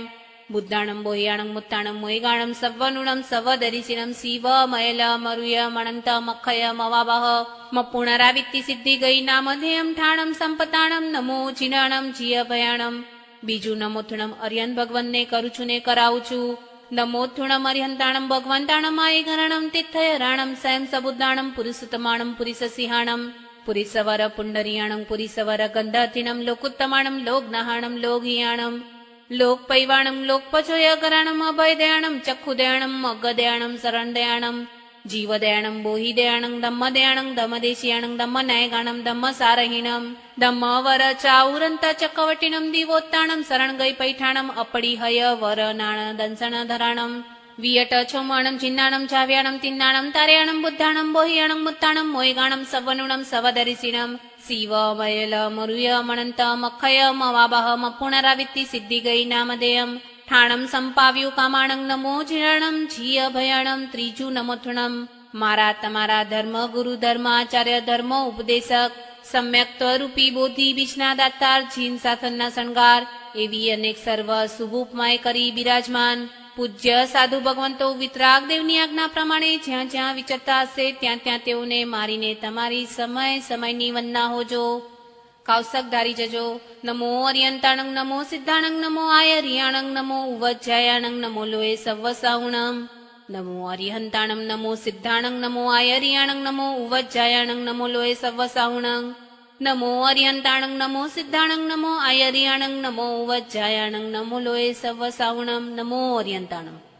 બુદ્ધાણમ બોહ્યાણમ મુત્તાણમ મોયગાણમ સવ્વનુણમ સવદરિશિનમ શિવમયલમરુય મણંત મખય મવાબહ મપુણરાવિત્તિ સિદ્ધિ ગઈ નામધેયમ ઠાણમ સંપતાણમ નમો જીનાણમ જીયભયાણમ. બીજું નમોથુણમ અરિયન ભગવનને કરું છું ને કરાવું છું. નમોથુણમ અરિહંતાણમ ભગવંતાણમ આયગરણમ તિથયરાણમ સ્વયં સબુદ્ધાણમ પુરુષોત્તમાણમ પુરીસસિંહાણમ પુરીસવર પુંડરીયાણમ પુરીસવર ગંધાધિનમ લોકોત્તમાણમ લોકનાહાણમ લોકહિયાણમ લોકપૈવાણમ લોકપચોયગરાણમ અભયદયાણમ ચક્ષુદયાણમ અગદયાણમ શરણદયાણમ જીવદયાણમ બોહિદયાણમ ધમ્મદયાણમ ધમ્મદેશિયાણમ ધમ્મનાયગાણમ ધમ્મસારહીણમ ધમ્મવર ચાઉરંત ચક્કવટીણમ દીવોત્તાણમ શરણગઈ પૈઠાણમ અપડીહય વરનાણ દંસણ ધરાણમ વિયટ છોમાણમ ચિન્નાણમ ચાવ્યાણમ તિન્નાણમ તાર્યાણમ બુદ્ધાણમ બોહિયાણમ મુત્તાણમ મોયગાણમ સવનુણમ સવદરિશિણમ શિવમયલમરુય મણંત મખય મવાબહ મપુણરાવિત્તિ સિદ્ધિ ગઈ નામધેયમ ઠાણમ સંપાવ્યું કામાણં નમો જીર્ણમ જીયભયાણમ. ત્રીજું નમોથુણમ મારા તમારા ધર્મ ગુરુ ધર્મ આચાર્ય ધર્મ ઉપદેશક સમ્યક્ત્વરૂપી બોધિ બીજના દાતાર જીન શાસનના શણગાર એવી અનેક સર્વ શુભ ઉપમાય કરી બિરાજમાન પૂજ્ય સાધુ ભગવંતો વિતરાગ દેવની આજ્ઞા પ્રમાણે જ્યાં જ્યાં વિચરતા હશે ત્યાં ત્યાં તેઓને મારીને તમારી સમય સમયની વંદના હોજો. કૌશક ધારી જજો. નમો અરિયંતાણંગ નમો સિદ્ધાણંગ નમો આયરિયાણંગ નમો ઉવજ્જાયાણંગ નમો લોએ સવ્વસાઉણમ. નમો અરિહંતાણંગ નમો સિદ્ધાણંગ નમો આયરિયાણંગ નમો ઉવજ્જાયાણંગ નમો લોએ સવ્વસાઉણંગ. નમો અરિહંતાણંગ નમો સિદ્ધાણંગ નમો આયરિયાણંગ નમો ઉવજ્જાયાણંગ નમો લોએ સવ્વસાઉણમ. નમો અરિહંતાણંગ.